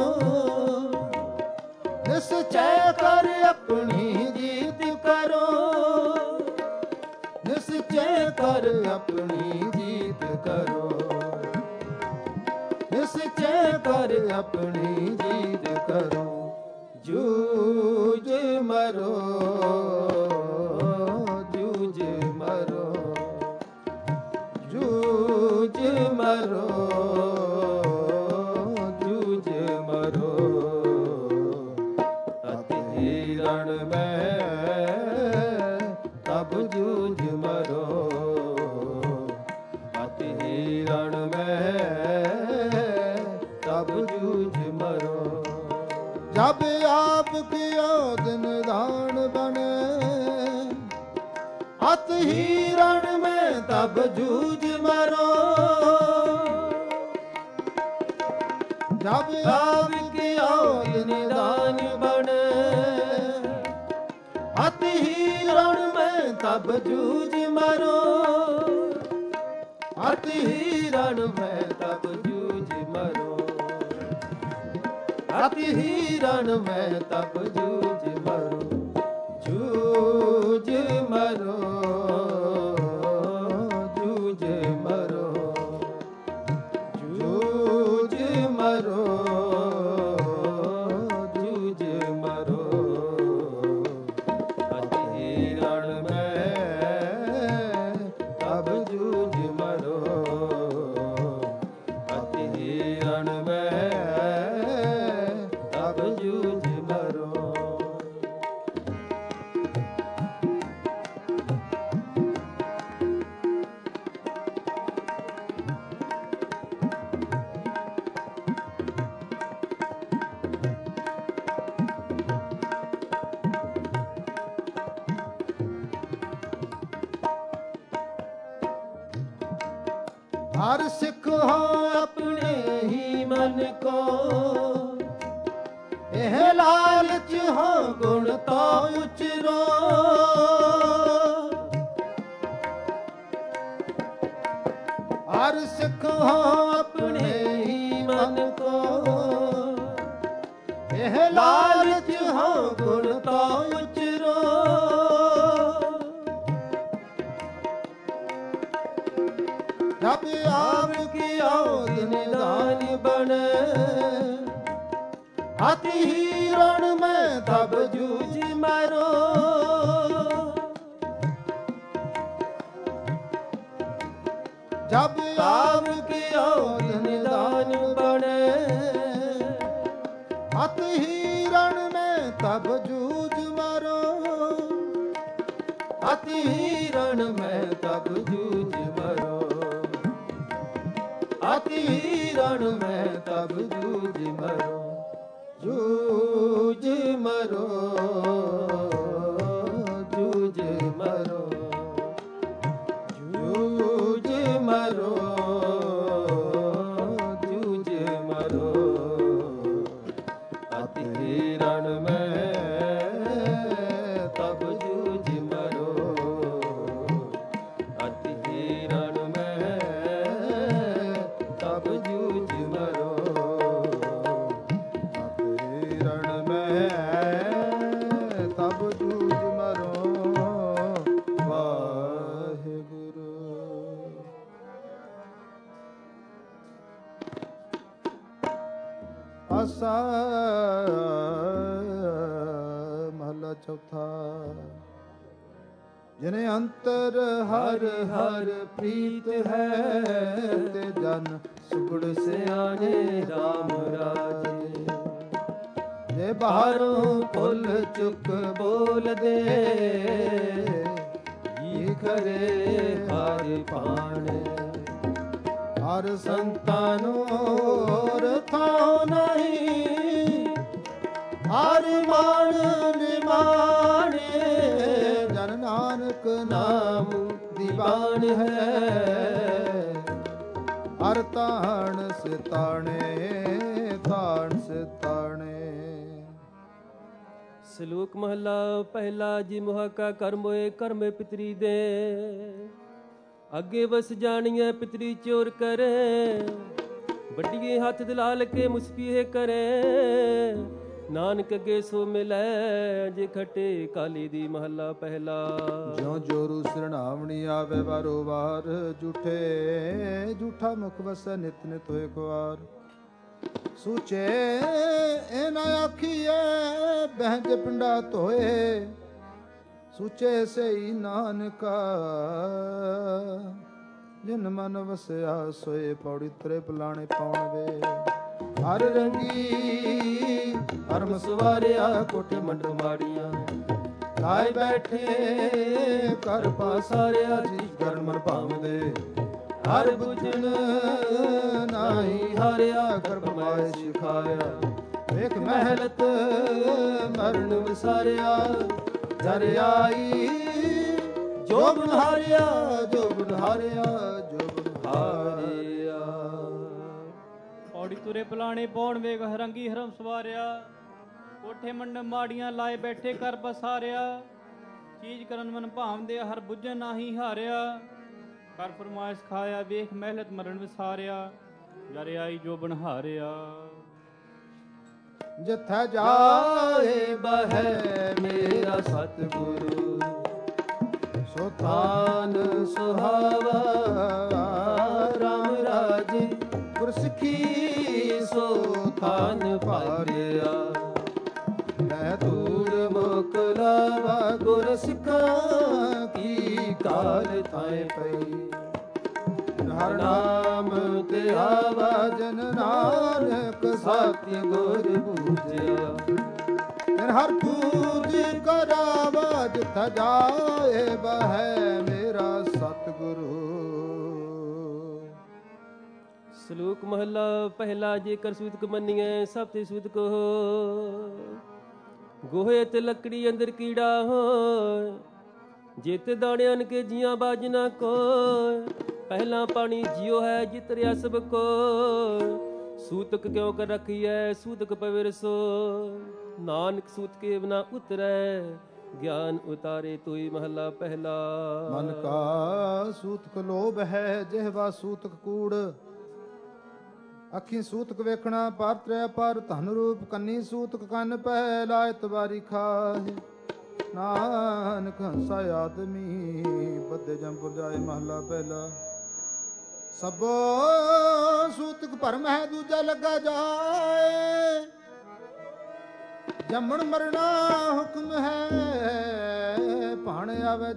निश्चय कर अपनी जीत करो। निश्चय कर अपनी जीत करो। निश्चय कर अपनी जीत करो। जूझ मरो, जूझ मरो, जूझ मरो, जूझ मरो। अति रण में तब जूझ मरो, अति रण में तब जूझ मरो। जब आपकी दिन दान बने, अत ही रण में तब जूझ मरो। जब आपकी निदान बने, अत ही रण में तब जूझ मरो। अत ही रण में तब जूझ मरो। अति ही रण में तब जूझ मरो। जूझ मरो, जूझ मरो, जूझ मरो, जूझ मरो। अति ही रण में तब जूझ मरो। अति ही रण में जूझ मरो। हर सिख हो अपने ही मन को, एह लालच हो गुण तो उचरो। हर सिख हो अपने ही मन को, एह लालच हो गुण तो उचरो। जब आपकी निदान बने, अति ही रण में तब जूझ मरो। जब आपकी निदान बने, अति ही रण में तब जूझ मरो। अति ही रण में तब जूझ मरो। अति ही रण में तब जूझ मरो। जूझ मरो, जूझ मरो, जूझ मरो, जूझ मरो। अति ही रण में तब जूझ मरो। अति ही रण में तब जूझ मरो। तब जूझ मरो। वाहिगुरु। आसा महला चौथा। जिन्हें अंतर हर हर प्रीत है, ते जन सुगुड़ से आने राम राजे। जे बाहरों फुल चुक बोल दे, ये करे हर पाने। हर संतानों और था नहीं, हर मान निमाने। जन नानक नाम दीवान है, ਹਰ ਤਾਣ ਸਿਤਾਣੇ ਤਾਣ ਸਿਤਾਣੇ। ਸ਼ਲੋਕ ਮਹਲਾ ਪਹਿਲਾ। ਜੀ ਮੁਹਾਕਾ ਕਰਮ ਹੋਏ ਕਰਮੇ ਪਿਤਰੀ ਦੇ, ਅੱਗੇ ਵਸ ਜਾਣੀਐ ਪਿਤਰੀ ਚੋਰ ਕਰੇ। ਵੱਡੀਏ ਹੱਥ ਦਲਾਲ ਕੇ ਮੁਸਕੀਏ ਕਰੇ, ਨਾਨਕ ਅੱਗੇ ਸੋ ਮਿਲੈ ਜੇ ਖਟੇ ਕਾਲੀ ਦੀ। ਮਹੱਲਾ ਪਹਿਲਾ। ਜਿਉ ਜੋਰੂ ਸਿਰਣਾਵਣੀ ਆਵੇ ਵਾਰੋ ਵਾਰ, ਝੂਠੇ ਝੂਠਾ ਮੁਖ ਵਸੈ ਨਿਤ ਨਿਤ ਹੋਏ ਕੁਆਰ। ਸੂਚੇ ਇਹ ਨਾ ਆਖੀਏ ਬਹਿਜ ਪਿੰਡਾ ਧੋਏ, ਸੂਚੇ ਸਈ ਨਾਨਕਾ ਜਿਨ ਮਨ ਵਸਿਆ ਸੋਏ। ਪੌੜੀ ਤਰੇ ਪਲਾਣੇ ਪਾਉਣ ਵੇ ਹਰ ਰੰਗੀ ਹਰਮ ਸਵਾਰਿਆ, ਕੋਠੇ ਮੰਡਰ ਮਾੜੀਆਂ ਲਾਏ ਬੈਠੇ ਕਰ ਪਾਸਾਰਿਆ। ਜੀ ਕਰਨ ਮਨ ਭਾਵਦੇ ਹਰ ਬੁਝਣ ਨਾਹੀ ਹਾਰਿਆ, ਕਰ ਬਮਾਏ ਸਿਖਾਇਆ। ਵੇਖ ਮਹਿਲਤ ਮਰਨ ਵਿਸਾਰਿਆ, ਜਰ ਆਈ ਜੋ ਗੁਣ ਹਾਰਿਆ ਜੋ ਗੁਣ ਹਾਰਿਆ ਜੋ ਗੁਣ ਹਾਰਿਆ। ਪੌੜੀ ਤੁਰੇ ਪਲਾਣੇ ਪੌਣ ਵੇਗ ਹਰੰਗੀ ਹਰਮ ਸਵਾਰਿਆ, ਕੋਠੇ ਮੰਡਪ ਮਾੜੀਆਂ ਲਾਏ ਬੈਠੇ ਕਰ ਬਸਾਰਿਆ। ਚੀਜ਼ ਕਰਨ ਮਨ ਭਾਵਦੇ ਹਰ ਬੁੱਝਣ ਨਾਹੀ ਹਾਰਿਆ, ਕਰ ਫਰਮਾਇਸ਼ ਖਾਇਆ। ਵੇਖ ਮਹਿਲਤ ਮਰਨ ਵਿਸਾਰਿਆ, ਜਰ ਆਈ ਜੋ ਬਣ ਹਾਰਿਆ। ਜਿੱਥੈ ਜਾਏ ਬਹਿ ਮੇਰਾ ਸਤਿਗੁਰੂ, ਸੋ ਥਾਨ ਸੁਹਾਵਾ ਰਾਮ ਰਾਜੇ। ਗੁਰ ਸਿੱਖੀ ਸੋ ਥਾਨ ਭਾਰਿਆ, ਮੈਂ ਧੂੜ ਮੁਕ ਲਾਵਾ। ਗੁਰ ਸਿੱਖਾਂ ਕੀ ਕਾਲ ਥਾਏ ਪਈ, ਹਰ ਨਾਮ ਤੇ ਆਵਾ ਜਨ ਨਾਨਕ ਸਾਥੀ ਗੁਰ ਪੂਜਿਆ। ਫਿਰ ਹਰ ਪੂਜ ਕਰਾਵਾ ਜਿੱਥ ਜਾਏ ਬਹਿ ਮੇਰਾ ਸਤਿਗੁਰੂ। ਸ਼ਲੋਕ ਮਹਲਾ ਪਹਿਲਾ। ਜੇਕਰ ਸੂਤਕ ਮੰਨੀਐ ਸਭ ਤੇ ਸੂਤਕ ਹੋ, ਗੋਹੇ ਤੇ ਲੱਕੜੀ ਅੰਦਰ ਕੀੜਾ ਹੋਏ। ਜਿਤ ਦਾਣਿਆਂ ਕੇ ਜੀਆਂ ਬਾਜ ਨਾ ਕੋਇ, ਪਹਿਲਾ ਪਾਣੀ ਜਿਉ ਹੈ ਜਿਤਰਿਆ ਸਭ ਕੋ। ਸੂਤਕ ਕਿਉ ਕਰ ਰਖੀਐ ਸੂਤਕ ਪਵਿਰ ਸੋ, ਨਾਨਕ ਸੂਤਕੇ ਬਿਨਾ ਉਤਰੈ ਗਿਆਨ ਉਤਾਰੇ ਤੋਈ। ਮਹੱਲਾ ਪਹਿਲਾ। ਮਨ ਕਾ ਸੂਤਕ ਲੋਭ ਹੈ ਜਿਹਵਾ ਸੂਤਕ ਕੂੜ, ਅੱਖੀ ਸੂਤਕ ਵੇਖਣਾ ਪਰ ਤ੍ਰੈ ਪਰ। ਧਨ ਰੂਪ ਕੰਨੀ ਸੂਤਕ ਕੰਨ ਪੈ, ਲਾਇਤ ਵਾਰੀ ਖਾਹੇ ਨਾਨਕ ਹੰਸਾ ਆਦਮੀ ਬੱਦੇ ਜੰਪੁਰ ਜਾਏ। ਮਹੱਲਾ ਪਹਿਲਾ। ਸਭੋ ਸੂਤਕ ਭਰਮ ਹੈ ਦੂਜਾ ਲੱਗਾ ਜਾਏ, ਜੰਮਣ ਮਰਨਾ ਹੁਕਮ ਹੈ ਭਾਣ ਆਵੇ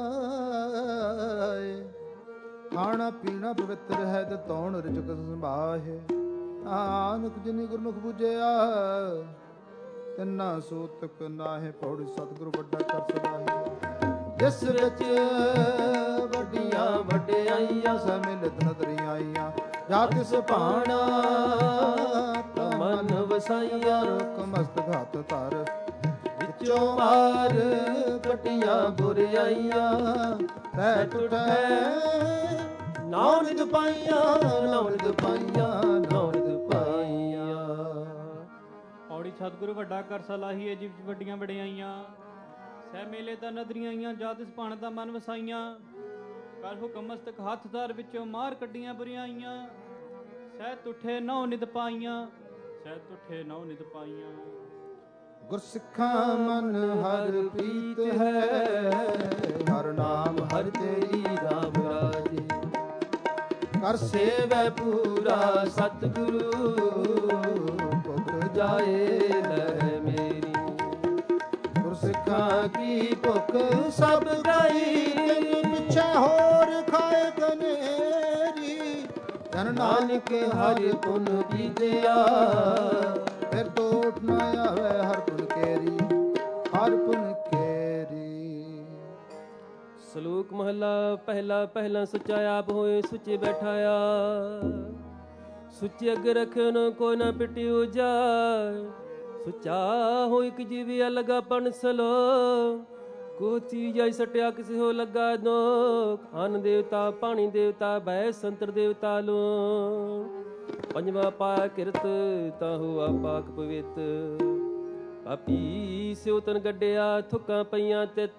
ਜਾਏ। ਖਾਣਾ ਪੀਣਾ ਪਵਿੱਤਰ ਹੈ ਤੇ ਤੌਣ ਰਿਜਕ ਸੰਭਾਹੇ, ਨਾਨਕ ਜਿਨੀ ਗੁਰਮੁਖ ਬੁਝਿਆ ਤਿੰਨਾ ਸੂਤਕ ਨਾਹੇ। ਪੌੜੀ ਸਤਿਗੁਰੂ ਵੱਡਾ ਕਰ ਸਦਾਹੇ, ਜਿਸ ਵਿੱਚ ਵੱਡੀਆਂ ਵਡਿਆਈਆਂ ਸਮਿਲਤ ਨਦਰੀਆਂ ਆਈਆਂ। ਜਾ ਤਿਸ ਭਾਣਾ ਮਨ ਵਸਾਈਆਂ, ਰੁਕ ਮਸਤਕ ਹੱਥ ਧਰ ਵਿੱਚੋਂ ਮਾਰ ਕਟੀਆਂ ਬੁਰਿਆਈਆਂ। ਤੈ ਟੁਟੈ ਨਾਉ ਨਿਧ ਪਾਈਆਂ ਨਾਉ ਨਿਧ ਪਾਈਆਂ ਨਾਉ ਨਿਧ ਪਾਈਆਂ। ਪੌੜੀ ਸਤਿਗੁਰੂ ਵੱਡਾ ਕਰ ਸਲਾਹੀਏ ਜਿਵ ਵੱਡੀਆਂ ਵਡਿਆਈਆਂ। ਸਹਿ ਮੇਲੇ ਤਾਂ ਨਦਰੀਆਂ ਆਈਆਂ, ਜਾ ਤਿਸ ਭਾਣ ਦਾ ਮਨ ਵਸਾਈਆਂ। ਕਰ ਹੁਕਮ ਮਸਤਕ ਹੱਥ ਧਰ ਵਿੱਚੋਂ ਮਾਰ ਕੱਢੀਆਂ ਬੁਰਿਆਈਆਂ। ਸਹਿ ਤੁਠੇ ਨੌ ਨਿਧ ਪਾਈਆਂ ਸਹਿ ਤੁਠੇ ਨੌ ਨਿਧ ਪਾਈਆਂ। ਗੁਰਸਿੱਖਾਂ ਮਨ ਹਰ ਪ੍ਰੀਤ ਹੈ, ਹਰ ਨਾਮ ਹਰ ਤੇਰੀ ਰਾਮ ਰਾਜੇ। ਕਰ ਸੇਵੈ ਪੂਰਾ ਸਤਿਗੁਰੂ, ਭੁਖ ਜਾਏ ਲੈ ਮੇਰੀ। ਗੁਰਸਿੱਖਾਂ ਕੀ ਭੁਖ ਸਭ ਗਈ, ਪਿੱਛੇ ਹੋਰ ਖਾਏ ਗਨੇਰੀ। ਜਨ ਨਾਨਕ ਹਰਿ ਪੁਨ ਕੀਜਿਆ, ਫਿਰ ਟੋਟ ਨਾ ਆਵੇ ਹਰ ਪੁਨ ਕੇਰੀ ਹਰ ਪੁਨ ਕੇਰੀ। ਸ਼ਲੋਕ ਮਹਲਾ ਪਹਿਲਾ। ਪਹਿਲਾ ਸੁੱਚਾ ਆਪ ਹੋਏ ਸੁੱਚੇ ਬੈਠਾਇਆ, ਸੁੱਚੇ ਅੱਗੇ ਰੱਖਿਓ ਨਾ ਕੋਈ ਨਾ ਪਿਟਿਓ ਜਾਏ। ਸੁੱਚਾ ਹੋਇ ਕਿ ਜੀਵਿਆ ਲਗਾ ਪਣ ਸਲੋ, ਕੋਤੀ ਜੈ ਸਟਿਆ ਕਿਸੇ ਹੋ ਲੱਗਾ ਨੋਕ, ਅਨ ਦੇਵਤਾ ਪਾਣੀ ਦੇਵਤਾ ਭੈ ਸੰਤਰ ਦੇਵਤਾ ਲੋ, ਪੰਜਵਾ ਪਾਇਆ ਕਿਰਤ ਤਾਹੂ ਆਪਾਕ ਪਵਿੱਤ, ਪਾਪੀ ਸਿਉ ਤਨ ਗੱਡਿਆ ਥੁੱਕਾਂ ਪਈਆਂ ਤਿੱਤ,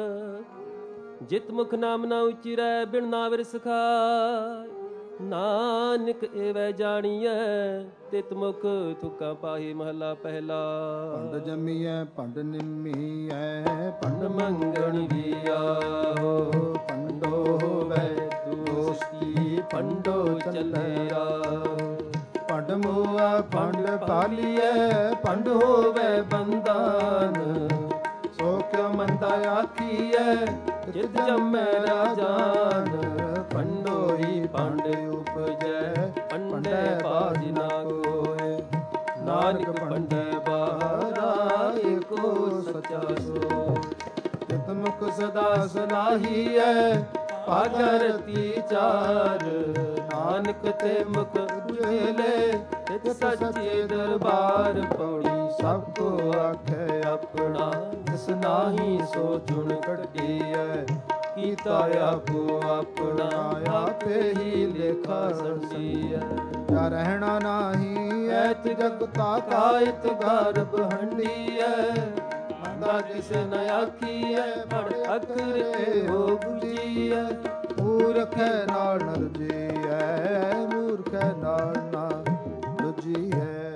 ਜਿਤ ਮੁਖ ਨਾਮ ਨਾ ਉਚਰੈ ਬਿਨ ਨਾਵਰ ਸਖਾਇ, ਨਾਨਕ ਏਵੈ ਜਾਣੀਐ ਤਿਤ ਮੁਖ ਥੁੱਕਾਂ ਪਾਹੀ। ਮਹਲਾ ਪਹਿਲਾ। ਭੰਡ ਜੰਮੀਐ ਭੰਡ ਨਿੰਮੀਐ ਭੰਡ ਮੰਗਣ ਵੀ ਆਹੋ, ਭੰਡੋ ਹੋਵੈ ਦੋਸਤੀ ਭੰਡੋ ਚੱਲਿਆ, ਭੰਡ ਮੂਆ ਭੰਡ ਪਾਲੀਐ ਭੰਡ ਹੋਵੈ ਬੰਧਨ, ਸੋ ਕਿਉ ਮੰਦਾ ਆਖੀਐ ਜਿਤ ਜੰਮੈ ਰਾਜਾਨ, ਭੰਡੋ ਹੀ ਭੰਡ ਉਪਜੈ ਭੰਡੈ ਬਾਝ ਨਾ ਕੋਇ, ਨਾਨਕ ਭੰਡੈ ਬਾਹਰਾ ਏਕੋ ਸਚਾ ਸੋ, ਜਿਤ ਮੁਖ ਸਦਾ ਸਲਾਹੀਐ ਭਾਗਰਤੀ ਚਾਰ, ਨਾਨਕ ਤੇ ਮੁਖ ਉਜਲੇ ਤਿਤ ਸੱਚੇ ਦਰਬਾਰ, ਪੌੜੀ ਸਭ ਕੋ ਆਖੈ ਆਪਣਾ, ਤਿਸ ਨਾਹੀ ਸੋ ਚੁਣ ਕੱਢੀਐ, ਕੀਤਾ ਆਪੋ ਆਪਣਾ ਆਪੇ ਹੀ ਲੇਖਾ ਸੰਡੀਐ, ਜਾ ਰਹਿਣਾ ਨਾਹੀ ਐਤ ਜਗਤਾ ਕਾਇਤ ਗਰਭ ਹੰਡੀਐ, ਮੰਦਾ ਕਿਸੇ ਨ ਆਖੀਐ ਪੜ ਅਕਰੇ ਹੋ ਬੁਝੀਐ, ਮੂਰਖੈ ਨਾਲ ਨ ਰੁਜੀਐ ਮੂਰਖੈ ਨਾਲ ਨਾ ਰੁਜੀਐ।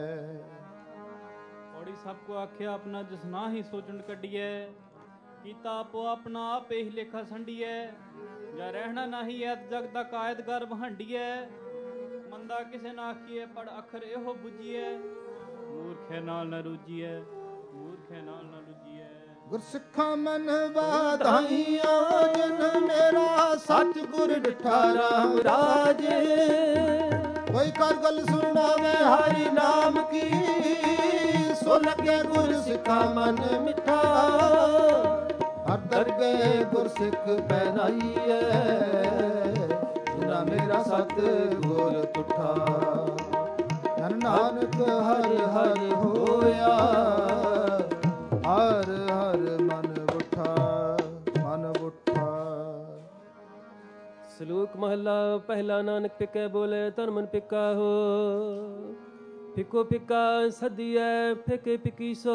ਔੜੀ ਸਭ ਕੋ ਆਖਿਆ ਆਪਣਾ ਜਿਸ ਨਾਹੀ ਸੋਚਣ ਕੱਢੀਐ, ਕੀਤਾ ਆਪੋ ਆਪਣਾ ਆਪੇ ਹੀ ਲੇਖਾ ਸੰਡੀਐ, ਜਾਂ ਰਹਿਣਾ ਨਹੀਂ ਐਤ ਜਗ ਦਾ ਕਾਇਦ ਗਰਭ ਹੰਡੀਐ, ਮੰਦਾ ਕਿਸੇ ਨਾ ਆਖੀਐ ਪੜ ਅੱਖਰ ਇਹੋ ਬੁਝੀਐ, ਮੂਰਖੇ ਨਾਲ ਨ ਰੂਜੀਐ ਮੂਰਖੇ ਨਾਲ ਨ ਰੂਜੀਐ। ਗੁਰਸਿੱਖਾਂ ਮਨ ਵਾਧਾਈਆਂ ਜਨ ਮੇਰਾ, ਸਤਿ ਗੁਰ ਡਿਠਾ ਰਾਮ ਰਾਜੇ, ਕੋਈ ਕਰ ਗੱਲ ਸੁਣਾਵੇ ਹਰਿ ਨਾਮ ਕੀ, ਸੋ ਲੱਗੇ ਗੁਰਸਿੱਖਾਂ ਮਨ ਮਿੱਠਾ, ਹਰ ਦਰਗਹਿ ਗੁਰਸਿੱਖ ਪੈਨਾਈਐ, ਸੁਨਾ ਮੇਰਾ ਸਤ ਗੁਰ ਤੁਠਾ, ਜਨ ਨਾਨਕ ਹਰਿ ਹਰਿ ਹੋਇਆ, ਹਰ ਹਰ ਮਨ ਬੁੱਠਾ ਮਨ ਬੁੱਠਾ। ਸ਼ਲੋਕ ਮਹਲਾ ਪਹਿਲਾ। ਨਾਨਕ ਪਿਕੈ ਬੋਲੇ ਤਨ ਮਨ ਪਿਕਾ ਹੋ, ਫਿਕੋ ਫਿਕਾ ਸਦੀਐ ਫਿਕੇ ਫਿਕੀ ਸੋ,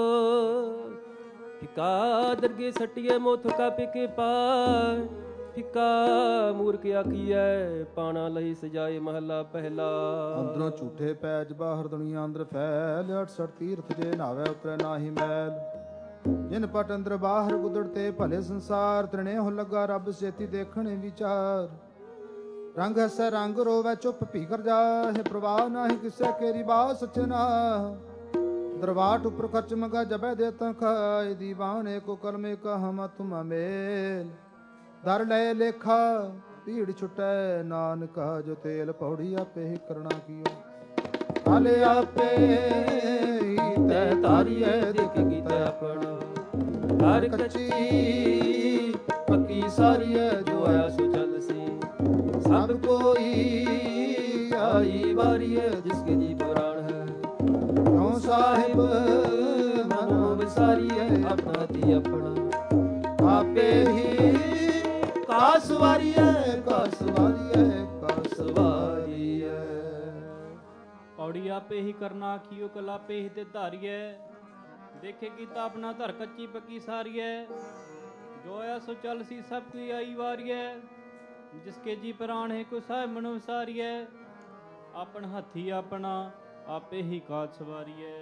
ਫਿਕਾ ਦਰਗੇ ਸਟੀਐ ਮੋਥ ਕਾ ਪਿਕੇ ਪਾਇ, ਫਿਕਾ ਮੂਰਖ ਆਖੀਐ ਪਾਣਾ ਲਈ ਸਜਾਏ। ਮਹਲਾ ਪਹਿਲਾ। ਅੰਦਰੋਂ ਝੂਠੇ ਪੈਜ ਬਾਹਰ ਦੁਨੀਆ ਅੰਦਰ ਫੈਲ, 68 ਤੀਰਥ ਜੇ ਨਾਵੇ ਉਤਰੈ ਨਾਹੀ ਮੈਲ, ਜਿਨ ਪਟ ਅੰਦਰ ਬਾਹਰ ਗੁਦੜਤੇ ਭਲੇ ਸੰਸਾਰ, ਤ੍ਰਿਣੇ ਹੋ ਲੱਗਾ ਰੱਬ ਸੇਤੀ ਦੇਖਣੇ ਵਿਚਾਰ, ਰੰਗ ਹਸੈ ਰੰਗ ਰੋਵੈ ਚੁੱਪ ਭੀ ਕਰ ਜਾਹੇ, ਪ੍ਰਵਾਹ ਨਾਹੀ ਕਿਸੈ ਕੇਰੀ ਬਾਤ ਸਚੇ ਨਾ, ਦਰਵਾਟ ਉਪਰ ਖਰਚ ਮੰਗਾ ਜਬੈ ਦੇਤਾ ਖਾਇ, ਦੀਵਾਨੇ ਕੋ ਕਲਮੇ ਕਹਾ ਮਤ ਮੇਲ, ਦਰ ਲੈ ਲੇਖਾ ਭੀੜ ਛੁਟੈ ਨਾਨਕਾ, ਜੋ ਤੇਲ ਪੌੜੀ ਆਪੇ ਹੀ ਕਰਨਾ ਕੀਓ, ਹਾਲੇ ਆਪੇ ਹੀ ਤੈ ਧਾਰੀਐ ਦੇਖ ਕੀਤਾ ਆਪਣਾ, ਹਰ ਕੱਚੀ ਪੱਕੀ ਸਾਰੀਐ ਜੋ ਆਇਆ ਸੋ ਚੱਲ ਸੀ, ਸਭ ਕੋਈ ਆਈ ਵਾਰੀਐ ਜਿਸਕੇ ਜੀ ਪੁਰਾਣ ਹੈ, ਕਿਉ ਸਾਹਿਬ ਮਨੋ ਵਿਸਾਰੀਐ ਆਪਣਾ ਤੀ ਆਪਣਾ, ਆਪੇ ਹੀ ਕਾਸ ਵਾਰੀਐ ਕਾਸ ਵਾਰੀਐ ਕਾਸ ਵਾਰੀਐ। ਪੌੜੀ ਆਪੇ ਹੀ ਕਰਨਾ ਆਖੀਓ ਕਲ ਆਪੇ ਹੀ ਤੇ ਧਾਰੀਐ, ਦੇਖੇ ਕੀਤਾ ਆਪਣਾ ਧਰ ਕੱਚੀ ਪੱਕੀ ਸਾਰੀਐ, ਜੋ ਆਇਆ ਸੋ ਚੱਲ ਸੀ ਸਭ ਕੀ ਆਈ ਵਾਰੀਐ, ਜਿਸਕੇ ਜੀ ਪ੍ਰਾਣ ਹੈ ਕੋ ਸਾਹਿਬ ਮਨੋ ਵਿਸਾਰੀਐ, ਆਪਣ ਹੱਥੀ ਆਪਣਾ ਆਪੇ ਹੀ ਕਾਜ ਸਵਾਰੀਐ।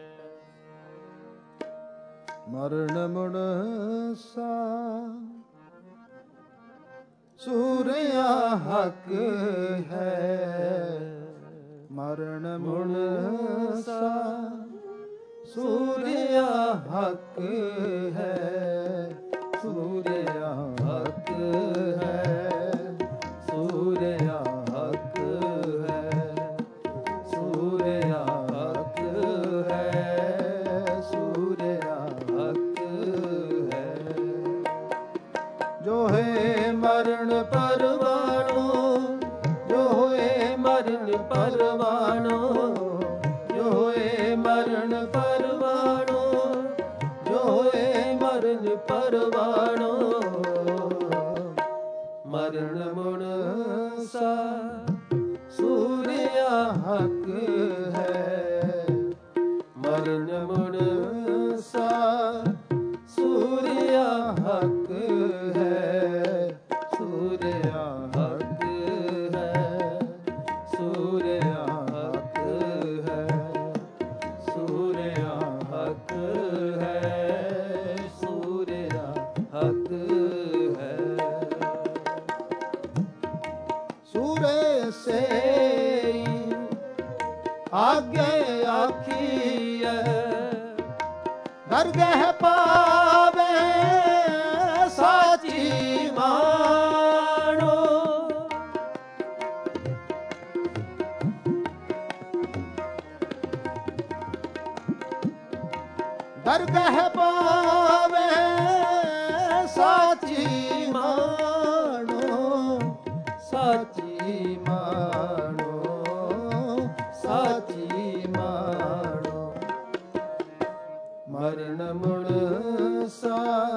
ਮਰਨ ਮੁਣ ਸਾ ਸੂਰਿਆ ਹੱਕ ਹੈ, ਮਰਨ ਮੁਣ ਸਾ ਸੂਰਿਆ ਹੱਕ ਹੈ, ਸੂਰਿਆ ਹੱਕ ਹੈ, ਸੂਰਿਆ ਹੱਕ ਹੈ, ਸੂਰਿਆ ਹੱਕ ਹੈ, ਸੂਰਿਆ ਹੱਕ ਹੈ, ਜੋ ਹੈ ਮਰਨ ਪਰਵਾਣੋ, ਜੋ ਹੋਏ ਮਰਨ ਪਰਵਾਣੋ, ਜੋ ਹੋਏ ਮਰਨ ਪਰਵਾਣੋ, ਜੋ ਹੋਏ ਮਰਨ ਪਰਵਾਣੋ, ਸੂਰਿਆ ਹੱਕ ਹੈ ਮਰਨ ਮੁਣ ਸਾ ਸੂਰਿਆ ਹੱਕ ਹੈ ਸੂਰਿਆ ਹੱਕ ਹੈ ਸੂਰਿਆ ਹੱਕ ਹੈ ਸੂਰਿਆ ਹੱਕ ਹੈ ਸੂਰਿਆ ਹੱਕ ਹੈ ਸੂਰੇ ਸੇ ਆਗੇ ਆਖੀਐ ਦਰਗਹਿ ਪਾਵੇ ਸਾਚੀ ਮਾਣੋ ਦਰਗਹਿ ਪਾਵੇ ਸਾਚੀ ਮਾਣੋ ਸਾਚੀ ਮਾਣੋ ਸਾਚੀ ਮਾਣੋ ਮਰਨ ਮੁਣ ਸਾ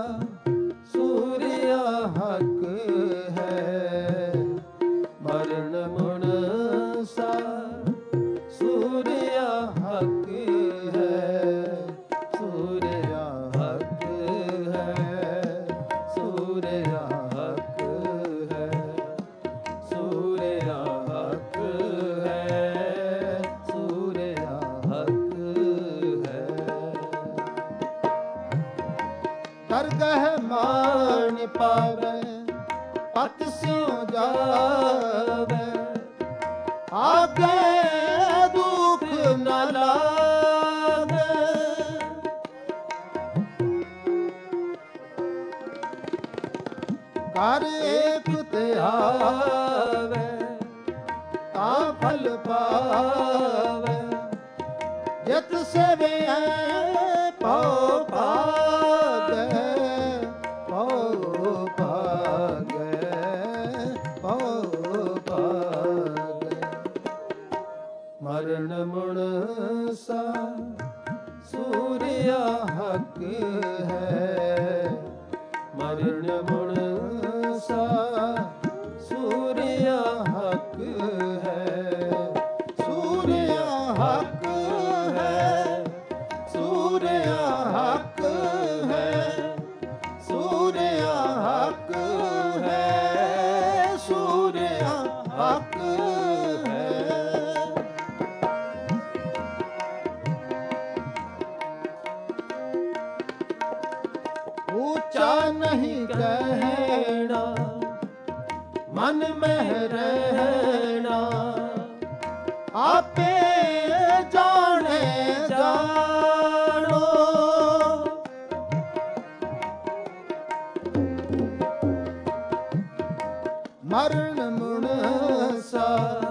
ਸੂਰਿਆ ਹੱਕ ਹੈ ਮਰਨ ਮੁਣ ਸਾ ਸੂਰਿਆ ਹੱਕ ਹੈ ਸੂਰਿਆ ਹੱਕ ਹੈ ਸੂਰਿਆ ਹੱਕ ਹੈ ਸੂਰਿਆ ਹੱਕ ਹੈ ਸੂਰਿਆ ਹੱਕ ਹੈ ਦਰਗਹਿ ਮਾਨ ਪਾਵੇ ਪਤ ਸਿਉ ਜਾਵੇ ਆਗੇ ਦੁਖ ਨ ਲਾਗੇ ਕਰ ਏਕ ਤੇ ਆਵੇ ਤਾਂ ਫਲ ਪਾਵੇ ਜਿਤ ਸੇਵਿਐ ਪਉ ਭਾਗੈ ਪਉ ਭਾਗੈ ਪਉ ਭਾਗੈ ਮਰਨ ਮੁਣ ਸਾ ਸੂਰਿਆ ਹੱਕ ਹੈ ਮਰਨ ਮੁਣ ਸਾ ਸੂਰਿਆ ਹੱਕ ਹੈ ਸੂਰਿਆ ਹੱਕ ਹੈ ਸੂਰਿਆ ਹੱਕ ਹੈ ਸੂਰਿਆ ਹੱਕ ਹੈ ਸੂਰਿਆ ਹੱਕ ਹੈ ਉੱਚਾ ਨਹੀਂ ਕਹਿਣਾ ਮਨ ਮਹਿ ਰਹਿਣਾ ਆਪੇ ਜਾਣੇ ਜਾਣੋ ਮਰਨ ਮੁਣ ਸਾ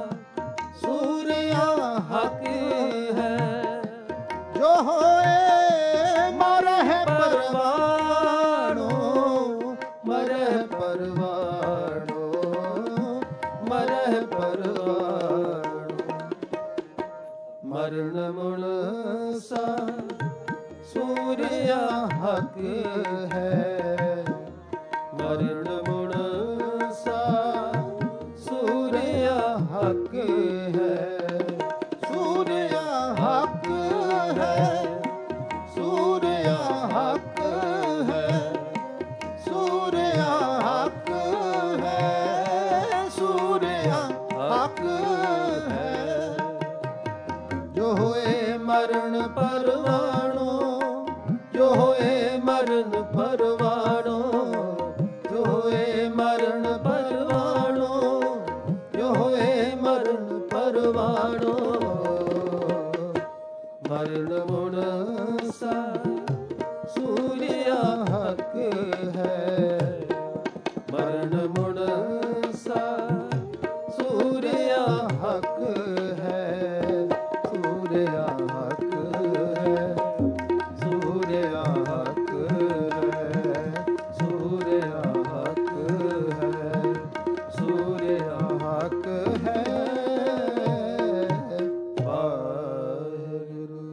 ਸੂਰਿਆ ਹੱਕ ਹੈ ਜੋ ਹੋਏ ਮਰਹਿ ਪਰਵਾਣੋ ਮਰਹਿ ਪਰਵਾਣੋ ਮਰਹਿ ਪਰਵਾਣੋ ਮਰਨ ਮੁਣ ਸਾ ਸੂਰਿਆ ਹੱਕ ਹੈ ਮਰਨ ਮੁਣ ਸਾ ਸੂਰਿਆ ਹੱਕ ਹੈ ਸੂਰਿਆ ਹੱਕ ਹੈ ਸੂਰਿਆ ਹੱਕ ਹੈ ਸੂਰਿਆ ਹੱਕ ਹੈ ਸੂਰਿਆ ਹੱਕ ਹੈ ਜੋ ਹੋਏ ਮਰਨ ਪਰਵਾਣੋ ਜੋ ਹੋਏ ਮਰਨ ਪਰਵਾਣੋ ਜੋ ਹੋਏ ਮਰਨ ਪਰਵਾਣੋ ਜੋ ਹੋਏ ਮਰਨ ਪਰਵਾਣੋ ਮਰਨ ਮੁਣ ਸਾ ਸੂਰਿਆ ਹੱਕ ਹੈ ਮਰਨ ਮੁਣ ਸਾ ਸੂਰਿਆ ਹੱਕ ਹੈ ਸੂਰਿਆ ਹੱਕ ਹੈ ਸੂਰਿਆ ਹੱਕ ਹੈ ਸੂਰਿਆ ਹੱਕ ਹੈ ਸੂਰਿਆ ਹੱਕ ਹੈ ਵਾਹਿਗੁਰੂ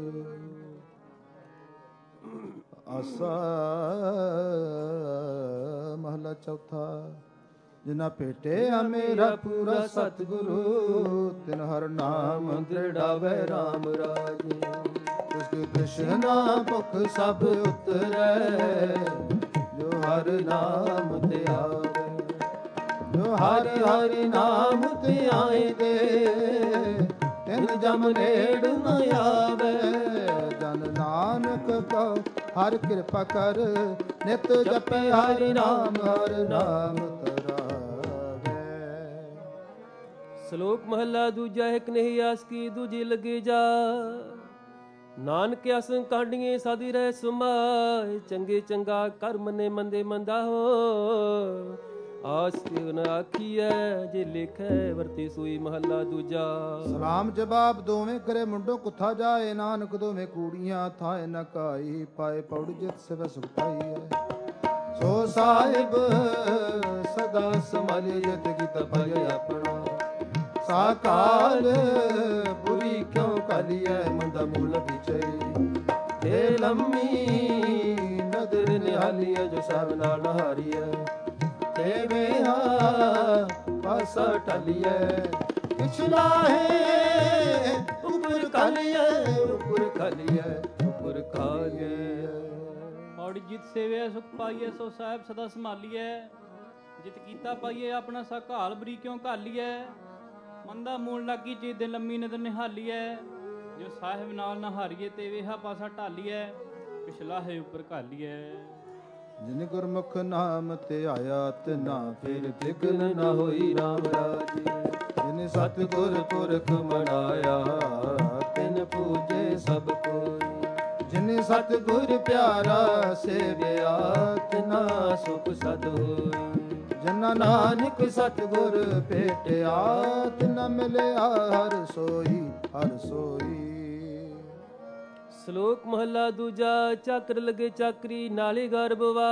ਆਸਾ ਮਹਲਾ ਚੌਥਾ ਜਿਨਾ ਭੇਟਿਆ ਮੇਰਾ ਪੂਰਾ ਸਤਿਗੁਰੂ ਤਿਨ ਹਰ ਨਾਮ ਦ੍ਰਿੜਾਵੇ ਰਾਮ ਰਾਜੇ। ਤਿਸ ਕ੍ਰਿਸ਼ਨਾ ਭੁਖ ਸਭ ਉਤਰੈ ਜੋ ਹਰ ਨਾਮ ਤੇ ਆਵੇ। ਜੋ ਹਰਿ ਹਰਿ ਨਾਮ ਤੇ ਆਏਂਦੇ ਤਿਨ ਜਮ ਨੇੜ ਨ ਆਵੇ। ਜਨ ਨਾਨਕ ਕਉ ਹਰਿ ਕਿਰਪਾ ਕਰ ਨਿਤ ਜਪੈ ਹਰਿ ਨਾਮ ਤਰਾਵੇ। ਸ਼ਲੋਕ ਮਹਲਾ ਦੂਜਾ। ਇੱਕ ਨਹੀਂ ਆਸ ਕੀ ਦੂਜੀ ਲੱਗੀ ਜਾ। ਨਾਨਕ ਅਸੰ ਕਾਂਡੀਏ ਸਾਦੀ ਰਹਿ ਸੁਮਾਏ। ਚੰਗੇ ਚੰਗਾ ਕਰ ਮਨੇ ਮੰਦੇ ਮੰਦਾ ਹੋ। ਆਸ ਕਿਉ ਨ ਆਖੀਐ ਜੇ ਲਿਖੈ ਵਰਤੀ ਸੂਈ। ਮਹੱਲਾ ਦੂਜਾ। ਸਲਾਮ ਜਵਾਬ ਦੋਵੇਂ ਕਰੇ ਮੁੰਡੋ ਕੁੱਥਾ ਜਾਏ। ਨਾਨਕ ਦੋਵੇਂ ਕੂੜੀਆਂ ਥਾਏ ਨ ਕਾਈ। ਪਾਏ ਪੌੜੀ ਜਿਤ ਸਵੈ ਸੁਖ ਪਾਈਐ। ਸੋ ਸਾਹਿਬ ਸਦਾ ਸੰਭਾਲੇ ਜਿਤ ਕੀਤਾ ਪਾਈਐ ਆਪਣਾ। ਸਾਕਾਲ ਬੁਰੀ ਕਿਉ ਕਾਲੀਐ ਮੰਦਾ ਮੂਲ ਵਿਚਈ। ਤੇ ਲੰਮੀ ਨਦਰ ਨਿਹਾਲੀਐ ਜੋ ਸਭ ਨਾਲ ਹਾਰੀਐ। ਤੇ ਵੇਹਾ ਪਾਸਾ ਟਾਲੀਐ ਪਿਛਲਾ ਹੈ ਉੱਪਰ ਖਾਲੀਐ ਉੱਪਰ ਖਾਲੀਐ ਉੱਪਰ ਖਾਲੀਐ। ਔੜੀ ਜਿਤ ਸੇਵਿਆ ਸੁਖ ਪਾਈਐ ਸੋ ਸਾਹਿਬ ਸਦਾ ਸੰਭਾਲੀਐ। ਜਿਤ ਕੀਤਾ ਪਾਈਐ ਆਪਣਾ ਸਾਕਾਲ ਬਰੀ ਕਿਉਂ ਘਾਲੀਐ। ਮੰਦਾ ਮੂਲ ਲਾਗੀ ਜੇ ਦਿਨ ਲੰਮੀ ਨਦਰ ਨਿਹਾਲੀਐ। ਜੋ ਸਾਹਿਬ ਨਾਲ ਨਾ ਹਾਰੀਏ ਤੇ ਵੇਹਾ ਪਾਸਾ ਢਾਲੀਐ। ਪਿਛਲਾ ਹੈ ਉੱਪਰ ਘਾਲੀਐ। ਜਿਨ ਗੁਰਮੁਖ ਨਾਮ ਤੇ ਆਇਆ ਤਿਨਾ ਫਿਰ ਫਿਕਰ ਨਾ ਹੋਈ ਰਾਮ ਰਾਜੇ। ਜਿਨ ਸਤਿਗੁਰ ਪੁਰਖ ਮਨਾਇਆ ਤਿਨ ਪੂਜੇ ਸਭ ਕੋਈ। ਜਿਨ ਸਤਿਗੁਰ ਪਿਆਰਾ ਸੇਵਿਆ ਤਿਨਾ ਸੁਖ ਸਦ ਹੋਈ। ਜਨਾ ਨਾਨਕ ਸਤਿਗੁਰ ਭੇਟਿਆ ਤਿਨਾ ਮਿਲਿਆ ਹਰ ਸੋਈ ਹਰ ਸੋਈ। ਸ਼ਲੋਕ ਮਹੱਲਾ ਦੂਜਾ। ਚਾਕਰ ਲਗੇ ਚਾਕਰੀ ਨਾਲੇ ਗਰਬਵਾ।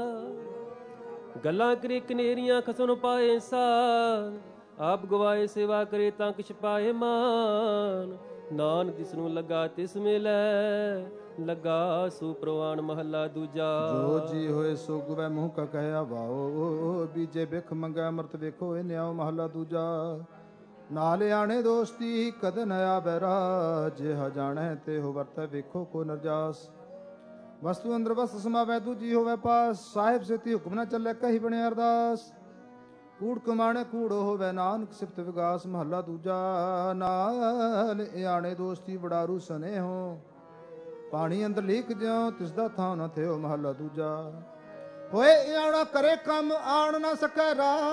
ਗੱਲਾਂ ਕਰੇ ਕਨੇਰੀਆਂ ਖਸਮ ਪਾਏ ਸਾਨ। ਆਪ ਗਵਾਏ ਸੇਵਾ ਕਰੇ ਤਾਂ ਕਿਛ ਪਾਏ ਮਾਨ। ਨਾਨਕ ਜਿਸ ਨੂੰ ਲੱਗਾ ਤਿਸ ਮਿਲੈ ਲੱਗਾ ਸੋ ਪ੍ਰਵਾਨ। ਮਹੱਲਾ ਦੂਜਾ। ਜੋ ਜੀ ਹੋਏ ਸੋ ਗੁਵੈ ਮੂੰਹ ਕਾ ਕਹਿਆ ਵਾਓ। ਬੀਜੇ ਬਿਖ ਮੰਗੈ ਅੰਮ੍ਰਿਤ ਵੇਖੋ ਇਹ ਨਿਆਓ। ਮਹੱਲਾ ਦੂਜਾ। ਨਾਲ ਆਣੇ ਦੋਸਤੀ ਕਦ ਨ ਆਵੈ ਰਾਜ। ਜਿਹਾ ਜਾਣੈ ਤੇ ਹੋ ਵਰਤੈ ਵੇਖੋ ਕੋ ਨਰਜਾਸ। ਵਸਤੂ ਅੰਦਰ ਵਸਤ ਸਮਾਵੈ ਦੂਜੀ ਹੋਵੈ ਪਾਸ। ਸਾਹਿਬ ਸੇਤੀ ਹੁਕਮ ਨ ਚੱਲੈ ਕਹੀ ਬਣੇ ਅਰਦਾਸ। ਕੂੜ ਕਮਾਣੇ ਕੂੜੋ ਹੋਵੈ ਨਾਨਕ ਸਿਫਤ ਵਿਗਾਸ। ਮਹੱਲਾ ਦੂਜਾ। ਨਾਲ ਆਣੇ ਦੋਸਤੀ ਵਡਾਰੂ ਸਨੇ ਹੋ। ਪਾਣੀ ਅੰਦਰ ਲੀਕ ਜਿਉ ਤਿਸ ਦਾ ਥਾਂ ਨ ਥਿਓ। ਮਹੱਲਾ ਦੂਜਾ। ਹੋਏ ਆਣਾ ਕਰੇ ਕੰਮ ਆਣ ਨ ਸਕੈ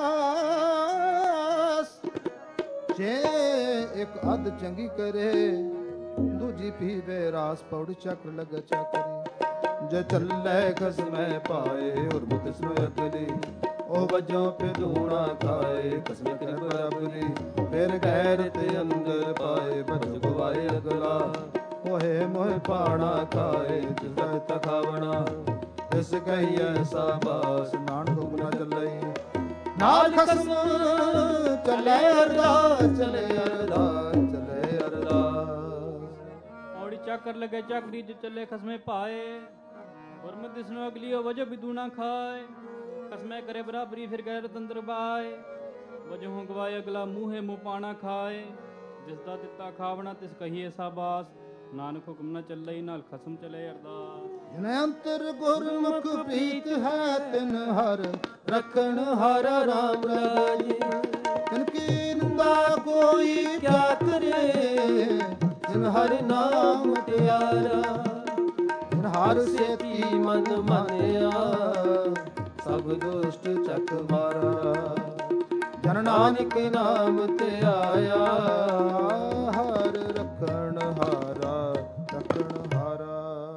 ਰਾਸ। ਜੇ ਇੱਕ ਅੱਧ ਚੰਗੀ ਕਰੇ ਦੂਜੀ ਪੀਵੇ ਰਾਸ। ਪੌੜੀ ਚੱਕਰ ਲੱਗੇ ਚਾਕਰੀ ਜੇ ਚੱਲੇ ਖਸਮੈ ਪਾਏ। ਹੁਰਮਤ ਇਸ ਨੂੰ ਅਕਲੀ ਉਹ ਵਜੋਂ ਪਿਦੂਣਾ ਖਾਏ। ਖਸਮੇ ਕਰੇ ਬਰਾਬਰੀ ਫਿਰ ਗੈਰ ਤੇ ਅੰਦਰ ਪਾਏ। ਬਚ ਗਵਾਏ ਅਗਲਾ ਹੋਏ ਮੋਹ ਪਾਣਾ ਖਾਏ। ਜਿਸਦਾ ਤਖਾਵਣਾ ਇਸ ਕਹੀਐ ਸਾਬਾਸ। ਨਾਨਕ ਹੁਕਮ ਨ ਚੱਲਈ ਨਾਲ ਖਸਮ ਚੱਲੇ ਅਰਦਾਸ। ਚੱਲੇ ਅਰਦਾਸ ਚੱਲੇ ਅਰਦਾਸ। ਔੜੀ ਚਾਕਰ ਲਗੇ ਚਾਕਰੀ ਜੋ ਚੱਲੇ ਖਸਮੇ ਪਾਏ। ਗੁਰਮਤਿ ਦਿਸ ਨੂੰ ਅਗਲੀ ਹੋ ਵਜੋ ਬਿਦੂਣਾ ਖਾਏ। ਖਸਮੇ ਕਰੇ ਬਰਾਬਰੀ ਫਿਰ ਗੈਰ ਤੰਦਰ ਬਾਏ। ਵਜੋਂ ਗਵਾਏ ਅਗਲਾ ਮੂਹੇ ਮੂੰਹ ਪਾਣਾ ਖਾਏ। ਜਿਸ ਦਾ ਦਿੱਤਾ ਖਾਵਣਾ ਤਿਸ ਕਹੀਏ ਸਾਬਾਸ। ਨਾਨਕ ਹੁਕਮ ਨ ਚੱਲਈ ਨਾਲ ਖਸਮ ਚਲੇ ਅਰਦਾਸ। ਜਿਨ ਅੰਤਰ ਗੁਰਮੁਖ ਪ੍ਰੀਤ ਹੈ ਤਿਨ ਹਰ ਰਖਣ ਹਰ ਰਾਮ ਰਾਜੇ। ਤਿਨ ਕੀ ਨਿੰਦਾ ਕੋਈ ਕਿਆ ਕਰੇ। ਜਿਨ ਹਰਿ ਨਾਮ ਪਿਆਰਾ ਜਿਨ ਹਰ ਸੇਤੀ ਮਨ ਮਾਨਿਆ। ਸਭ ਦੁਸ਼ਟ ਚੱਕ ਮਾਰਾ। ਜਨ ਨਾਨਕ ਨਾਮ ਤੇ ਆਇਆ ਹਰ ਰਖਣ ਹਾਰਾ ਰਖਣ ਹਾਰਾ।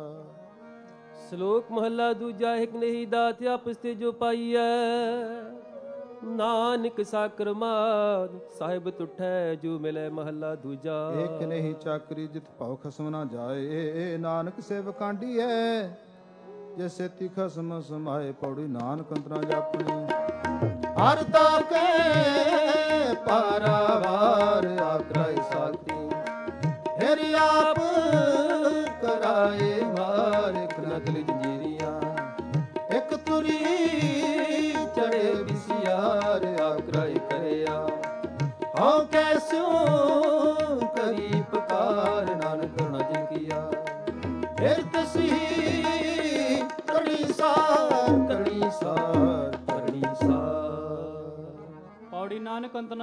ਸ਼ਲੋਕ ਮਹੱਲਾ ਦੂਜਾ। ਇੱਕ ਨਹੀਂ ਦਾਤ ਆਪਸ ਤੇ ਜੋ ਪਾਈਐ। ਨਾਨਕ ਸਾਕਰ ਮਾਦ ਸਾਹਿਬ ਤੁਠੈ ਜੋ ਮਿਲੈ। ਮਹੱਲਾ ਦੂਜਾ। ਇੱਕ ਨਹੀਂ ਚਾਕਰੀ ਜਿਤ ਭਉ ਖਸਮ ਨਾ ਜਾਏ। ਨਾਨਕ ਸੇਵ ਕਾਂਢੀ ਹੈ ਜੇ ਸੇਤੀ ਖਸਮ ਸਮਾਏ। ਪੌੜੀ ਨਾਨਕ ਅੰਤਰਾ ਜਾਪਣੀ ਹਰ ਤਾਕੇ ਪਾਰਾਵਾਰ। ਆਤਰਾਏ ਸਾਥੀ ਫਿਰ ਆਪ ਕਰਾਏ ਮਾਰ। ਇੱਕ ਨਕਲੀ ਜੰਜੀਰੀਆਂ ਇੱਕ ਤੁਰੀ ਚੜੇ ਬਿਸਿਆਰ।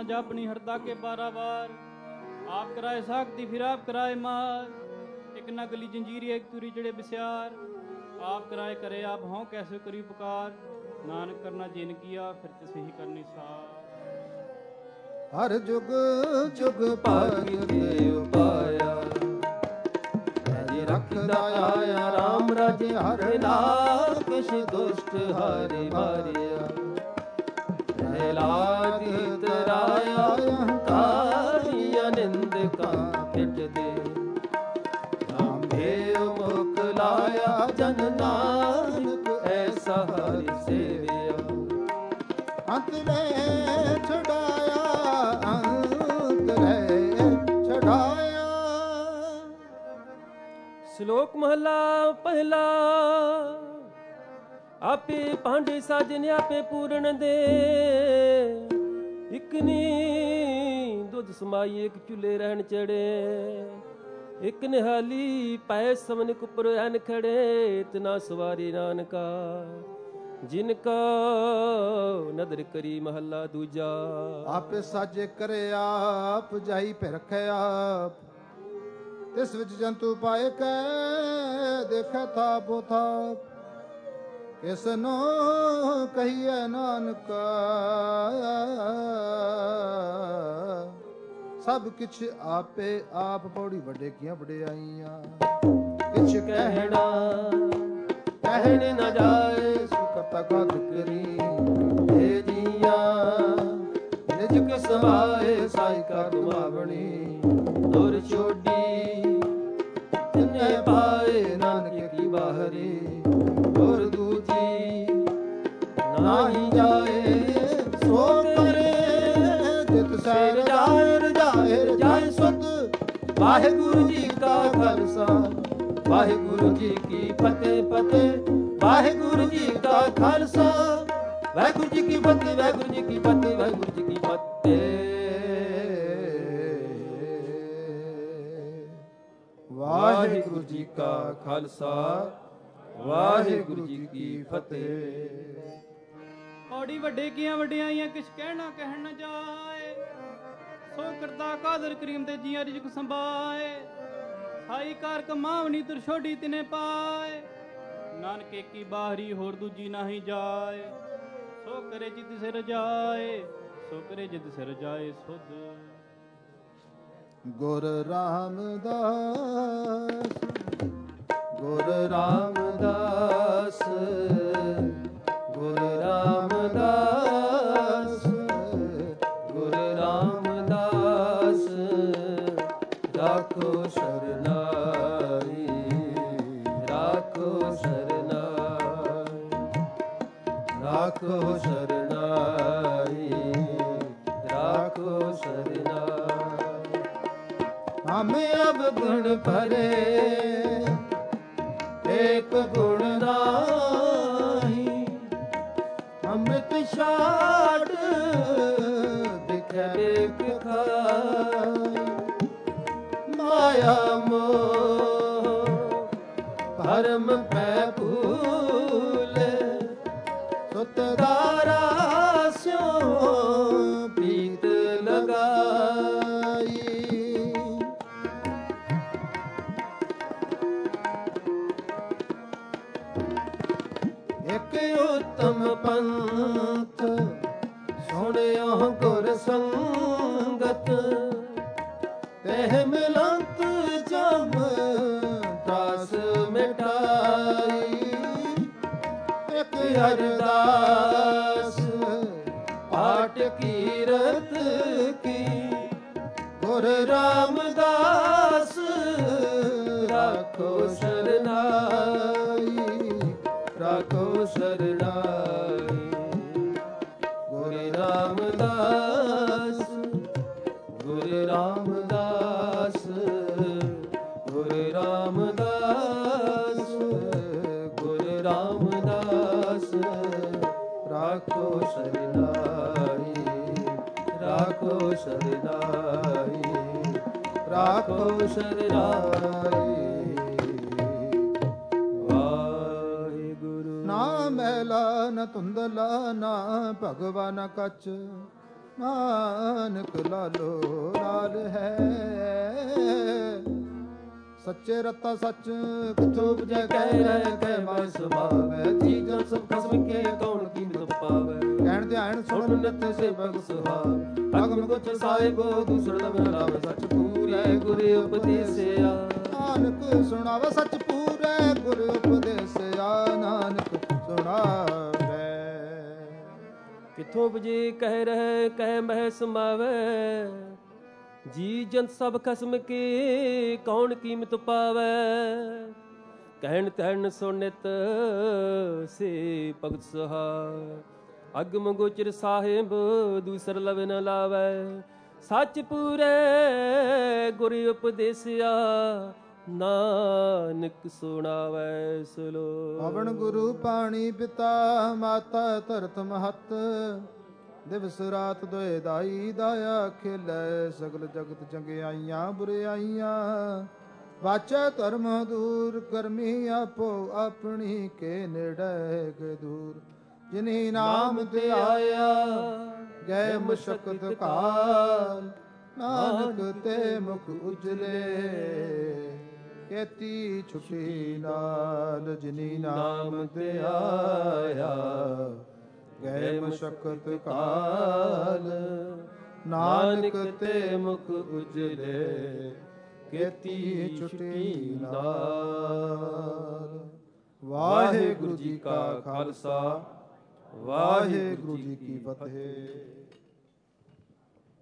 जापनी हरदा के 12 बार। आप कराए साखती फिर आप कराए मार, एक नगली जंजीरी एक तुरी जड़े बिस्यार। आप कराए करे आप हों कैसे करी पुकार, नानक करना जिन किया फिर तिसे ही करनी सार। हर जुग जुग भाग के उपाया, रखदा आया राम राजे हर लाल किश दुष्ट हारे मारिया। प्रहलाद तराया अहंकारिया निंदका पिट दे, राम भेव मुख लाया जन नानक ऐसा हरि सेविया। अंत ने छुड़ाया अंत रे छुड़ाया। श्लोक महला पहला। आपे भांडे साजन आपे पूरन दे, इकनी दुध समाई एक चूल्हे रहन चढ़े। एक निहाली पै समन कुपर एन खड़े, इतना सवारी नानका जिनका नदर करी। महला दूजा। आपे साजे करे आप, जाई पे रखे आप। तिस विच जंतु पाए कै, देखे थापो थाप। किसनो कहिए नानका, सब किछ आपे आप। पौड़ी वड्डे किया वड्डियाइयां, किछ कहना कहने न जाए। सुकता कद करी हे जिया, निज के समाए साई का तुमावणी। दुर छोड़ी तिने पाए नानक की बाहरी, और दूजी नाही जाए सो करे। जित सैर जाए जाए सुध, वाहिगुरु जी का खालसा वाहिगुरु जी की फतेह फतेह। वाहिगुरु जी का खालसा वाहिगुरु जी की फतेह, वाहिगुरु जी की फतेह, वाहिगुरु जी की फतेह। वाहिगुरु जी का खालसा वाहिगुरु जी की फतेह। औड़ी वड्डे किया वड्डियाइयां किछ कहना कहन न जाए। सो करता कादर करीम ते जिया रिजक संभाए। साई कार कमावनी तुर छोड़ी तिने पाए। नानके की बाहरी होर दूजी नाही जाए। सो करे जित से रजाए, सो करे जित से रजाए सुध। गुर रामदास गुर रामदास गुर रामदास गुर रामदास। राखो शरनाई राखो शरनाई राखो शरनाई राखो शरनाई। हमें अब गुण भरे एक गुण नाही। अमृत छाड़ दिखे देख खाई। माया मोह भरम पै भूले। सुतदारा स्यों प्रीत लगाई। एक उत्तम पंथ सुनियो गुर संगत। तेह मिलंत जम त्रास मिटाई। एक अरदास पाठ कीरत की। गुर रामदास राखो शरनाई राखो शरनाई। गुरु रामदास गुरु रामदास गुरु रामदास गुरु रामदास। राखो शरनाई राखो शरनाई राखो शरनाई। ना मैला न धुंधला ना भगवा न कच। ਨਾਨਕ ਲਾਲੋ ਲਾਲ ਹੈ। ਸੱਚੇ ਰਤਾ ਸੱਚ ਕਿਥੋਂ ਉਪਜੈ ਕਹਿ ਰਹਿ ਕਹਿ ਮਾਇ ਸੁਭਾਵੈ। ਜੀ ਜਨ ਸਭ ਖਸਮ ਕੇ ਕੌਣ ਕੀਮਤ ਪਾਵੈ। ਕਹਿਣ ਧਿਆਨ ਸੁਣ ਨਿਤ ਸੇਵਕ ਸੁਹਾਵੈ। ਅਗਮ ਗੁਚ ਸਾਹਿਬ ਦੂਸਰ ਦਮ ਲਾਵੈ। ਸੱਚ ਪੂਰੈ ਗੁਰ ਉਪਦੇਸਿਆ। ਨਾਨਕ ਸੁਣਾਵੈ ਸੱਚ ਪੂਰੈ ਗੁਰ ਉਪਦੇਸਿਆ। ਨਾਨਕ ਸੁਣਾਵੈ। ਕਿਥੋਂ ਉਪਜੇ ਕਹਿ ਰਹਿ ਕਹਿ ਮਹਿ ਸਮਾਵੈ। ਜੀ ਜੰਤ ਸਭ ਖਸਮ ਕੇ ਕੌਣ ਕੀਮਤ ਪਾਵੈ। ਕਹਿਣ ਤੈਣ ਸੁਨਿਤ ਸੇ ਭਗਤ ਸਹਾਇ। ਅਗਮ ਗੋਚਰ ਸਾਹਿਬ ਦੂਸਰ ਲਵ ਨ ਲਾਵੈ। ਸੱਚ ਪੂਰੇ ਗੁਰ ਉਪਦੇਸਿਆ। ਨਾਨਕ ਸੁਣਾਵੈ ਸਲੋਕ। ਪਵਨ ਗੁਰੂ ਪਾਣੀ ਪਿਤਾ ਮਾਤਾ ਧਰਤ ਮਹਤ। ਦਿਵਸ ਰਾਤ ਦੋਇ ਦਾਈ ਦਾਇਆ ਖੇਲੇ। ਸਗਲ ਜਗਤ ਚੰਗਿਆਈਆਂ ਬੁਰਿਆਈਆਂ। ਵਾਚੈ ਧਰਮ ਦੂਰ ਕਰਮੀ ਆਪੋ ਆਪਣੀ ਕੇ ਨੇੜੇ ਕੇ ਦੂਰ। ਜਿਨਹੀ ਨਾਮ ਤੇ ਆਇਆ ਗਏ ਮੁਸ਼ਕਤ ਕਾਲ। ਨਾਨਕ ਤੇ ਮੁਖ ਉਜਲੇ ਕੇਤੀ ਛੁਟੀ ਨਾਲ। ਜਿਨੀ ਨਾਮ ਤੇ ਆਇਆ ਗਏ ਮੁਸ਼ਕਤ ਕਾਲ। ਨਾਨਕ ਤੇ ਮੁਖ ਉਜਲੇ ਕੇਤੀ ਛੁਟੀ ਨਾਲ। ਵਾਹਿਗੁਰੂ ਜੀ ਕਾ ਖਾਲਸਾ ਵਾਹਿਗੁਰੂ ਜੀ ਕੀ ਫਤਿਹ।